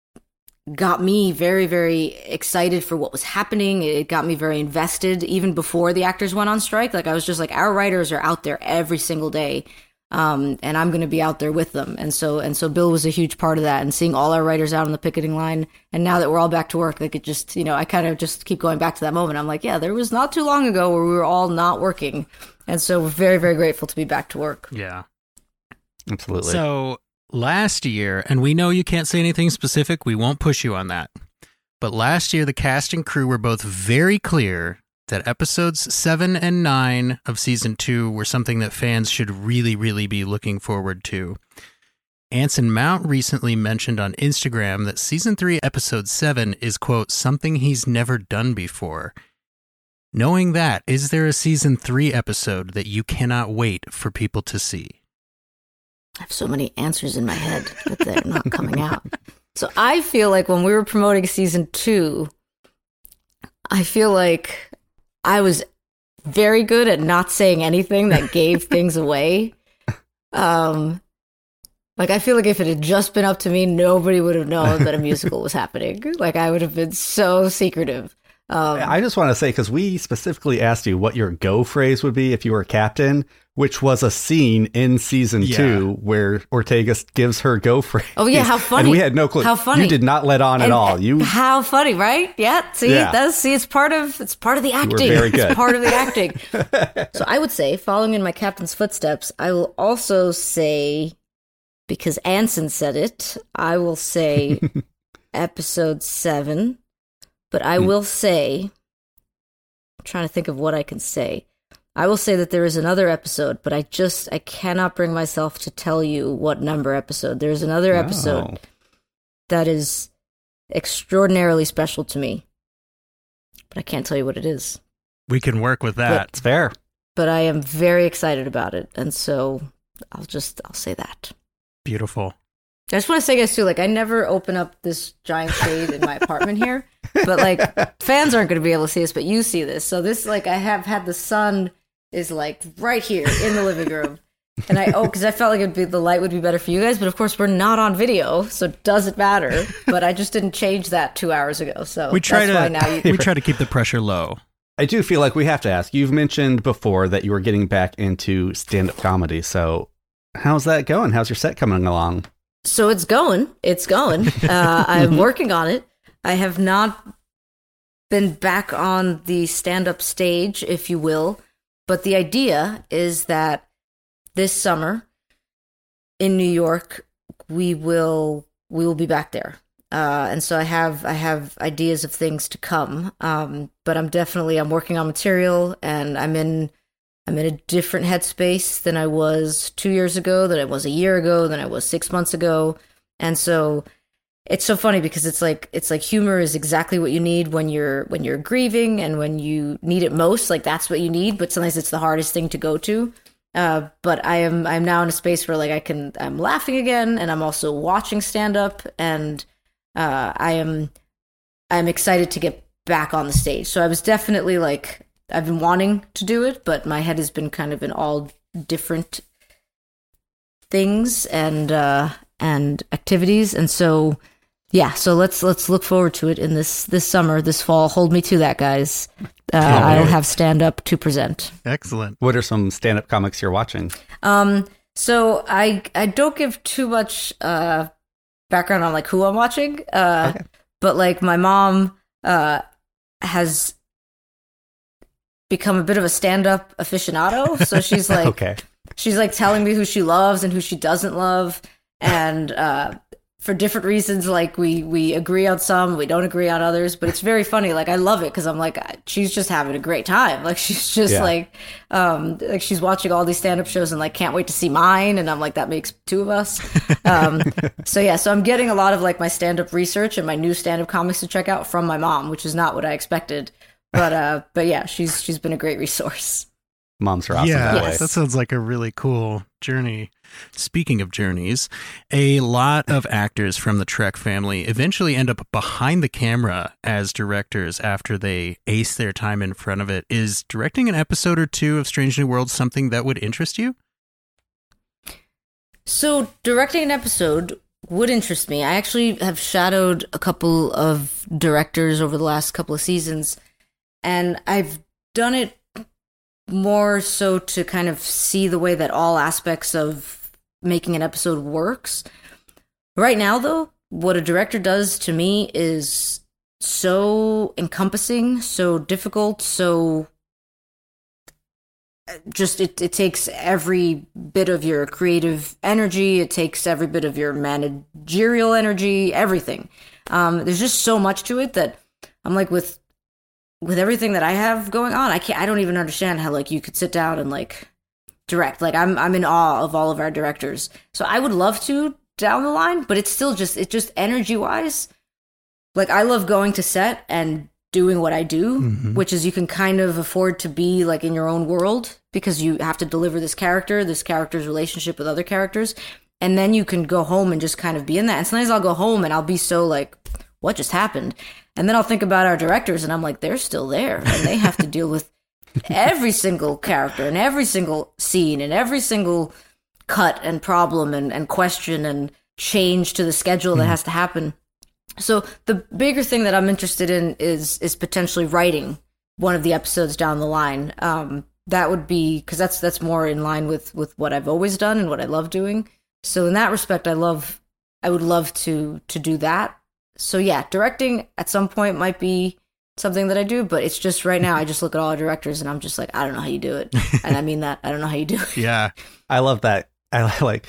got me very, very excited for what was happening. It got me very invested even before the actors went on strike. Like I was just like, our writers are out there every single day. Um, and I'm going to be out there with them. And so, and so Bill was a huge part of that, and seeing all our writers out on the picketing line. And now that we're all back to work, like it just, you know, I kind of just keep going back to that moment. I'm like, yeah, there was not too long ago where we were all not working. And so we're very, very grateful to be back to work. Yeah. Absolutely. So last year, and we know you can't say anything specific, we won't push you on that. But last year, the cast and crew were both very clear that episodes seven and nine of season two were something that fans should really, really be looking forward to. Anson Mount recently mentioned on Instagram that season three, episode seven is, quote, something he's never done before. Knowing that, is there a season three episode that you cannot wait for people to see? I have so many answers in my head, but they're not coming out. So I feel like when we were promoting season two, I feel like I was very good at not saying anything that gave things away. Um, like I feel like if it had just been up to me, nobody would have known that a musical was happening. Like I would have been so secretive. Um, I just want to say, because we specifically asked you what your go phrase would be if you were captain, which was a scene in season Yeah. two where Ortega gives her go phrase. Oh yeah, how funny! And we had no clue. How funny! You did not let on at And- all. You how funny, right? Yeah. See, Yeah. that's see, it's part of it's part of the acting. very good. It's part of the acting. So I would say, following in my captain's footsteps, I will also say, because Anson said it, I will say episode seven. But I will say, I'm trying to think of what I can say. I will say that there is another episode, but I just, I cannot bring myself to tell you what number episode. There's another episode Oh. that is extraordinarily special to me, but I can't tell you what it is. We can work with that. It's fair. But I am very excited about it, and so I'll just, I'll say that. Beautiful. I just want to say, guys, too, like, I never open up this giant shade in my apartment here, but, like, fans aren't going to be able to see this, but you see this. So this, like, I have had the sun is, like, right here in the living room. And I, oh, because I felt like it'd be, the light would be better for you guys, but, of course, we're not on video, so it doesn't matter. But I just didn't change that two hours ago, so We try that's why to now you... we try to keep the pressure low. I do feel like we have to ask. You've mentioned before that you were getting back into stand-up comedy. So how's that going? How's your set coming along? So it's going. It's going. Uh, I'm working on it. I have not been back on the stand-up stage, if you will. But the idea is that this summer in New York, we will we will be back there. Uh, and so I have I have ideas of things to come. Um, but I'm definitely I'm working on material, and I'm in. I'm in a different headspace than I was two years ago, than I was a year ago, than I was six months ago. And so it's so funny because it's like it's like humor is exactly what you need when you're when you're grieving and when you need it most. Like that's what you need, but sometimes it's the hardest thing to go to. Uh, but I am I'm now in a space where like I can I'm laughing again, and I'm also watching stand up, and uh, I am I'm excited to get back on the stage. So I was definitely like I've been wanting to do it, but my head has been kind of in all different things and uh, and activities, and so yeah. So let's let's look forward to it in this this summer, this fall. Hold me to that, guys. Uh, I'll have stand up to present. Excellent. What are some stand up comics you're watching? Um, so I I don't give too much uh background on like who I'm watching. Uh, okay. But like my mom uh has become a bit of a stand up aficionado. So she's like, okay. She's like telling me who she loves and who she doesn't love, and uh, for different reasons. Like we we agree on some, we don't agree on others. But it's very funny. Like I love it because I'm like, she's just having a great time. Like she's just yeah. like, um, like she's watching all these stand up shows and like can't wait to see mine. And I'm like, that makes two of us. Um, so yeah, so I'm getting a lot of like my stand up research and my new stand up comics to check out from my mom, which is not what I expected. But uh, but yeah, she's she's been a great resource. Moms are awesome yeah, that way. That sounds like a really cool journey. Speaking of journeys, a lot of actors from the Trek family eventually end up behind the camera as directors after they ace their time in front of it. Is directing an episode or two of Strange New Worlds something that would interest you? So directing an episode would interest me. I actually have shadowed a couple of directors over the last couple of seasons, and I've done it more so to kind of see the way that all aspects of making an episode works. Right now, though, what a director does to me is so encompassing, so difficult, so just it, it takes every bit of your creative energy, it takes every bit of your managerial energy, everything. Um, there's just so much to it that I'm like, with with everything that I have going on, I can't, I don't even understand how like you could sit down and like direct. Like I'm, I'm in awe of all of our directors. So I would love to down the line, but it's still just, it just energy wise. Like I love going to set and doing what I do, mm-hmm. which is you can kind of afford to be like in your own world because you have to deliver this character, this character's relationship with other characters. And then you can go home and just kind of be in that. And sometimes I'll go home and I'll be so like, what just happened? And then I'll think about our directors and I'm like, they're still there and they have to deal with every single character and every single scene and every single cut and problem and, and question and change to the schedule that has to happen. So the bigger thing that I'm interested in is is potentially writing one of the episodes down the line. Um, that would be, because that's that's more in line with, with what I've always done and what I love doing. So in that respect, I love, I would love to to do that. So yeah, directing at some point might be something that I do, but it's just right now I just look at all our directors and I'm just like, I don't know how you do it. And I mean that. I don't know how you do it. Yeah. I love that. I like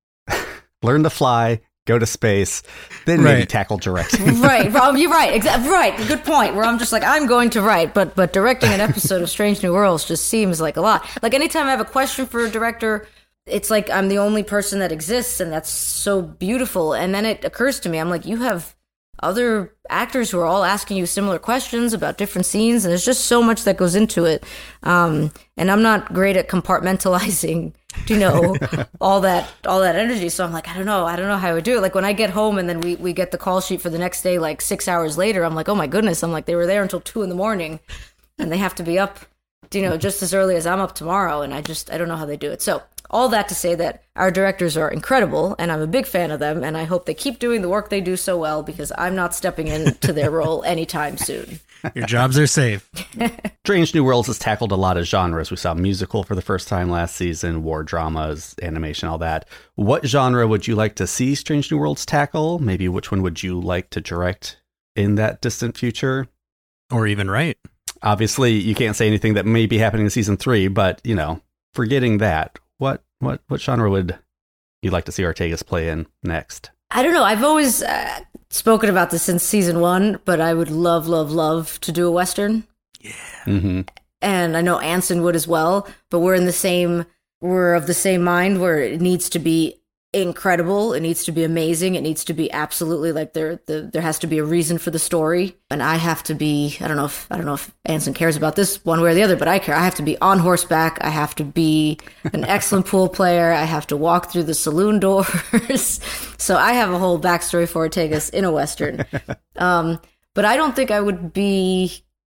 learn to fly, go to space, then right. maybe tackle directing. Right. Rob, you're right. Exactly. Right. Good point. Where I'm just like, I'm going to write, but but directing an episode of Strange New Worlds just seems like a lot. Like anytime I have a question for a director, it's like I'm the only person that exists, and that's so beautiful. And then it occurs to me, I'm like, you have other actors who are all asking you similar questions about different scenes, and there's just so much that goes into it. Um, and I'm not great at compartmentalizing, you know, all that all that energy. So I'm like, I don't know, I don't know how I would do it. Like when I get home and then we we get the call sheet for the next day, like six hours later, I'm like, oh my goodness, I'm like, they were there until two in the morning, and they have to be up, you know, just as early as I'm up tomorrow, and I just I don't know how they do it. So all that to say that our directors are incredible, and I'm a big fan of them, and I hope they keep doing the work they do so well, because I'm not stepping into their role anytime soon. Your jobs are safe. Strange New Worlds has tackled a lot of genres. We saw musical for the first time last season, war dramas, animation, all that. What genre would you like to see Strange New Worlds tackle? Maybe which one would you like to direct in that distant future? Or even write. Obviously, you can't say anything that may be happening in season three, but, you know, forgetting that, what what what genre would you like to see Ortegas play in next? I don't know. I've always uh, spoken about this since season one, but I would love, love, love to do a Western. Yeah. Mm-hmm. And I know Anson would as well, but we're in the same, we're of the same mind where it needs to be incredible. It needs to be amazing. It needs to be absolutely like there, the, there has to be a reason for the story. And I have to be, I don't know if, I don't know if Anson cares about this one way or the other, but I care. I have to be on horseback. I have to be an excellent pool player. I have to walk through the saloon doors. So I have a whole backstory for Ortegas in a Western. Um, but I don't think I would be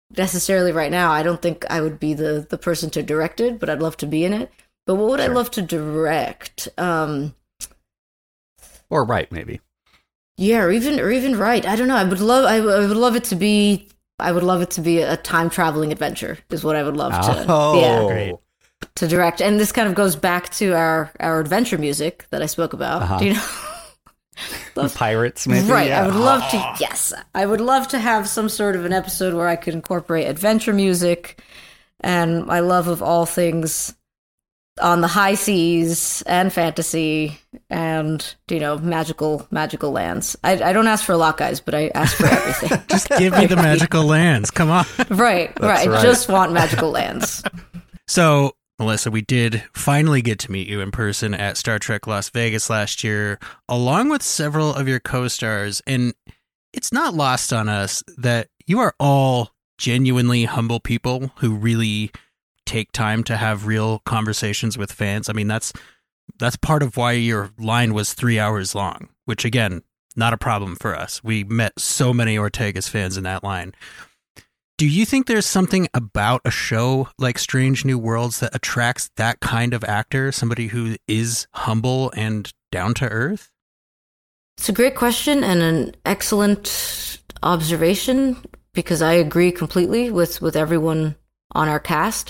necessarily right now, I don't think I would be the, the person to direct it, but I'd love to be in it. But what would sure. I love to direct? Um, or write, maybe. Yeah, or even or even write. I don't know. I would love. I, I would love it to be. I would love it to be a time traveling adventure. Is what I would love to. Oh, yeah, great. To direct. And this kind of goes back to our our adventure music that I spoke about. Uh-huh. Do you know? The pirates, maybe. Right. Yeah. I would love to. Yes, I would love to have some sort of an episode where I could incorporate adventure music and my love of all things on the high seas and fantasy and, you know, magical magical lands. I, I don't ask for a lot, guys, but I ask for everything. Just give me the magical lands. Come on. Right, right. I just want magical lands. So, Melissa, we did finally get to meet you in person at Star Trek Las Vegas last year, along with several of your co-stars. And it's not lost on us that you are all genuinely humble people who really take time to have real conversations with fans. I mean, that's that's part of why your line was three hours long, which, again, not a problem for us. We met so many Ortegas fans in that line. Do you think there's something about a show like Strange New Worlds that attracts that kind of actor, somebody who is humble and down to earth? It's a great question and an excellent observation, because I agree completely with, with everyone on our cast.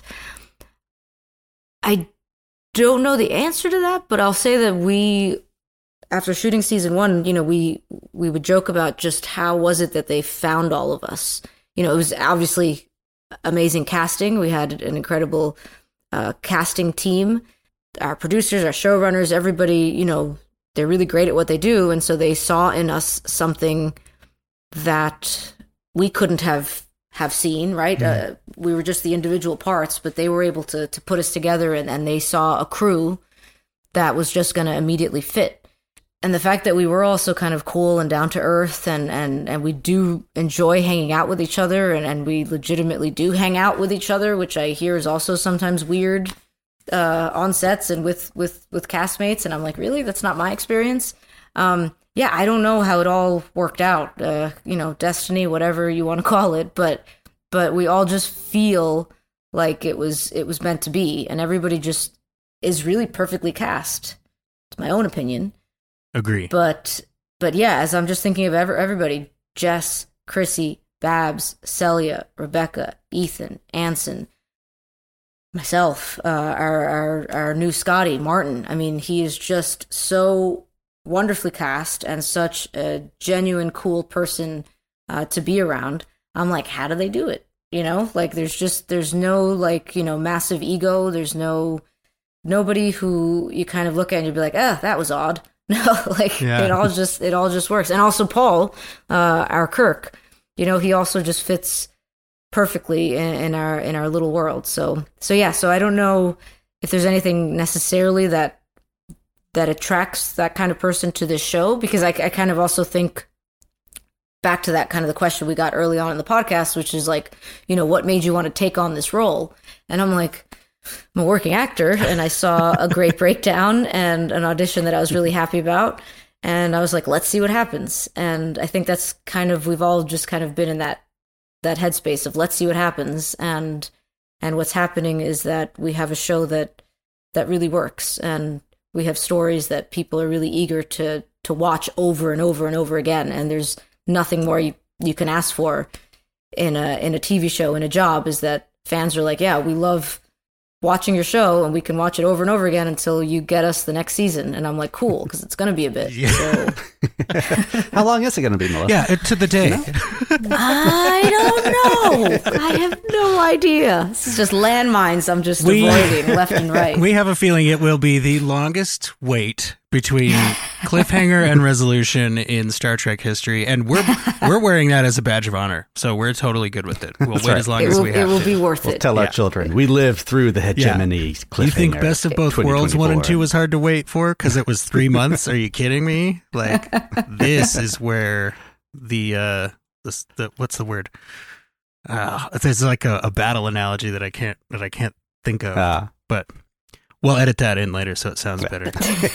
I don't know the answer to that, but I'll say that we, after shooting season one, you know, we we would joke about just how was it that they found all of us. You know, it was obviously amazing casting. We had an incredible uh, casting team. Our producers, our showrunners, everybody, you know, they're really great at what they do. And so they saw in us something that we couldn't have have seen, right? Mm-hmm. Uh, we were just the individual parts, but they were able to to put us together, and, and they saw a crew that was just going to immediately fit. And the fact that we were also kind of cool and down to earth, and, and, and we do enjoy hanging out with each other, and, and we legitimately do hang out with each other, which I hear is also sometimes weird uh, on sets and with, with, with castmates. And I'm like, really? That's not my experience? Um, yeah, I don't know how it all worked out, uh, you know, destiny, whatever you want to call it, but but we all just feel like it was it was meant to be, and everybody just is really perfectly cast. It's my own opinion. Agree. But but yeah, as I'm just thinking of ever, everybody, Jess, Chrissy, Babs, Celia, Rebecca, Ethan, Anson, myself, uh, our, our, our new Scotty, Martin. I mean, he is just so wonderfully cast and such a genuine, cool person uh, to be around. I'm like, how do they do it? You know, like there's just, there's no like, you know, massive ego. There's no, nobody who you kind of look at and you'd be like, ah, that was odd. No, like yeah. it all just, it all just works. And also Paul, uh, our Kirk, you know, he also just fits perfectly in, in our, in our little world. So, so yeah, so I don't know if there's anything necessarily that, that attracts that kind of person to this show, because I, I kind of also think back to that kind of the question we got early on in the podcast, which is like, you know, what made you want to take on this role? And I'm like, I'm a working actor, and I saw a great breakdown and an audition that I was really happy about. And I was like, let's see what happens. And I think that's kind of, we've all just kind of been in that, that headspace of let's see what happens. And, and what's happening is that we have a show that, that really works. And we have stories that people are really eager to, to watch over and over and over again. And there's nothing more you, you can ask for in a, in a T V show, in a job, is that fans are like, yeah, we love watching your show and we can watch it over and over again until you get us the next season. And I'm like, cool, because it's going to be a bit. Yeah. So. How long is it going to be, Melissa? Yeah, to the day. You know? I don't know. I have no idea. This is just landmines I'm just we, avoiding left and right. We have a feeling it will be the longest wait between cliffhanger and resolution in Star Trek history, and we're we're wearing that as a badge of honor, so we're totally good with it. We'll That's wait right. as long it as will, we have It will to. be worth We'll it. tell Yeah. our children we lived through the hegemony Yeah. cliffhanger. You think Best of Both Worlds one and two was hard to wait for because it was three months? Are you kidding me? Like, this is where the uh, this, the what's the word? Uh, it's like a, a battle analogy that I can't that I can't think of. Uh, but we'll edit that in later so it sounds better.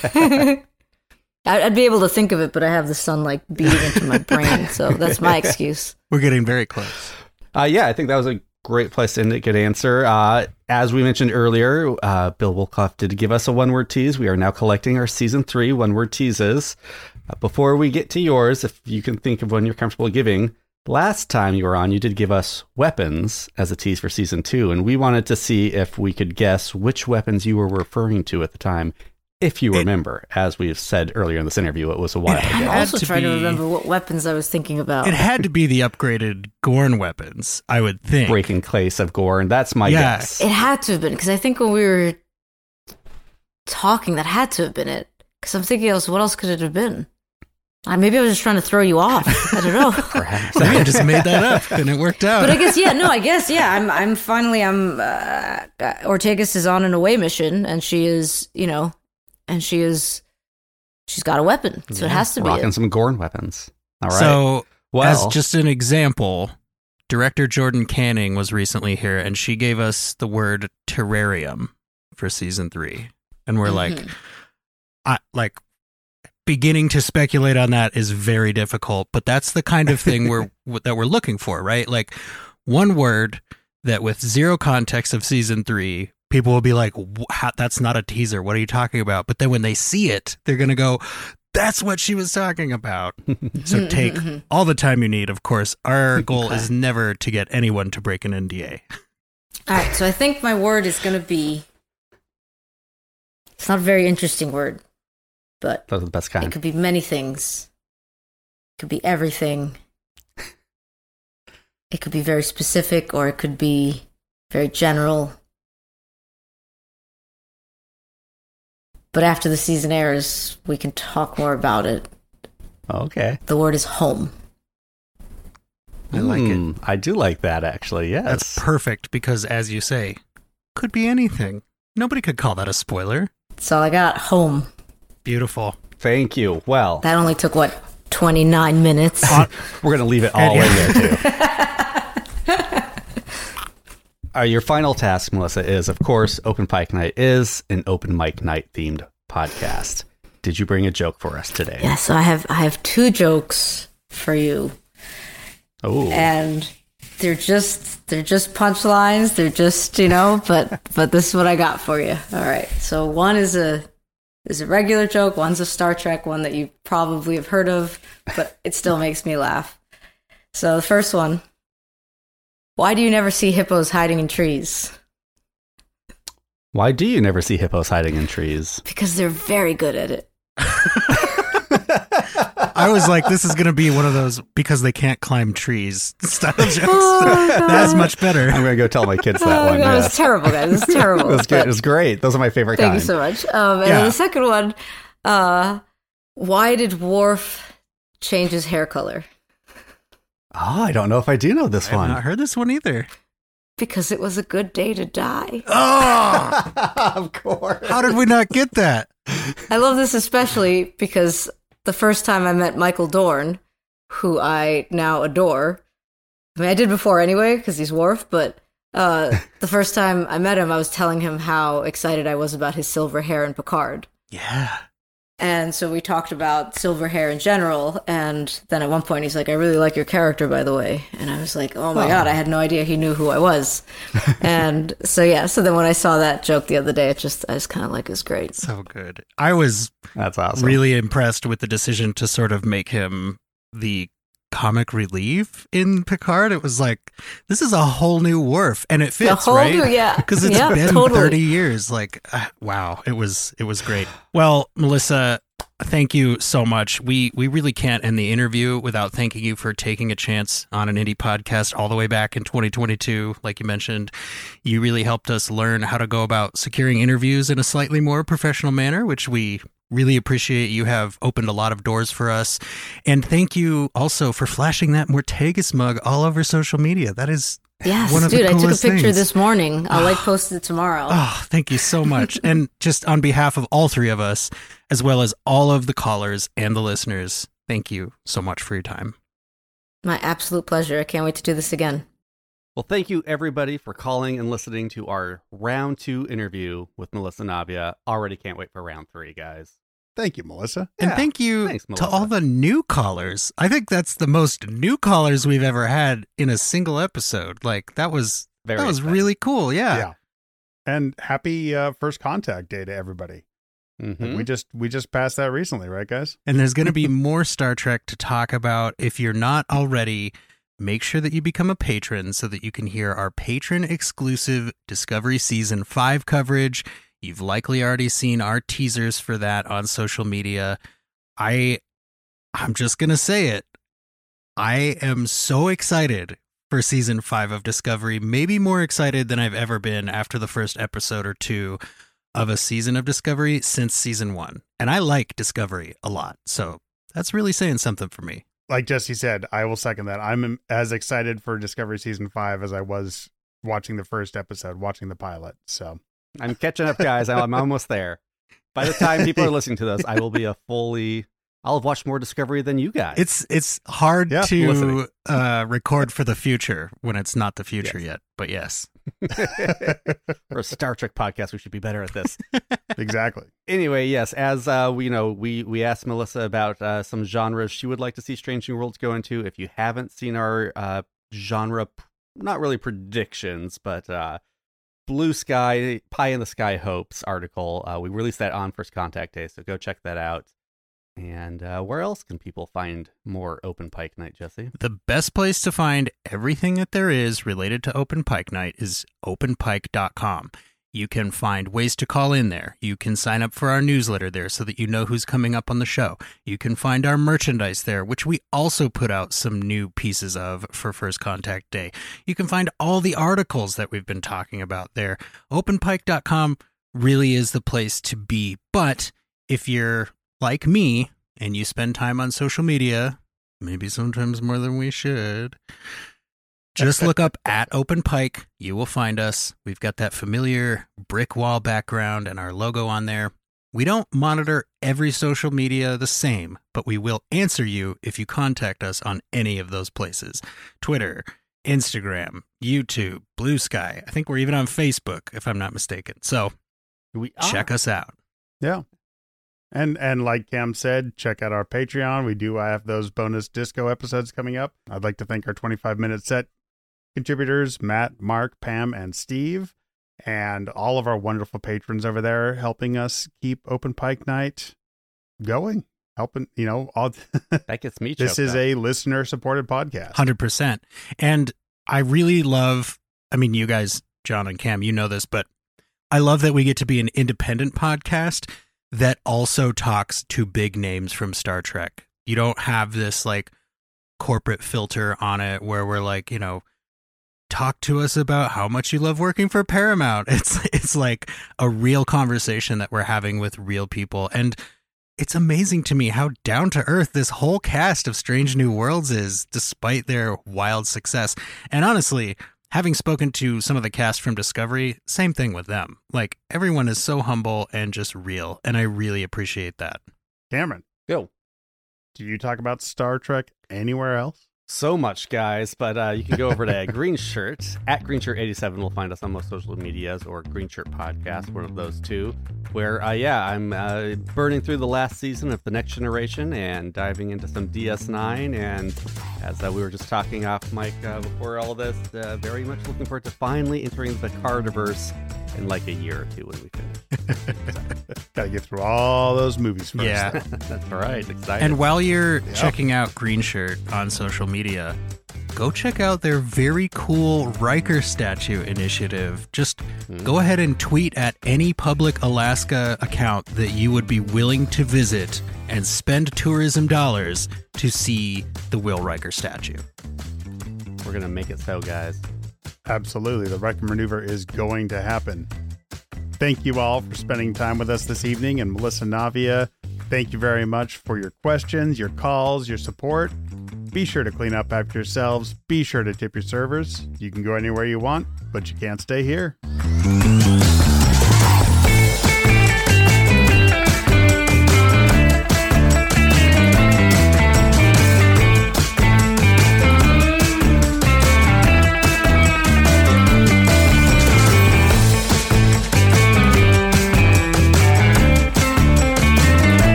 I'd be able to think of it, but I have the sun like beating into my brain, so that's my excuse. We're getting very close. Uh, yeah, I think that was a great place to end it. Good answer. Uh, as we mentioned earlier, uh, Bill Wolkoff did give us a one-word tease. We are now collecting our season three one-word teases. Uh, before we get to yours, if you can think of one you're comfortable giving, last time you were on, you did give us weapons as a tease for season two, and we wanted to see if we could guess which weapons you were referring to at the time. If you remember, it, as we've said earlier in this interview, it was a while ago. I'm also trying to remember what weapons I was thinking about. It had to be the upgraded Gorn weapons, I would think. Breaking Place of Gorn, that's my yeah. guess. It had to have been, because I think when we were talking, that had to have been it. Because I'm thinking, else, what else could it have been? Uh, maybe I was just trying to throw you off. I don't know. Perhaps. Maybe I just made that up, and it worked out. But I guess, yeah, no, I guess, yeah, I'm I'm finally, I'm, uh, Ortegas is on an away mission, and she is, you know, And she is, she's got a weapon, so yeah, it has to be rocking it. some Gorn weapons. All right. So, well, as just an example, director Jordan Canning was recently here, and she gave us the word terrarium for season three, and we're mm-hmm. like, I like beginning to speculate on that is very difficult, but that's the kind of thing we're that we're looking for, right? Like one word that with zero context of season three. People will be like, that's not a teaser. What are you talking about? But then when they see it, they're going to go, that's what she was talking about. So take all the time you need. Of course, our goal is never to get anyone to break an N D A. All right. So I think my word is going to be, it's not a very interesting word, but those are the best kind. It could be many things. It could be everything. It could be very specific, or it could be very general. But after the season airs, we can talk more about it. Okay. The word is home. I like mm, it. I do like that, actually, yes. That's perfect, because as you say, could be anything. Nobody could call that a spoiler. That's all I got. Home. Beautiful. Thank you. Well. That only took, what, twenty-nine minutes? Uh, we're going to leave it all in there, too. Uh, your final task, Melissa, is, of course, Open Pike Night is an open mic night themed podcast. Did you bring a joke for us today? Yeah, so I have I have two jokes for you. Oh. And they're just they're just punchlines. They're just, you know, but but this is what I got for you. All right. So one is a is a regular joke, one's a Star Trek one that you probably have heard of, but it still makes me laugh. So the first one. Why do you never see hippos hiding in trees? Why do you never see hippos hiding in trees? Because they're very good at it. I was like, this is going to be one of those because they can't climb trees style jokes. Oh, that's much better. I'm going to go tell my kids that oh, one. No, yes. It's terrible, guys. It's terrible. It was good. It was great. Those are my favorite Thank kind. you so much. Um, and yeah. then the second one, uh, why did Worf change his hair color? Oh, I don't know if I do know this I one. I've not heard this one either. Because it was a good day to die. Oh, of course. How did we not get that? I love this especially because the first time I met Michael Dorn, who I now adore, I mean, I did before anyway, because he's Worf, but uh, the first time I met him, I was telling him how excited I was about his silver hair in Picard. Yeah. And so we talked about silver hair in general, and then at one point he's like, I really like your character, by the way. And I was like, oh my oh. God, I had no idea he knew who I was. And so, yeah, so then when I saw that joke the other day, it just, I was kind of like, it was great. So good. I was That's awesome. really impressed with the decision to sort of make him the comic relief in Picard. It was like, this is a whole new Worf, and it fits, a whole right? New, yeah, because it's yeah, been totally. thirty years. Like, uh, wow, it was it was great. Well, Melissa, thank you so much. We we really can't end the interview without thanking you for taking a chance on an indie podcast all the way back in twenty twenty-two. Like you mentioned, you really helped us learn how to go about securing interviews in a slightly more professional manner, which we really appreciate. You have opened a lot of doors for us. And thank you also for flashing that Mortegas mug all over social media. That is yes, one of dude, the coolest I took a picture things. this morning. I'll like post it tomorrow. Oh, thank you so much. And just on behalf of all three of us, as well as all of the callers and the listeners, thank you so much for your time. My absolute pleasure. I can't wait to do this again. Well, thank you, everybody, for calling and listening to our round two interview with Melissa Navia. Already can't wait for round three, guys. Thank you, Melissa. And Yeah. thank you Thanks, to Melissa. all the new callers. I think that's the most new callers we've ever had in a single episode. Like, that was Very that was exciting. really cool. Yeah. Yeah. And happy uh, first contact day to everybody. Mhm. Like, we just we just passed that recently, right, guys? And there's going to be more Star Trek to talk about. If you're not already, make sure that you become a patron so that you can hear our patron exclusive Discovery Season five coverage. You've likely already seen our teasers for that on social media. I I'm just going to say it. I am so excited for season five of Discovery, maybe more excited than I've ever been after the first episode or two of a season of Discovery since season one. And I like Discovery a lot. So that's really saying something for me. Like Jesse said, I will second that. I'm as excited for Discovery Season five as I was watching the first episode, watching the pilot. So I'm catching up, guys. I'm almost there. By the time people are listening to this, I will be a fully. I'll have watched more Discovery than you guys. It's it's hard Yeah, to listening. uh, record for the future when it's not the future yet. But yes. For a Star Trek podcast, we should be better at this. exactly. Anyway, yes, as uh, we you know, we we asked Melissa about uh, some genres she would like to see Strange New Worlds go into. If you haven't seen our uh, genre, not really predictions, but uh, Blue Sky, Pie in the Sky Hopes article, uh, we released that on First Contact Day, so go check that out. And uh, where else can people find more Open Pike Night, Jesse? The best place to find everything that there is related to Open Pike Night is open pike dot com. You can find ways to call in there. You can sign up for our newsletter there so that you know who's coming up on the show. You can find our merchandise there, which we also put out some new pieces of for First Contact Day. You can find all the articles that we've been talking about there. open pike dot com really is the place to be. But if you're like me and you spend time on social media, maybe sometimes more than we should, just look up at Open Pike. You will find us. We've got that familiar brick wall background and our logo on there. We don't monitor every social media the same, but we will answer you if you contact us on any of those places. Twitter, Instagram, YouTube, Blue Sky. I think we're even on Facebook, if I'm not mistaken. So we check us out. Yeah. And and like Cam said, check out our Patreon. We do have those bonus disco episodes coming up. I'd like to thank our twenty-five minute set contributors, Matt, Mark, Pam, and Steve, and all of our wonderful patrons over there helping us keep Open Pike Night going. Helping, you know, all that gets me. This is up. a listener supported podcast. one hundred percent. And I really love, I mean, you guys, John and Cam, you know this, but I love that we get to be an independent podcast that also talks to big names from Star Trek. You don't have this like corporate filter on it where we're like, you know, talk to us about how much you love working for Paramount. It's it's like a real conversation that we're having with real people. And it's amazing to me how down to earth this whole cast of Strange New Worlds is, despite their wild success. And honestly, having spoken to some of the cast from Discovery, same thing with them. Like, everyone is so humble and just real, and I really appreciate that. Cameron, go. Do you talk about Star Trek anywhere else? So much, guys, but uh, you can go over to Green Shirt, at Green Shirt eighty-seven. We'll find us on most social medias, or Green Shirt Podcast, one of those two, where, uh, yeah, I'm uh, burning through the last season of The Next Generation and diving into some D S nine, and as uh, we were just talking off mic uh, before all this, uh, very much looking forward to finally entering the Cardiverse in like a year or two when we finish. So. Gotta get through all those movies first. Yeah. That's right. Excited. And while you're Yep. checking out Green Shirt on social media, go check out their very cool Riker statue initiative. Just mm. go ahead and tweet at any public Alaska account that you would be willing to visit and spend tourism dollars to see the Will Riker statue. We're going to make it so, guys. Absolutely. The Riker maneuver is going to happen. Thank you all for spending time with us this evening. And Melissa Navia, thank you very much for your questions, your calls, your support. Be sure to clean up after yourselves. Be sure to tip your servers. You can go anywhere you want, but you can't stay here.